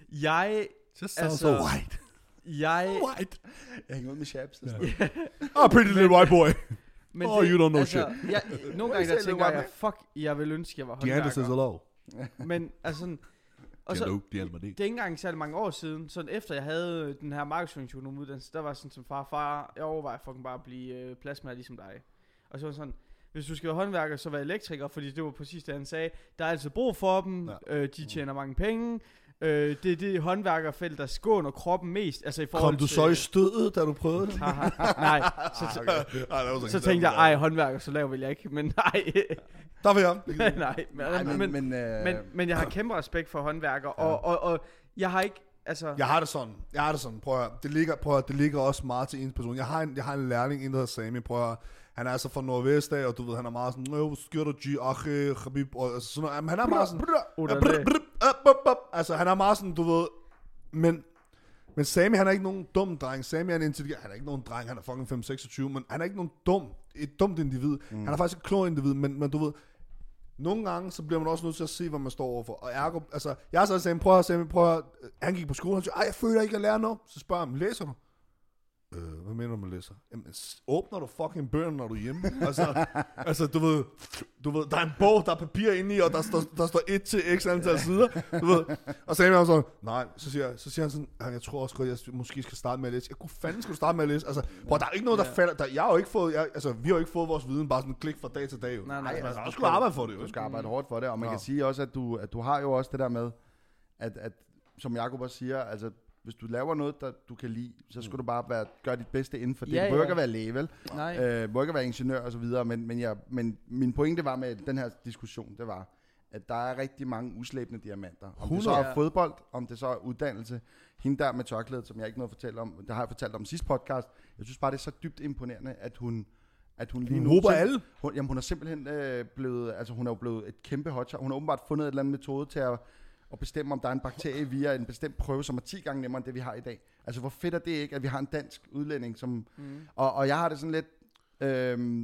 jeg, Just sounds sounds så so white. jeg, White. Jeg hænger ud med chaps. Ja. Oh, pretty little white boy. men Oh, you don't know altså, jeg, nogle gange der Selv tænker nogle jeg, fuck, jeg vil ønske, jeg var Deanna says håndværker. hello. Men altså sådan, og så, Hello, Deanna Marie. det er ikke engang særlig mange år siden, sådan efter jeg havde den her markedsføringsuddannelse, der var sådan som far, far, jeg overvejer fucking bare at blive øh, plasmager ligesom dig. Og så var det sådan, hvis du skal være håndværker, så vær elektriker, fordi det var præcis det han sagde. Der er altid brug for dem, Ja. øh, de tjener mange penge, øh, det er det håndværkerfelt, der skåner kroppen mest. Altså i forhold Kom du til, så i stødet, da du prøvede det? Haha, nej, så, så, Okay. så tænkte jeg, ej håndværker, så lav vil jeg ikke, men nej, Der vil jeg. nej, men, Nej, men, men, men, øh, men, men jeg har kæmpe respekt for håndværker, og, og, og jeg har ikke, altså... Jeg har det sådan. Jeg har det sådan. Prøv at høre. Det ligger, prøv at høre, det ligger også meget til ens person. Jeg har en, jeg har en lærling, en der hedder Sami. Prøv at høre. Han er altså fra Nordvest af, og du ved, han er meget sådan, øh, hvad sker der, G, ache, Khabib, og altså sådan noget. Jamen, han er meget sådan, Oder ja, brr, det. brr, up, up, up. Altså, han er meget sådan, du ved, men, men Sami, han er ikke nogen dum dreng. Sami er en intelligent, han er ikke nogen dreng, han er fucking fem seksogtyve, men han er ikke nogen dum, et dumt individ. Mm. Han er faktisk et klog individ, men, men du ved, nogle gange, så bliver man også nødt til at se, hvad man står overfor. Og ergo, altså, jeg har så sagt, prøv at se, prøv at, han gik på skole, og han siger, ej, jeg føler ikke, at jeg lærer noget. Så spørger jeg ham, læser du? Øh, hvad mener du med læser? Jamen, s- åbner du fucking bøgerne, når du er hjemme? altså, altså, du ved, du ved, der er en bog, der er papir inde i, og der står, der står et til x antal sider, du ved. Og så er han sådan, nej, så siger, så siger han sådan, jeg tror også godt, jeg måske skal starte med at læse. Jeg kunne fanden skal du starte med at læse? Altså, bror, der er ikke noget, der Ja. falder, der, jeg har jo ikke fået, jeg, altså, vi har jo ikke fået vores viden bare sådan klik fra dag til dag. Jo. Nej, nej, Ej, Man altså, har du også skulle arbejde for det, jo. Du skal arbejde hårdt for det, og man Nå. kan sige også, at du, at du har jo også det der med, at, at som Jacob også siger, altså hvis du laver noget, der du kan lide, så skal du bare være, gøre dit bedste inden for det. Ja, Det må ja. ikke at være læge, vel? Nej. Øh, må ikke at være ingeniør og så videre, men, men, jeg, men min pointe var med den her diskussion, det var, at der er rigtig mange uslæbende diamanter. Om det så hundrede. er fodbold, om det så er uddannelse. Hende der med tørklædet, som jeg ikke nåede at fortælle om, det har jeg fortalt om i sidste podcast. Jeg synes bare, det er så dybt imponerende, at hun, at hun lige Hun nu... håber simp- alle. Hun, jamen, hun er simpelthen øh, blevet, altså hun er jo blevet et kæmpe hotshot. Hun har åbenbart fundet et eller andet metode til at, at bestemme, om der er en bakterie via en bestemt prøve, som er ti gange nemmere end det, vi har i dag. Altså, hvor fedt er det ikke, at vi har en dansk udlænding, som... Mm. Og, og jeg har det sådan lidt... Øhm,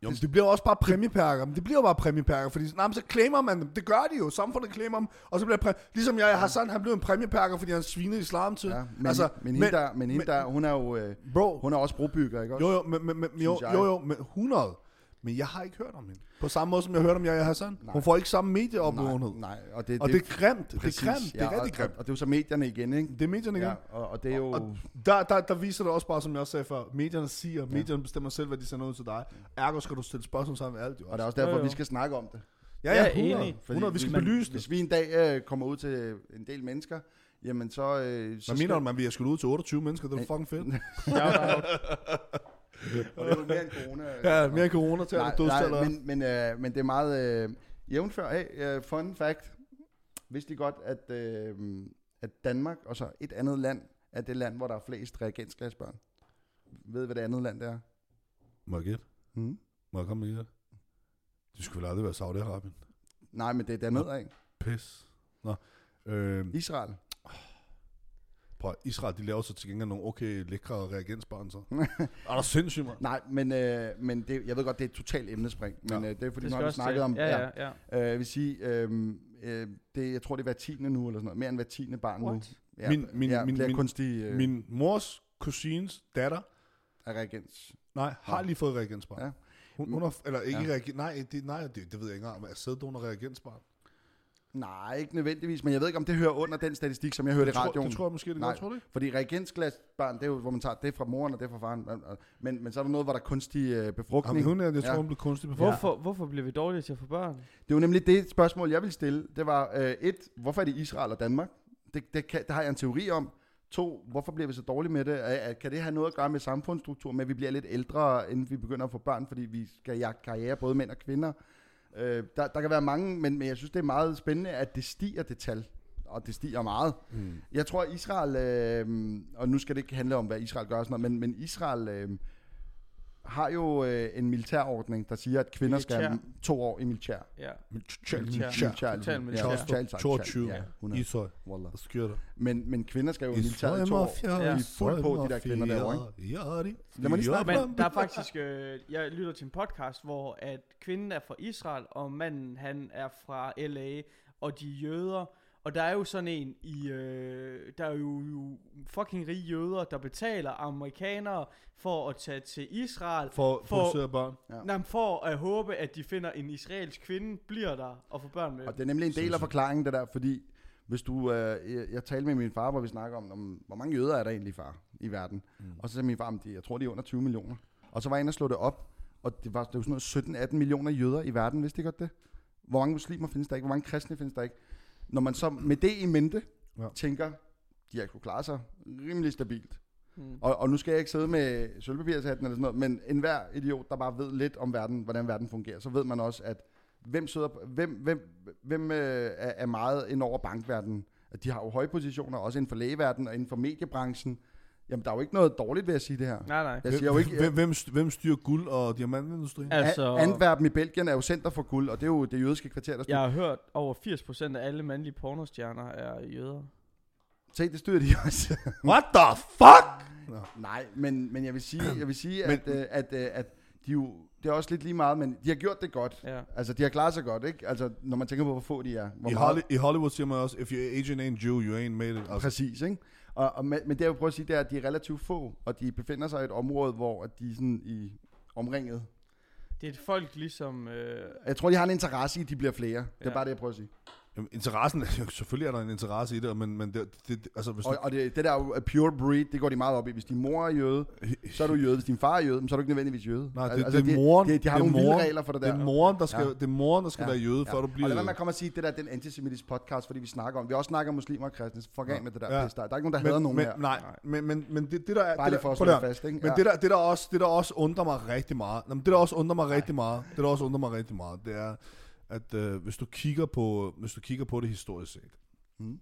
Jo, men det bliver jo også bare præmieperker. Men det bliver jo bare præmieperker, fordi nej, så claimer man dem. Det gør de jo. Samfundet claimer dem, og så bliver præ- ligesom jeg, Hassan, han blev en præmieperker, fordi han svinede islam til. Ja, men, altså, men, hende der, men hende der, hun er jo, øh, bro, hun er også brobygger, ikke også? Jo, jo, men, men, men, jo, jo, jo, men hundrede. Men jeg har ikke hørt om hende. På samme måde, som jeg hørte om Yahya Hassan. Nej. Hun får ikke samme medieopmærksomhed. Nej, nej, og det, og det, det er grimt. Præcis, det er grimt. Det er ja, rigtig grimt. Og, og det er jo så medierne igen, ikke? Det er medierne igen. Ja, og, og det er jo... Og der, der, der viser det også bare, som jeg også sagde før, medierne siger, ja. medierne bestemmer selv, hvad de sender ud til dig. Ergo skal du stille spørgsmål sammen med alt, jo. Og det er også derfor, jo, jo. vi skal snakke om det. Ja, ja, hundrede. hundrede, vi skal man, belyse det. Hvis vi en dag øh, kommer ud til en del mennesker, jamen så... Øh, så hvad mener du, man? Vi har skulle ud til otteogtyve mennesker, det er fucking fedt. Ja, og det er jo mere end corona. Ja, mere end corona til nej, nej, nej, men, men, øh, men det er meget øh, jævnfør. Hey, uh, fun fact. Vidste I godt, at, øh, at Danmark og så et andet land er det land, hvor der er flest reagensglasbørn? Ved I, hvad det andet land det er? Må jeg gætte? Hmm? Må jeg komme med det? Det skulle vel aldrig være Saudi-Arabien. Nej, men det er dernede, ikke? Pis. Nå. Øh, Israel. Prøv, Israel, de laver så til gengæld nogle okay lækre reagensbørn, så. Er der sindssygt, man? Nej, men, øh, men det, jeg ved godt, det er et totalt emnespring, men ja. øh, det er fordi, det nu har vi snakket om... Ja, ja, ja. Øh, jeg vil sige, øh, øh, det, jeg tror, det er hver tiende nu, eller sådan noget. Mere end hver tiende barn What? nu. Ja, min, min, ja, min, min, kunstig, øh, min mors kusines datter, er reagens. nej, har ja. lige fået reagensbarn. Ja. Hun, hun har, eller ikke ja. reagens, nej, det, nej det, det ved jeg ikke engang, er sæddonor reagensbarn? Nej, ikke nødvendigvis, men jeg ved ikke, om det hører under den statistik, som jeg hørte i radioen. Det tror jeg måske, det Nej, tror du ikke? Fordi reagensglasbarn, det er jo, hvor man tager det fra moren og det fra faren. Men, men så er der noget, hvor der er kunstig øh, befrugtning. Jamen, hun er, jeg tror, ja. hun blev kunstig befrugtning. Hvorfor, hvorfor bliver vi dårlige til at få børn? Det er jo nemlig det spørgsmål, jeg vil stille. Det var, øh, et, hvorfor er det Israel og Danmark? Det, det, kan, det har jeg en teori om. To, hvorfor bliver vi så dårlige med det? Kan det have noget at gøre med samfundsstruktur, med at vi bliver lidt ældre, inden vi begynder at få børn, fordi vi skal jagte karriere, både mænd og kvinder? Øh, der, der kan være mange, men, men jeg synes, det er meget spændende, at det stiger, det tal. Og det stiger meget. Mm. Jeg tror, Israel, øh, og nu skal det ikke handle om, hvad Israel gør, sådan noget, men, men Israel øh, har jo øh, en militærordning, der siger, at kvinder militær. skal to år i militær. Ja. Militær. Militær. Total militær. toogtyve. Ja, Isøj. Hvad sker der? men, men kvinder skal jo i militæret i to år. Ja. De er fuld på, de der kvinder derovre, ikke? Ja, de. Lad mig lige snakke. Men der er faktisk, øh, jeg lytter til en podcast, hvor at kvinden er fra Israel, og manden han er fra L A, og de er jøder. Og der er jo sådan en i, øh, der er jo, jo fucking rige jøder, der betaler amerikanere for at tage til Israel. For at producere børn. Ja. Nej, for at håbe, at de finder en israelsk kvinde, bliver der og får børn med. Og det er nemlig en del af forklaringen, det der, fordi hvis du, øh, jeg, jeg talte med min far, hvor vi snakker om, om, hvor mange jøder er der egentlig, far, i verden. Mm. Og så sagde min far, om de, jeg tror, de er under tyve millioner. Og så var jeg inde og slå det op, og det var, det var sådan noget sytten atten millioner jøder i verden, vidste I godt det? Hvor mange muslimer findes der ikke? Hvor mange kristne findes der ikke? Når man så med det i mente ja. tænker, de har kunne klare sig rimelig stabilt. Hmm. Og, og nu skal jeg ikke sidde med sølvpapirshatten eller sådan noget, men enhver idiot, der bare ved lidt om verden, hvordan verden fungerer, så ved man også, at hvem, sidder, hvem, hvem, hvem øh, er, er meget ind over bankverdenen. At de har jo høje positioner, også inden for lægeverdenen og inden for mediebranchen. Jamen, der er jo ikke noget dårligt ved at sige det her. Nej, nej. Jeg siger jo ikke, hvem, hvem, hvem styrer guld- og diamantindustrien? Altså, Antwerpen i Belgien er jo center for guld, og det er jo det jødiske kvarter, der styrer. Jeg har hørt, over firs procent af alle mandlige pornostjerner er jøder. Se, det styrer de også. What the fuck? No. Nej, men, men jeg vil sige, jeg vil sige at, men, øh, at, øh, at de jo, det er også lidt lige meget, men de har gjort det godt. Ja. Altså, de har klaret sig godt, ikke? Altså, når man tænker på, hvor få de er. Hvor I, meget... Holly, I Hollywood siger man også, if your agent ain't Jew, you ain't made it. Altså. Præcis, ikke? Og, og, men det jeg vil prøve at sige, det er, at de er relativt få, og de befinder sig i et område, hvor de er sådan i omringet. Det er et folk ligesom... Øh... Jeg tror, de har en interesse i, at de bliver flere. Det er Ja. bare det, jeg prøver at sige. Jamen, interessen, selvfølgelig er der en interesse i det, men, men det, det, altså hvis Og, du... og det, det der er pure breed, det går de meget op i. Hvis din mor er jøde, så er du jøde. Hvis din far er jøde, så er du ikke nødvendigvis jøde. Nej, det, altså, det er moren. De, de, de har det er nogle moren, vilde regler for det der. Det er moren, der skal, Ja. det er moren, der skal Ja. være jøde, Ja. før du bliver Og lad være jøde. med at komme og sige, det der er den antisemitisk podcast, fordi vi snakker om. Vi også snakker om muslimer og kristne, så fuck af med det der Ja. pis der. Der er ikke nogen, der Men, hader nogen men, her. nej, men, men, men det, det der er... Bare lige det for der, at prøv slå der. det fast, ikke? Men Ja. det, der, det, der også, det der også undrer mig rigtig meget, Nå, men det der også undrer mig rigtig meget, det der også undrer mig rigtig meget, det er, at øh, hvis du kigger på, hvis du kigger på det historisk set, Mm.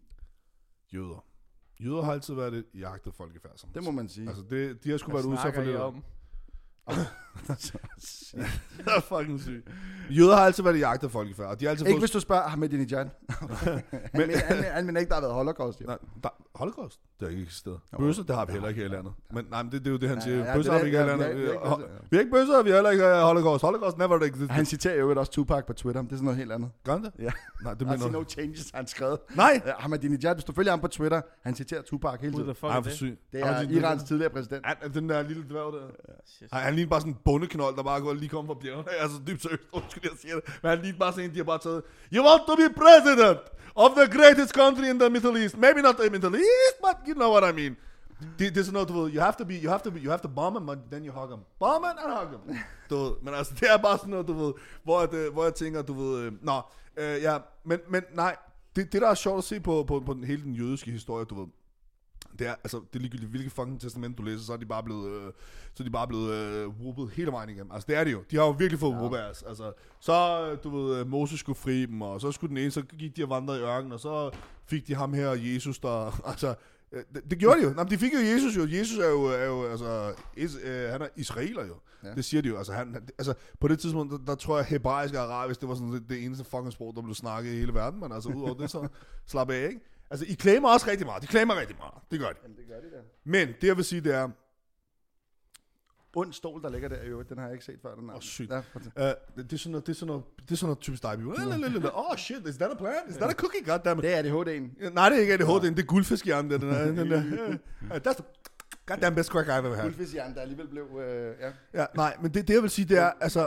jøder. Jøder har altid været et jagtet folkefærd, som Det må man sige. Altså det, de har sgu Hvad været udsat for snakker I det. om? Det er fucking sygt. Jøder har altid været i jagt af folkefærd, og de har altid Ikke fået... hvis du spørger Ahmadinejad. Men han, han mener ikke, der har været holocaust. Jo. Nej, der, holocaust? Det har ikke eksisteret. Jo. Bøsser, det har vi heller ikke her i landet. Men nej, men det, det er jo det, han Ja, siger. ja, ja, Bøsser det har vi er- ikke her i ja, landet. vi har- vi har ikke bøsser, ja. Vi har ikke bøsser, vi har heller ikke uh, holocaust. Holocaust never existed. Han citerer jo også Tupac på Twitter. Det er sådan noget helt andet. Gør han det? Ja. Nej, det I see mener no changes, har han skrevet. Nej! Ja, Ahmadinejad, hvis du følger ham på Twitter, han citerer Tupac hele Who tiden. the fuck Ej, er for det? syg. Det er Irans tidligere præsident. Ja, den der lille dværg der. Shit. Ej, han ligner bare sådan en bondeknold, der bare går lige kommer fra bjergene. Altså dybt seriøst, undskyld, jeg siger det. Men han ligner bare sådan en, de har bare taget. You want to be president of the greatest country in the Middle East. Maybe not the Middle East, but you know what I mean. Det, det er sådan noget, du ved, you have to be, you have to be, you have to bomb him, but then you hug him. Bomb him and hug him. Du ved, men altså, det er bare sådan noget, du ved, hvor, jeg, hvor jeg tænker, du ved, øh, nå, øh, ja, men, men nej, det, det der er sjovt at se på, på, på den, hele den jødiske historie, du ved, det er, altså, det er ligegyldigt, hvilket fucking testament du læser, så er de bare blevet, øh, så er de bare blevet øh, whoopet hele vejen igennem. Altså, det er det jo. De har jo virkelig fået ja. whoopet ass. Altså, så, øh, du ved, Moses skulle fri dem, og så skulle den ene, så gik de og vandrede i ørkenen, og så fik de ham her, Jesus, der, altså, øh, det, det gjorde de jo. Nå, de fik jo Jesus jo. Jesus er jo, er jo altså, is, øh, han er israeler jo. Ja. Det siger de jo. Altså, han, altså, på det tidspunkt, der, der tror jeg, hebraisk og arabisk, det var sådan det, det eneste fucking sprog, der blev snakket i hele verden, men altså, udover det, så slap af, ikke? Altså, I claimer også rigtig meget. De claimer rigtig meget. Det gør de. Jamen, det gør de da. Men det, jeg vil sige, det er... Und stol, der ligger der i øvrigt. Den har jeg ikke set før. Den er. Åh, sygt. Ja, Uh, det er sådan noget, det er sådan noget, det er sådan noget typisk dig. Oh shit, is that a plan? Is that a cookie? Goddammit. det er A D H D'en. Nej, det er ikke A D H D, det er guldfiskjern, den der. Den der. Uh, that's the goddamn best crack I've ever had. Guldfiskjern, der alligevel blev... Øh, ja. Ja, nej, men det, det jeg vil sige, det er, altså...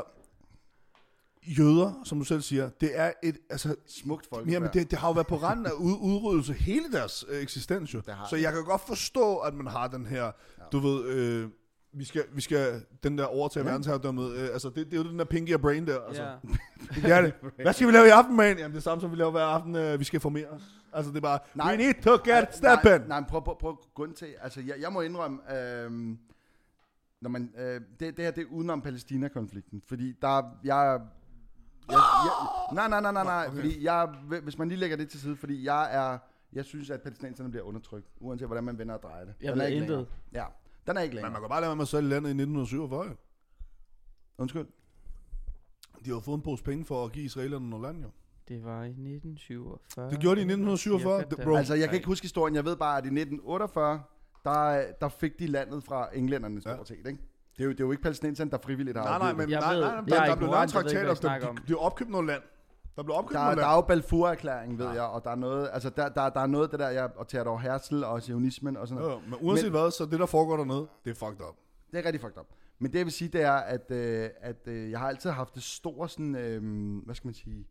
Jøder, som du selv siger, det er et, altså... Smukt folk. Jamen, det, det har jo været på randen af ud, udryddelse hele deres øh, eksistens jo. Så jeg kan godt forstå, at man har den her, ja. du ved... Øh, Vi skal, vi skal den der overtage ja. verdensherredømmet. Øh, altså, det, det er jo den der Pinky og Brain der. Altså. Ja. Det er det. Hvad skal vi lave i aften, man? Jamen, det er samme, som vi laver hver aften. Øh, vi skal formere os. Altså, det er bare, nej, we need to get steppin'. Nej, nej, prøv, prøv, prøv grund til. Altså, jeg, jeg må indrømme, øh, når man, øh, det, det her, det er udenom Palæstina-konflikten. Fordi der, jeg... jeg, jeg nej, nej, nej, nej, nej. Okay. Fordi jeg, hvis man lige lægger det til side, fordi jeg er... Jeg synes, at palæstinenserne bliver undertrykt, uanset hvordan man vender og drejer det. Jeg Den ved er ikke intet. længere. Ja. Den er ikke længere. Men man kan bare lade være med at sælge landet i nitten syvogfyrre. Undskyld. De har jo fået en pose penge for at give israelerne noget land, jo. Det var i nitten syvogfyrre. Det gjorde de i nitten syvogfyrre. Det, bro. Altså, jeg kan ikke huske historien. Jeg ved bare, at i nitten otteogfyrre, der, der fik de landet fra englænderne stort Ja. set, ikke? Det er jo, det er jo ikke palæstinenserne, der frivilligt har Nej, nej, afgivet men det. Jeg nej, ved- nej, nej, jeg er der, der blev lavet en ignorant, jeg ved ikke, traktat, hvad jeg og snakker om. der blev opkøbt noget land. Der blev opkøbt Der, noget der land. er jo Balfour-erklæringen, ved Ja. jeg, og der er noget, altså der, der, der er noget af det der, jeg, og Theodor Herzl og sionismen og sådan noget. Jo, men uanset Men- hvad, så det der foregår dernede, det er fucked up. Det er rigtig fucked up. Men det jeg vil sige, det er, at, øh, at øh, jeg har altid haft det store sådan, øh, hvad skal man sige,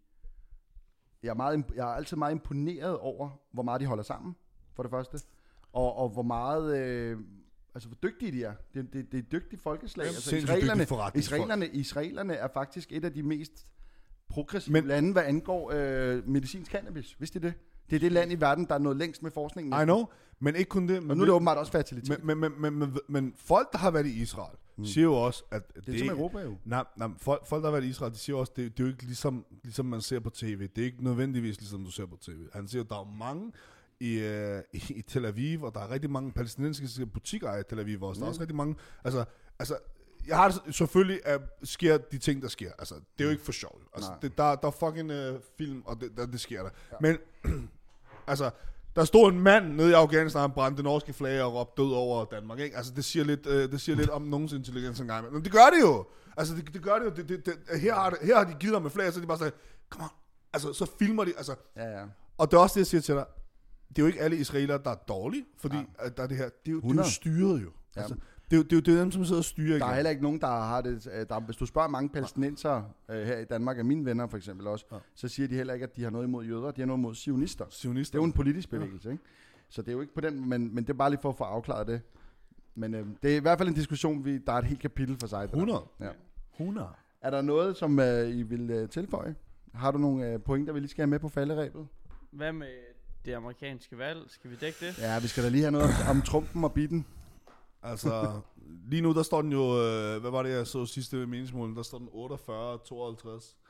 jeg er, meget, imp- jeg er altid meget imponeret over, hvor meget de holder sammen, for det første, og, og hvor meget, øh, altså hvor dygtige de er. Det, det, det er dygtige folkeslag. Jamen, Altså, sindssygt israelerne, dygtige forretningsfolk. israelerne, israelerne er faktisk et af de mest progressive Men- Men, lande, hvad angår øh, medicinsk cannabis. Vidste I det? Det er det land i verden, der er nået længst med forskningen. I know, men ikke kun det. Men Og nu er det åbenbart også fertilitet. Men, men, men, men, men, men folk, der har været i Israel, mm. siger jo også, at det, det er som Europa jo. Nej, nej, folk, folk, der har været i Israel, de siger også, det, det er jo ikke ligesom, ligesom man ser på tv. Det er ikke nødvendigvis ligesom du ser på tv. Han siger, der er mange i, uh, i Tel Aviv, og der er rigtig mange palæstinensiske butikker i Tel Aviv også. Der er også rigtig mange, altså, altså jeg har det, selvfølgelig at sker de ting, der sker. Altså, det er jo ikke for sjov. Altså, det, der, der er fucking uh, film, og det, der, det sker der. Ja. Men, altså, der stod en mand nede i Afghanistan, og brændte det norske flag og råbte død over Danmark, ikke? Altså, det siger lidt, øh, det siger lidt om nogens intelligens engang. Men det gør det jo! Altså, det, det gør det jo. Det, det, det, her, har det, her har de givet dig med flag, så de bare sagde, kom on. Altså, så filmer de, altså. Ja, ja. Og det er også det, jeg siger til dig. Det er jo ikke alle israelere, der er dårlige, fordi ja. at der er det her. Det er jo, det er jo styret jo. Ja. Altså, det er jo, det er jo det er dem, som sidder og styrer. Der igen. er heller ikke nogen, der har det. Der, hvis du spørger mange palæstinensere øh, her i Danmark, af mine venner for eksempel også, ja. så siger de heller ikke, at de har noget imod jøder, de har noget imod sionister. Sionister. Det er jo en politisk bevægelse, ja. Ikke? Så det er jo ikke på den, men, men det er bare lige for at få afklaret det. Men øh, det er i hvert fald en diskussion, vi, der er et helt kapitel for sig. hundrede. Ja. hundrede. Er der noget, som øh, I vil øh, tilføje? Har du nogle øh, pointer, vi lige skal have med på falderæbet? Hvad med det amerikanske valg? Skal vi dække det? Ja, vi skal da lige have noget om, om Trumpen og Biden. Altså, lige nu, der står den jo, øh, hvad var det, jeg så sidste meningsmål, der står den otteogfyrre tooghalvtreds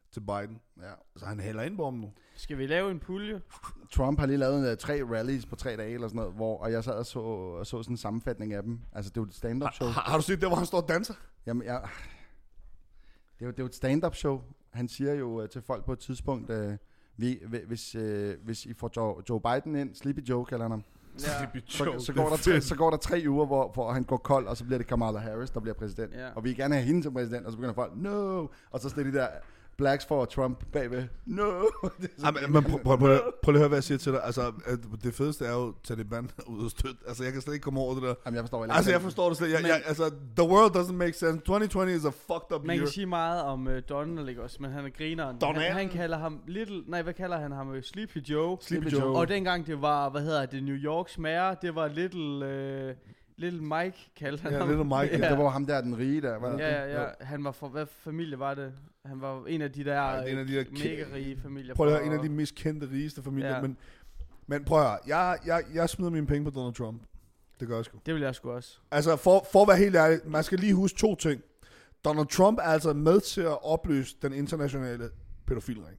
til Biden. Ja. Så han hælder ind på ham nu. Skal vi lave en pulje? Trump har lige lavet uh, tre rallies på tre dage eller sådan noget, hvor, og jeg sad og så, og så sådan en sammenfatning af dem. Altså, det er jo et stand-up show. Har, har du set det, hvor han står og danser? Jamen, jeg, det, er jo, det er jo et stand-up show. Han siger jo uh, til folk på et tidspunkt, uh, vi, hvis, uh, hvis I får Joe, Joe Biden ind, Sleepy Joe kalder han ham, Ja. så, så, går der tre, så går der tre uger, hvor, hvor han går kold, og så bliver det Kamala Harris, der bliver præsident. Ja. Og vi vil gerne have hende som præsident, og så begynder folk, no! Og så står de der blacks for Trump bagved, no! Ja, men, men prøv, prøv, prøv, prøv lige at høre, hvad jeg siger til dig. Altså, det fedeste er jo Taliban ud og støtte. Altså, jeg kan slet ikke komme over det der. Jamen, jeg forstår ikke. Altså, jeg forstår det slet. Jeg, jeg, altså, the world doesn't make sense. twenty twenty is a fucked up Man year. kan sige meget om uh, Donald, ikke også, men han er grineren. Donald? Han, han kalder ham Little, nej, hvad kalder han ham? Sleepy Joe. Sleepy Joe. Joe. Og dengang det var, hvad hedder det, New Yorks mayor, det var Little, uh, Little Mike, kaldte han Ja, ham. Little Mike. Ja. Det var ham der, den rige der. Var det? Ja, ja, ja. Han var fra, hvad familie var det? Han var en af de der, Ja, en af de der mega rige familier. Prøv at høre, fra- en af de mest kendte, rigeste familier. Ja. Men, men prøv at høre, jeg, jeg, jeg smider mine penge på Donald Trump. Det gør jeg sgu. Det vil jeg sgu også. Altså, for, for at være helt ærlig, man skal lige huske to ting. Donald Trump er altså med til at opløse den internationale pædofilring.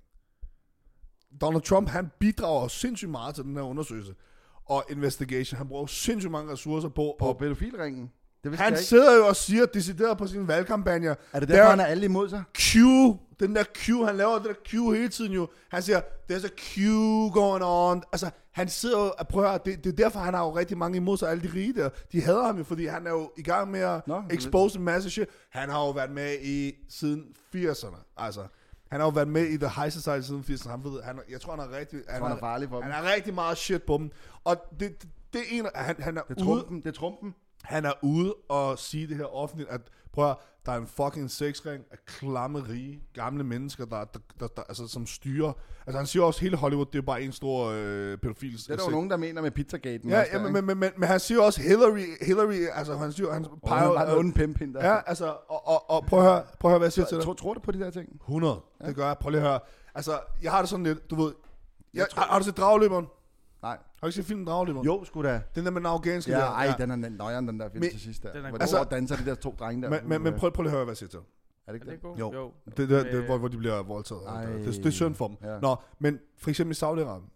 Donald Trump, han bidrager sindssygt meget til den her undersøgelse og investigation. Han bruger sindssygt mange ressourcer på. På Og pædofilringen. Det vidste han jeg ikke. sidder jo og siger, decideret på sine valgkampagner, Er det derfor, der- han er alle imod sig? Q, den der Q, han laver det der Q hele tiden jo. Han siger, there's a Q going on. Altså, han sidder jo og prøver, det, det er derfor, han har jo rigtig mange imod sig, alle de rige der. De hader ham jo, fordi han er jo i gang med at Nå, expose en masse shit. Han har jo været med i siden firserne, altså. Han har jo været med i The High Society siden firserne. Han ved, han, jeg tror, han er rigtig... Han er farlig for dem. Han er rigtig meget shit på dem. Og det, det, det er en, han, han er Det er ude... trumpen. Det er trumpen. Han er ude og sige det her offentligt, at prøv at, høre, der er en fucking sexring af klamme, rige, gamle mennesker, der, der, der, der altså, som styrer. Altså han siger også, hele Hollywood, det er bare en stor øh, pædofil. Det er der jo nogen, der mener med Pizzagaten. Ja, også ja der, men, men, men, men, men han siger også Hillary, Hillary, altså han siger, han Og peger... han var en øh, ond pimp hende der. ja, altså, og, og, og prøv at høre, prøv at høre, hvad jeg siger til dig. Tror, tror du på de der ting? hundrede, Ja. det gør jeg. Prøv lige at høre. Altså, jeg har det sådan lidt, du ved... Jeg, Jeg tror- har, har du set Drageløberen? Nej. Har du ikke set filmen Drageløberen? Jo, sgu da. Den der med den afghanske Ja, der. ej, den er nøjeren, den der film Men- til sidst der. Den er Hvor god. de Altså- over danser de der to drenge der. Men, men, men prøv, prøv lige at høre, hvad jeg siger til dig. Er det Er ikke det det? godt? Jo. Jo. Det, det, det, Med- det hvor, hvor de bliver voldtaget. Ej. Det, det er synd for dem. Ja. Nå, men for eksempel i Saudi-Arabien.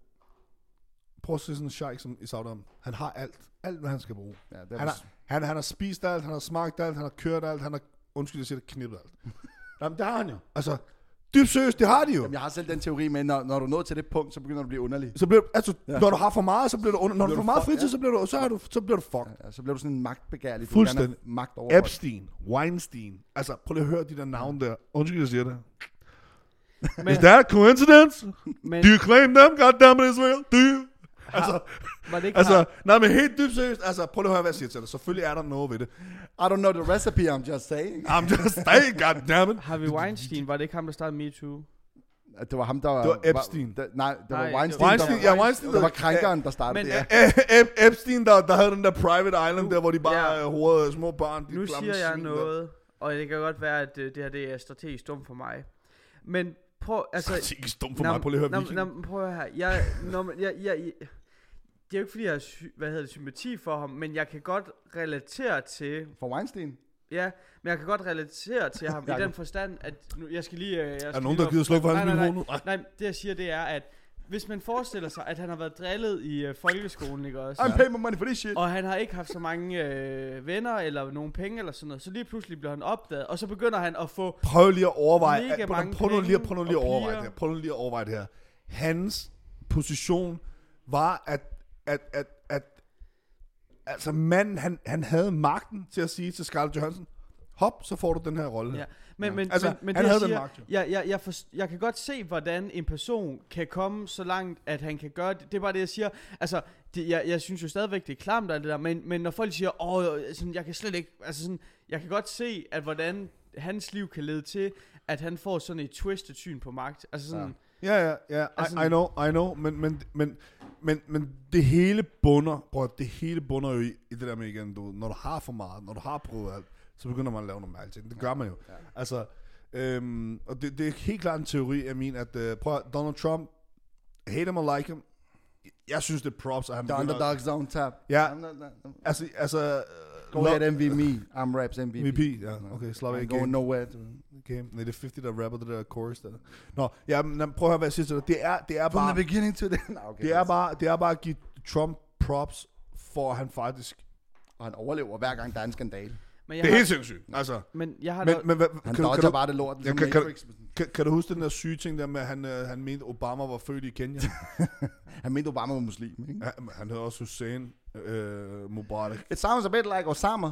Prøv at se sådan en sheik som i Saudi-Arabien. Han har alt. Alt, hvad han skal bruge. Ja, det er Han har, han, han har spist alt, han har smagt alt, han har kørt alt, han har, undskyld, jeg siger det, knippet alt. Jamen, det har han jo. Altså, dybt seriøst, det har de jo. Jamen, jeg har selv den teori med, når, når du er nået til det punkt, så begynder du at blive underlig. Så bliver, altså, Ja. ja. når du har for meget, så bliver du under. Når du bliver får du meget fuck- fritid, ja. så bliver du, så, er du, så bliver du fucked. Ja, så bliver du sådan en magtbegærlig. Du vil gerne have Fuldstændig. magt over folk. Epstein, Weinstein. Altså, prøv lige at høre de der navne der. Undskyld, jeg siger det. Men, Is that a coincidence? men Do you claim them, goddammit Israel? Do you? Altså, var det ikke altså, nej, men helt dybt seriøst, altså, prøv lige at høre, hvad jeg siger til dig. Selvfølgelig er der noget ved det. I don't know the recipe, I'm just saying. I'm just saying, goddammit. Harvey Weinstein, var det ikke ham, der startede MeToo? At det var ham, der var... Det var Epstein. Var, der, nej, det var Nej, det Weinstein. var- Weinstein, der var, ja, Weinstein. det var krænkeren, der startede Men- det, ja. Ep- Epstein, der, der havde den der private island der, hvor de bare Ja. ja. horede små børn. De Nu klamme siger jeg svin der. noget, og det kan godt være, at øh, det her det er strategisk dumt for mig. Men prøv, altså... Altså, ikke dumt for Nå, mig, prøv lige at høre nå, Viking. nå, prøv at høre her. Jeg, nå, men jeg, jeg, jeg, det er jo ikke fordi, jeg har sy- hvad hedder det, sympati for ham, men jeg kan godt relatere til... For Weinstein. Ja, men jeg kan godt relatere til ham i Jakob. den forstand, at... Nu, jeg skal lige... øh, Jeg skal Er der nogen, lige der op- gider slukke for hans Nej, nej, mikrofon nu? Nej, det jeg siger, det er, at hvis man forestiller sig, at han har været drillet i øh, folkeskolen, ikke også? I'm paying my money for this shit. Og han har ikke haft så mange øh, venner eller nogen penge eller sådan noget. Så lige pludselig bliver han opdaget, og så begynder han at få... Prøv lige at overveje. Mega at- prøv, mange prøv nu lige, penge prøv nu lige at og overveje piger. det her. Prøv nu lige at overveje det her. Hans position var, at, at, at, at altså manden, han, han havde magten til at sige til Scarlett Johansson, hop, så får du den her rolle. Ja. Men, men, Altså, men, men han det, jeg havde den siger, magt, jo. jeg, jeg, jeg, for, jeg kan godt se, hvordan en person kan komme så langt, at han kan gøre det. Det er bare det, jeg siger. Altså, det, jeg, jeg synes jo stadigvæk, det er klamt og det der, men, men når folk siger, åh, sådan, jeg kan slet ikke, altså sådan, jeg kan godt se, at hvordan hans liv kan lede til, at han får sådan et twisted syn på magt. Altså sådan, Ja, ja, ja, I, Altså- I know, I know, men, men, men, men, men det hele bunder, prøv, at- det hele bunder jo i, i det der med igen, du, når du har for meget, når du har prøvet alt, så begynder man at lave nogle mærkelige ting. Det gør man jo. Ja. Altså, øhm, og det, det er helt klart en teori af min, at uh, prøv at, Donald Trump, hate him or like him, jeg synes det er props, at han The begynder, underdogs don't tap. Ja. I'm not- not- altså, altså, Go ahead, M V me. I'm Raps M V P. M V P, ja. Okay, slap af I'm going igen. nowhere. Okay, nej, det er halvtreds, der rapper det der chorus der. Nå, ja, men prøv at høre, hvad jeg siger til dig. Det er, det er From bare... the beginning to the end. Okay, Det er bare, det er bare at give Trump props, for at han faktisk... Og han overlever hver gang, der er en skandale. Men jeg Det er har, helt sindssygt, altså. men jeg har Men, da- men hvad, Han kan, du- kan, dodger du, bare det lort, ligesom Ja, kan- kan- Matrix. kan, kan du huske den der syge ting der med, at han, øh, han mente, Obama var født i Kenya? Han mente Obama var muslim, ikke? han, han hedder også Hussein øh, Mubarak. It sounds a bit like Osama.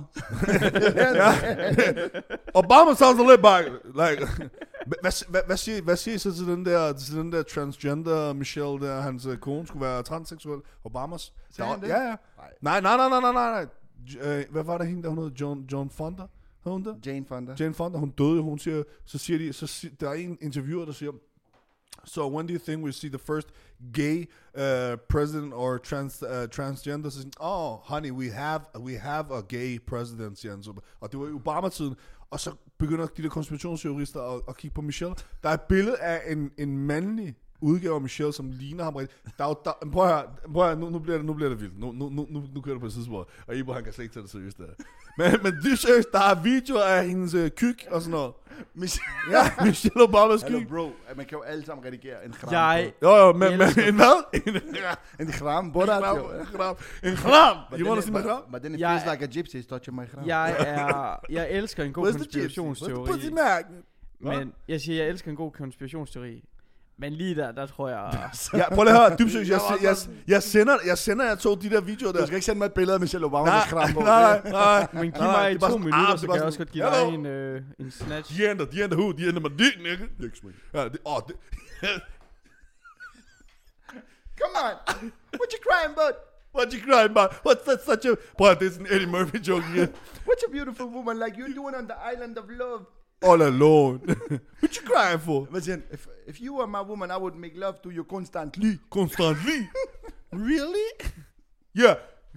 Obama sounds a little like... like hvad, hvad, hvad, siger, hvad siger I så til den der, til den der transgender Michelle, der hans øh, kone skulle være transseksuel? Obamas? Sagde Der- han det? Ja, ja. Nej, nej, nej, nej, nej, nej. J- øh, hvad var der hende, der hun hed? John, John Fonda? Hed hun der? Jane Fonda. Jane Fonda, hun døde, hun siger, så siger de, så siger, der er en interviewer, der siger, so when do you think we see the first gay uh, president or trans, uh, transgender? Så siger, oh, honey, we have, we have a gay president, siger han så. Og det var i Obama-tiden. Og så begynder de der konspirationsteorister at, at kigge på Michelle. Der er et billede af en, en mandlig udgave af Michelle, som ligner ham rigtig. Der er jo, der, prøv at høre, prøv at høre, nu, nu, bliver det, nu bliver det vildt. Nu, nu, nu, nu, nu kører det på et tidspunkt. Og Ibo, han kan slet ikke tage det seriøst der. Men, men det er seriøst, der er videoer af hendes øh, kyk og sådan noget. Ja, Michelle Obamas Hello kyk. bro, man kan jo alle sammen redigere en kram. jeg, Jo, jo, men, men elsker- en hvad? En, En kram, borat jo. en kram. En kram. You wanna see my kram? But then it Jeg- feels like a gypsy touching my kram. jeg er, jeg elsker en god Where's the gypsy? Where's the konspirationsteori. Pussy magnet. Men jeg siger, jeg elsker en god konspirationsteori. Men lige der, der tror jeg... Ja, prøv lige at høre, dybsøg, jeg, Jeg var jeg, jeg, sådan- jeg, sender, jeg sender jer to de der videoer der. Du skal ikke sende mig et billede af Michelle Obama Nej, med kram på. nej, nej. Men giv Nej, mig det er bare to sådan, minutter, ah, så det er kan jeg bare også sådan, godt give hello. dig en, øh, en snatch. De ender, de ender who? De ender med dick, nigga. Dick swing. Ja, det, åh, det, Come on. What you crying about? what you crying about? What's that such a... Bro, det er sådan en Eddie Murphy joke igen. What's a beautiful woman like you doing on the island of love? All alone. What you crying for? Hvad siger han? If, if you were my woman, I would make love to you constantly. Constantly. Really? Yeah.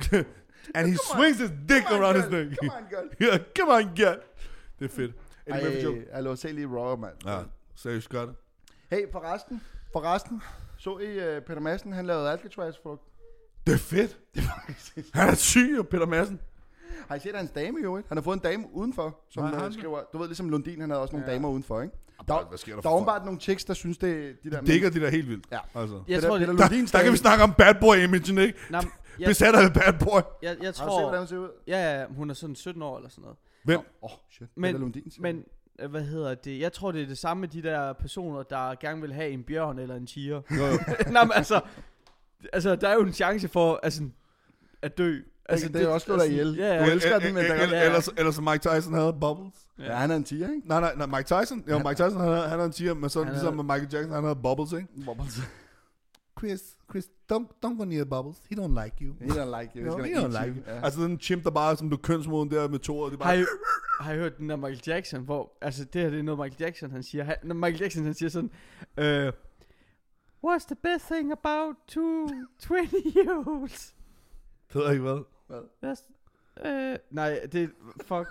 And he Come on. swings his dick Come on, around his girl. neck. Come on, girl. Yeah, come on, get. Det er fedt. Eddie Murphy joke. Ej, hallo, se lige Raw, mand. Ja, seriøst gør det. Hey, forresten, forresten, så I uh, Peter Madsen, han lavede Alcatraz-frugt. Det er fedt. Han er syg, og Peter Madsen. Har I set hans dame jo, ikke? Han har fået en dame udenfor, som Nej, uh, han- skriver, du ved ligesom Lundin, han havde også nogle Ja. damer udenfor, ikke? Der, Der, hvad sker der der er for? åbenbart nogle chicks, der synes, det de der... Digger de der helt vildt. Ja. Altså. Jeg Peter, tror, Peter det, Der, Lundins der kan dame. vi snakke om bad boy-imagen, ikke? nej, jeg, Besat af bad boy. jeg, jeg Har du set, tror... hvordan hun ser ud? Ja, ja, hun er sådan sytten år eller sådan noget. Hvem? Åh, oh, shit. Men- Peter Lundin. siger Men, øh, hvad hedder det? Jeg tror, det er det samme med de der personer, der gerne vil have en bjørn eller en tiger. Jo, jo. Nej, men altså... Altså, der er jo en chance for altså, at dø. Altså, det er også slået dig ihjel. Ja, ja. Du elsker den, men der Eller- kan... Ellers, ellers Mike Tyson havde Bubbles. Ja, han er en tiger, ikke? Nej, nej, nej, Mike Tyson. Jo, Mike Tyson, han, havde- han havde en tiger, men sådan Han ligesom havde- med Michael Jackson, han havde Bubbles, ikke? Bubbles. Chris, Chris, don't, don't go near Bubbles. He don't like you. He don't like you. No, He's gonna he eat don't like you. you. Ja. Altså den chimp, der bare, som du kønsmoden der med to, og det er Har bare... I, har I hørt den der Michael Jackson, hvor... Altså, det her det er noget Michael Jackson, han siger. Han, når Michael Jackson, han siger sådan... Øh, What's the best thing about two twenty-year-olds? Det ved jeg ikke hvad. That's, øh, nej, det er... Fuck.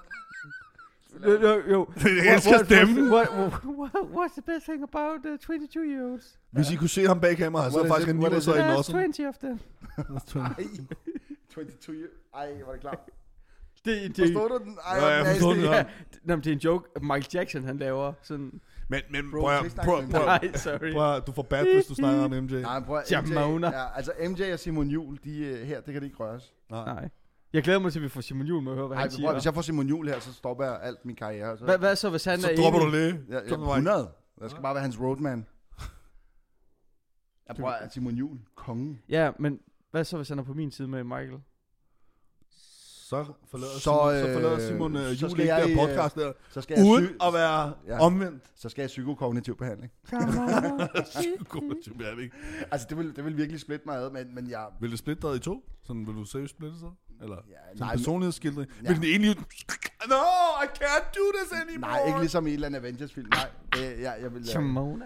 Jo, jo, jo. Jeg elsker stemmen. What, what, what, what's the best thing about uh, twenty-two-year-olds? Hvis I kunne se ham bag kameraet, så What er is faktisk it? en What niver, is så it? er en There's awesome. twenty of them. Ej. toogtyve years. Ej, var det klart. Det, det, Forstår du den? Ej, Ja, jeg nasty. forstår den, ja. ja, nå, men det er en joke, Michael Jackson han laver sådan... Men, men Bro, prøv at, skal ikke prøv, snakke prøv, med prøv, Nej, sorry. prøv at, du får bad, hvis du snakker om M J. Nej, prøv at M J, Jamona. ja, altså M J og Simon Juhl, de er her, det kan de ikke røres. Nej. Jeg glæder mig til, at vi får Simon Juhl med at høre, hvad Ej, han prøv, siger. hvis jeg får Simon Juhl her, så stopper jeg alt min karriere. Så, Hvad, hvad så, hvis han Så er dropper du enig? lige. Ja, ja, Kom nu, Mike. hundrede. Jeg skal bare være hans roadman. Jeg prøver at Simon Juhl, kongen. Ja, men hvad så, hvis han er på min side med Michael? Så forlader Så, Simon, så øh, forlader Simon uh, så Jule skal ikke jeg der i, øh, podcast der, Så skal jeg, uden psy- at være Ja. omvendt. så skal jeg psykokognitiv behandling. God, ikke? Altså, det vil, det vil virkelig splitte mig ad, men, men jeg... Vil du splitte dig i to? Sådan, vil du seriøst splitte sig? Eller Ja, sådan nej, en personlighedsskildring? Ja. Vil den egentlig... No, I can't do this anymore! nej, ikke ligesom i et eller andet Avengers-film. Nej, det, jeg, jeg vil... øh, Jamona.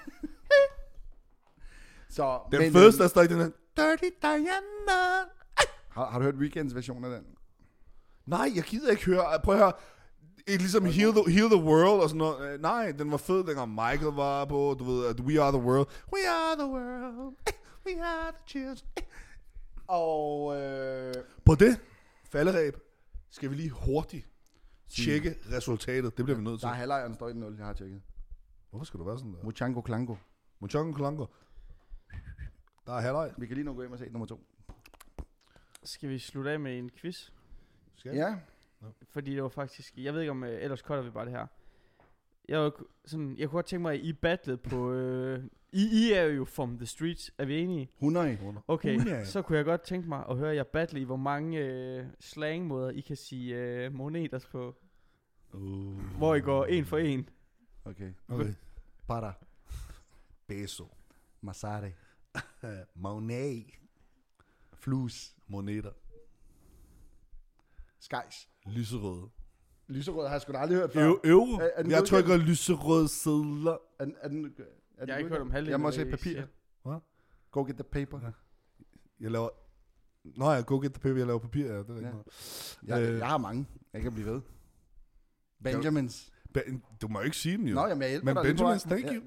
Så, Den men, fedeste øh, er stadig den her... Dirty Diana! har, har du hørt Weekends version af den? Nej, jeg gider ikke høre... Prøv at høre... Ikke ligesom Heal the, Heal the World og sådan noget. Øh, Nej, den var fed, dengang Michael var på. Du ved, at We Are the World. We are the world. We are the children. Og... Øh, På det falderæb, Skal vi lige hurtigt tjekke resultatet? Det bliver vi nødt til. Der er halvlejren, står i nul, jeg har tjekket. Hvorfor skal du være sådan der? Muchango Klango. Muchango Klango. Der er halvleg. Vi kan lige nu gå hjem og se nummer to. Skal vi slutte af med en quiz? Skal Ja. Fordi det var faktisk, jeg ved ikke om, øh, ellers cutter vi bare det her. Jeg, var, sådan, jeg kunne godt tænke mig, at I battlede på, øh, I, I er jo from the streets, er vi enige? hundrede. Okay, hundrede. så kunne jeg godt tænke mig at høre jer battle i, hvor mange øh, slangmåder I kan sige øh, moneters på. Uh. Hvor I går en for en. Okay. Okay. Para. Peso. Masare. Monet. Flus. Moneter. Skejs. Lyserøde. Lyserød har jeg sgu da aldrig hørt før. Euro. Euro. Er- er den Jeg godkendt? trykker lyserøde sedler. Er, er den, er den Jeg har ikke hørt om halvdelen. Jeg må af se det, I papir. siger. Hvad? Go get the paper. Ja. Jeg laver... Nå ja, go get the paper. Jeg laver papir. Ja, det er ikke Ja. noget. Jeg, Øh. jeg har mange. Jeg kan blive ved. Benjamins. Ba- Du må jo ikke sige den jo. Nå, jamen jeg hjælper Men dig lige på Benjamins, vej. thank you.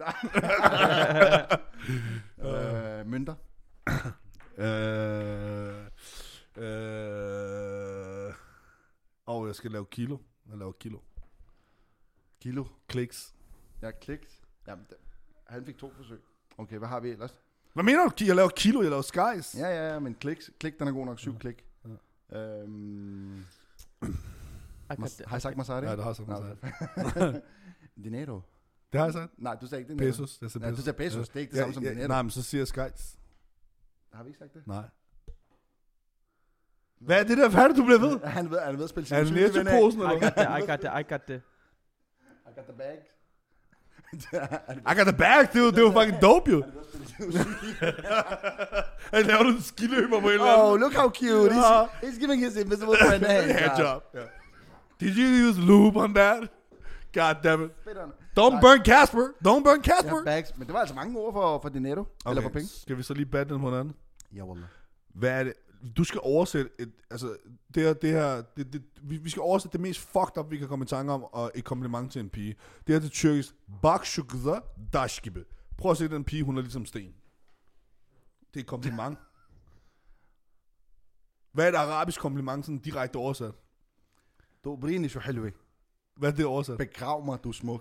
Ja. øh, mønter. Øh... Øh... Og jeg skal lave kilo. Jeg laver kilo. Kilo. Kliks. Jeg har klikt. Jamen, det- han fik to forsøg. Okay, hvad har vi ellers? Hvad mener du? Jeg laver kilo, jeg laver skies. Ja, ja, ja, men klik, klik den er god nok. Syv Ja. klik. Ja. Øhm, I got mas- the- har jeg sagt Masari? Ja, det har jeg sagt Nå, Masari. Dinero. Det har jeg sagt. Nej, du sagde ikke dinero. Pesos. Jeg sagde Ja, du sagde pesos. Det er ikke det samme som dinero. Nej, men så siger jeg skies. Har vi ikke sagt det? Nej. Hvad er det der? Hvad er det, du bliver ved? Han ved, han ved at spille Er det sindssygt, ven af. Netto-posen, I eller got the, I got the, I got the. I got the bag. I got the bag, det er jo, det er jo fucking dope, jo. Han ved at spille sindssygt. Han laver du en skiløber på en eller anden. Oh, look how cute. He's, he's giving his invisible friend a hand Hand job. job. Yeah. Did you use lube on that? God damn it. Spætteren. Don't Nej. burn Casper. Don't burn Jeg Casper. har bags, men det var altså mange ord for, for dinero. Okay. Eller for penge. Skal vi så lige battle på hinanden? Ja, wallah. Hvad er det? Du skal oversætte et, altså, det her, det her, det, det, vi, vi skal oversætte det mest fucked up, vi kan komme i tanke om, og et kompliment til en pige. Det her til tyrkisk, bakshukza dashgibe. Prøv at se den pige, hun er ligesom sten. Det er et kompliment. Hvad er et arabisk kompliment, sådan direkte oversat? Du brini så helvede. Hvad er det oversat? Begrav mig, du er smuk.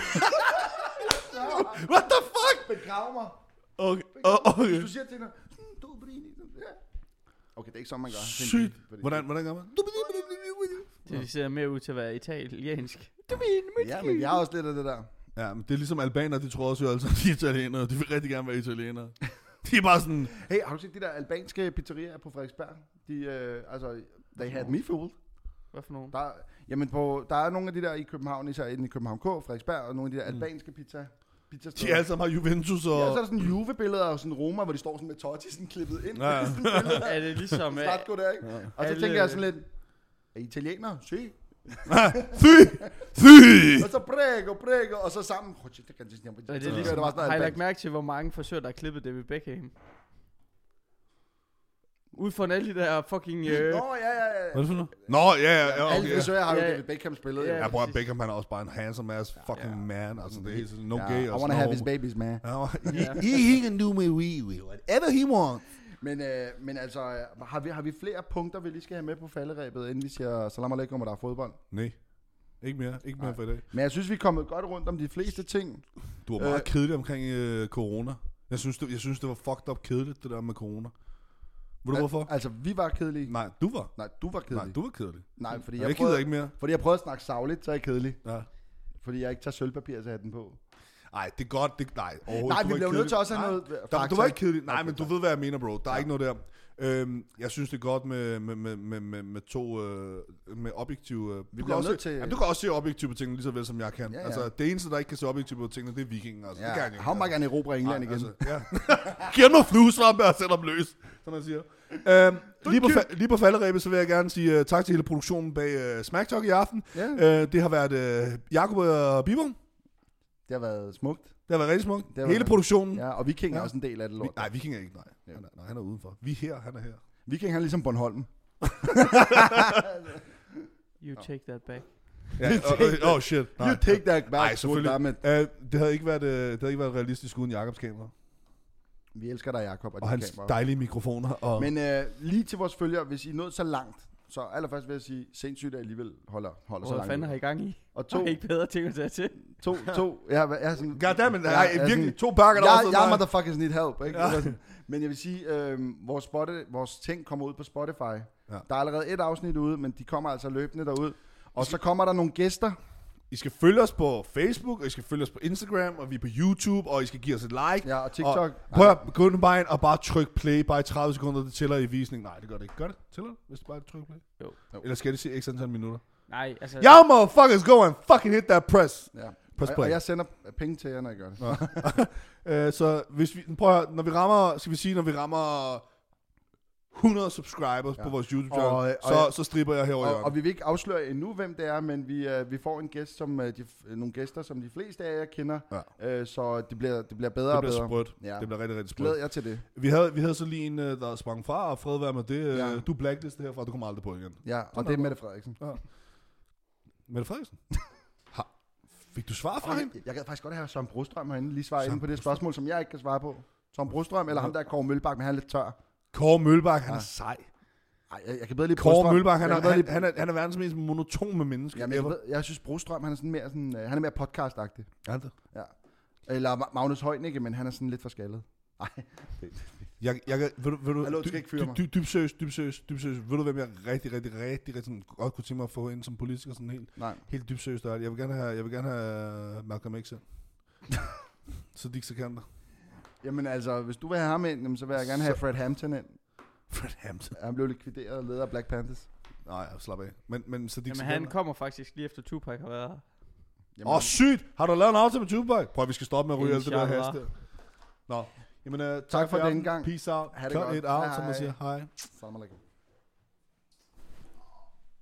What the fuck? Begrav mig. Okay, Begrav mig. okay. Hvis du siger til hende, "Mm, du brini. Ja. Okay, det er ikke sådan, man gør. Det er en Sygt. pige, fordi- Hvordan, hvordan gør man? Det ser mere ud til at være italiensk. Ja, men jeg har også lidt af det der. Ja, men det er ligesom albaner, de tror også jo altså, de er italienere. De vil rigtig gerne være italienere. De er bare sådan, Hey, har du set de der albanske pizzerier på Frederiksberg? De, øh, altså, they had me fooled. Hvad for nogen? Der, jamen på, der er nogle af de der i København, især inde i København K, Frederiksberg, og nogle af de der Mm. albanske pizza, pizzasteder. de alle sammen har Juventus og... Ja, så er der sådan Juve-billeder og sådan Roma, hvor de står sådan med Totti sådan klippet ind. Ja, ja. Sådan et billede der. Er det ligesom... øh, Start der, ikke? Ja. Og så Alle- tænker jeg sådan lidt, er I italiener? Se. Fy! Fy! Og så prego, prego, og så sammen. Er det, Så ligesom, det var sådan noget har I lagt albansk. mærke til, hvor mange forsøger, der har klippet David Beckham? Ud fra alle de der fucking... Øh, Nå, ja, ja, ja. Hvad er det for noget? Nå, ja, ja, ja, Alle okay. frisører har jo Ja. David Beckham spillet. Ja. jo. Jeg prøver at Beckham, han er også bare en handsome ass fucking Ja. man. Altså, det er helt sådan, no Ja, gay I og wanna have his sådan babies, man. noget. Ja. He, he can do me wee wee, whatever he wants. Men, øh, men altså, øh, har vi, har vi flere punkter, vi lige skal have med på falderæbet, inden vi siger salam alaikum, og der er fodbold? Nej, ikke mere. Ikke mere Nej. for i dag. Men jeg synes, vi er kommet godt rundt om de fleste ting. Du var meget Øh. kedelig omkring øh, corona. Jeg synes, det, jeg synes, det var fucked up kedeligt, det der med corona. Ved du hvorfor? Altså, vi var kedelige. Nej, du var. Nej, du var kedelig. Nej, du var kedelig. Nej, fordi Jeg, jeg, jeg gider prøvede, ikke mere. fordi jeg prøvede at snakke savligt, så er jeg kedelig. Ja. Fordi jeg ikke tager sølvpapir til hatten på. Nej, det er godt. Det, nej, overhovedet. Nej, du vi var blev ikke nødt til kedelig. også at have Nej, noget Der, fakta. du var ikke kedelig. Nej, Okay, men du tak. ved, hvad jeg mener, bro. Der er Ja. ikke noget der. Øhm, jeg synes, det er godt med, med, med, med, med, med to øh, med objektive... Øh. Du, bliver kan også, nødt til- jamen, du kan også se objektive på tingene, lige så vel som jeg kan. Ja, ja. Altså, det eneste, der ikke kan se objektive på tingene, det er vikingen. Altså, det kan Ja, jeg ikke. han må gerne erobre England Nej, igen. Altså, ja. Giv mig fluesvampe og sæt dem løs, som man siger. Øhm, lige, på fa- lige på falderæbet, så vil jeg gerne sige uh, tak til hele produktionen bag uh, Smack Talk i aften. Ja, Uh, det har været uh, Jakob og Bibber. det har været smukt. Det har været rigtig smukt. Det har Hele været- produktionen. Ja, og Viking er Ja. også en del af det Vi, lort. nej, Viking er ikke, nej. Ja. Han er, nej. Han er udenfor. Vi er her, han er her. Viking han er ligesom Bornholm. You take that back. Ja, oh, oh shit. Nej. You take that back. Nej, selvfølgelig. goddammit. Uh, det havde ikke været, uh, det havde ikke været realistisk uden Jakobs kamera. Vi elsker dig, Jakob, og, Og dine hans kameraer. dejlige mikrofoner. Og Men øh, lige til vores følgere, hvis I er nået så langt, Så allerførst vil jeg sige, sindssygt alligevel holder, holder så Hvor langt. fanden har I gang i? Og To. to, Der er ikke bedre ting at tage til. to, to, jeg, jeg er sådan... Goddammit, jeg nej, er virkelig, sådan- to pakker der Jeg, også. jeg nej. motherfuckers need help, ikke? Ja. Men jeg vil sige, øh, vores, spotte, vores ting kommer ud på Spotify. Ja. Der er allerede et afsnit ude, men de kommer altså løbende derud. Og så kommer der nogle gæster. I skal følge os på Facebook, og I skal følge os på Instagram, og vi er på YouTube, og I skal give os et like. Ja, og TikTok. Og prøv at gå den bare ind og bare tryk play, bare i tredive sekunder, det tæller i visning. Nej, det gør det ikke. Gør det? Tæller det, hvis du bare trykker play? Jo. Jo. Eller skal det sige x antal minutter? Nej, altså... Y'all motherfuckers go and fucking hit that press. Ja. Press Og, play. og jeg sender penge til jer, når jeg gør det. Nå. uh, så hvis vi, prøv at, høre, når vi rammer, skal vi sige, når vi rammer hundrede subscribers Ja. på vores YouTube-channel, Og, øh, og så, jeg- så stripper jeg herover i Og, hjørnet. og vi vil ikke afsløre endnu, hvem det er, men vi, uh, vi får en gæst, som, uh, de, uh, nogle gæster, som de fleste af jer kender. Ja. Uh, så det bliver, det bliver bedre Det og bliver bedre. sprødt. Ja. Det bliver rigtig, rigtig Glæd sprødt. jer til det. Vi havde, vi havde så lige en, øh, der sprang fra, og fred være med det. Øh, Ja. Du er blacklistet herfra, du kommer aldrig på igen. Ja, og det er Mette Frederiksen. Mette Frederiksen? Ha. Fik du svar fra Og hende? jeg, jeg gad faktisk godt have Søren Brostrøm herinde, lige svare Søren ind på det spørgsmål, som jeg ikke kan svare på. Søren Brostrøm, eller ham der Kåre Mølbak, men han er lidt tør. Kåre Mølbak, han Ja. er sej. Ej, jeg, jeg kan bedre lide Kåre Brostrøm. Mølbak, han Jeg er, kan bedre han, lide- han, er, han er verdens mest monotone menneske. Jamen, jeg, ever. ved, jeg synes, Brostrøm, han er sådan mere, sådan, uh, han er mere podcast-agtig. Er han det? Eller Ma- Magnus Heunicke, men han er sådan lidt for skaldet. Ej, Jeg, jeg, kan- ved du, ved du, Hallo, du dy- skal ikke fyre dy- mig. dy- dybt seriøst, dybt seriøst, dybt seriøst. Ved du, hvem jeg rigtig, rigtig, rigtig, rigtig sådan godt kunne tænke mig at få ind som politiker, sådan helt, nej. helt dybt seriøst. Jeg vil gerne have, jeg vil gerne have Malcolm X ind. Så Dick Sekander. Jamen altså, hvis du vil have ham ind, jamen, så vil jeg gerne have Så- Fred Hampton ind. Fred Hampton. Han blev likvideret og leder af Black Panthers. Nej, slap af. Men, men så Dick Jamen, han Sekander. kommer faktisk lige efter Tupac har været her. Jamen, Åh, oh, sygt! Har du lavet en aftale med Tupac? Prøv, vi skal stoppe med at ryge alt det der Inshallah. haste. Nå, jamen uh, tak, Tak for jer. denne gang. Peace out. Ha' det Cut godt. it out, Hej, som man hej. siger. Hej. Salam alaikum.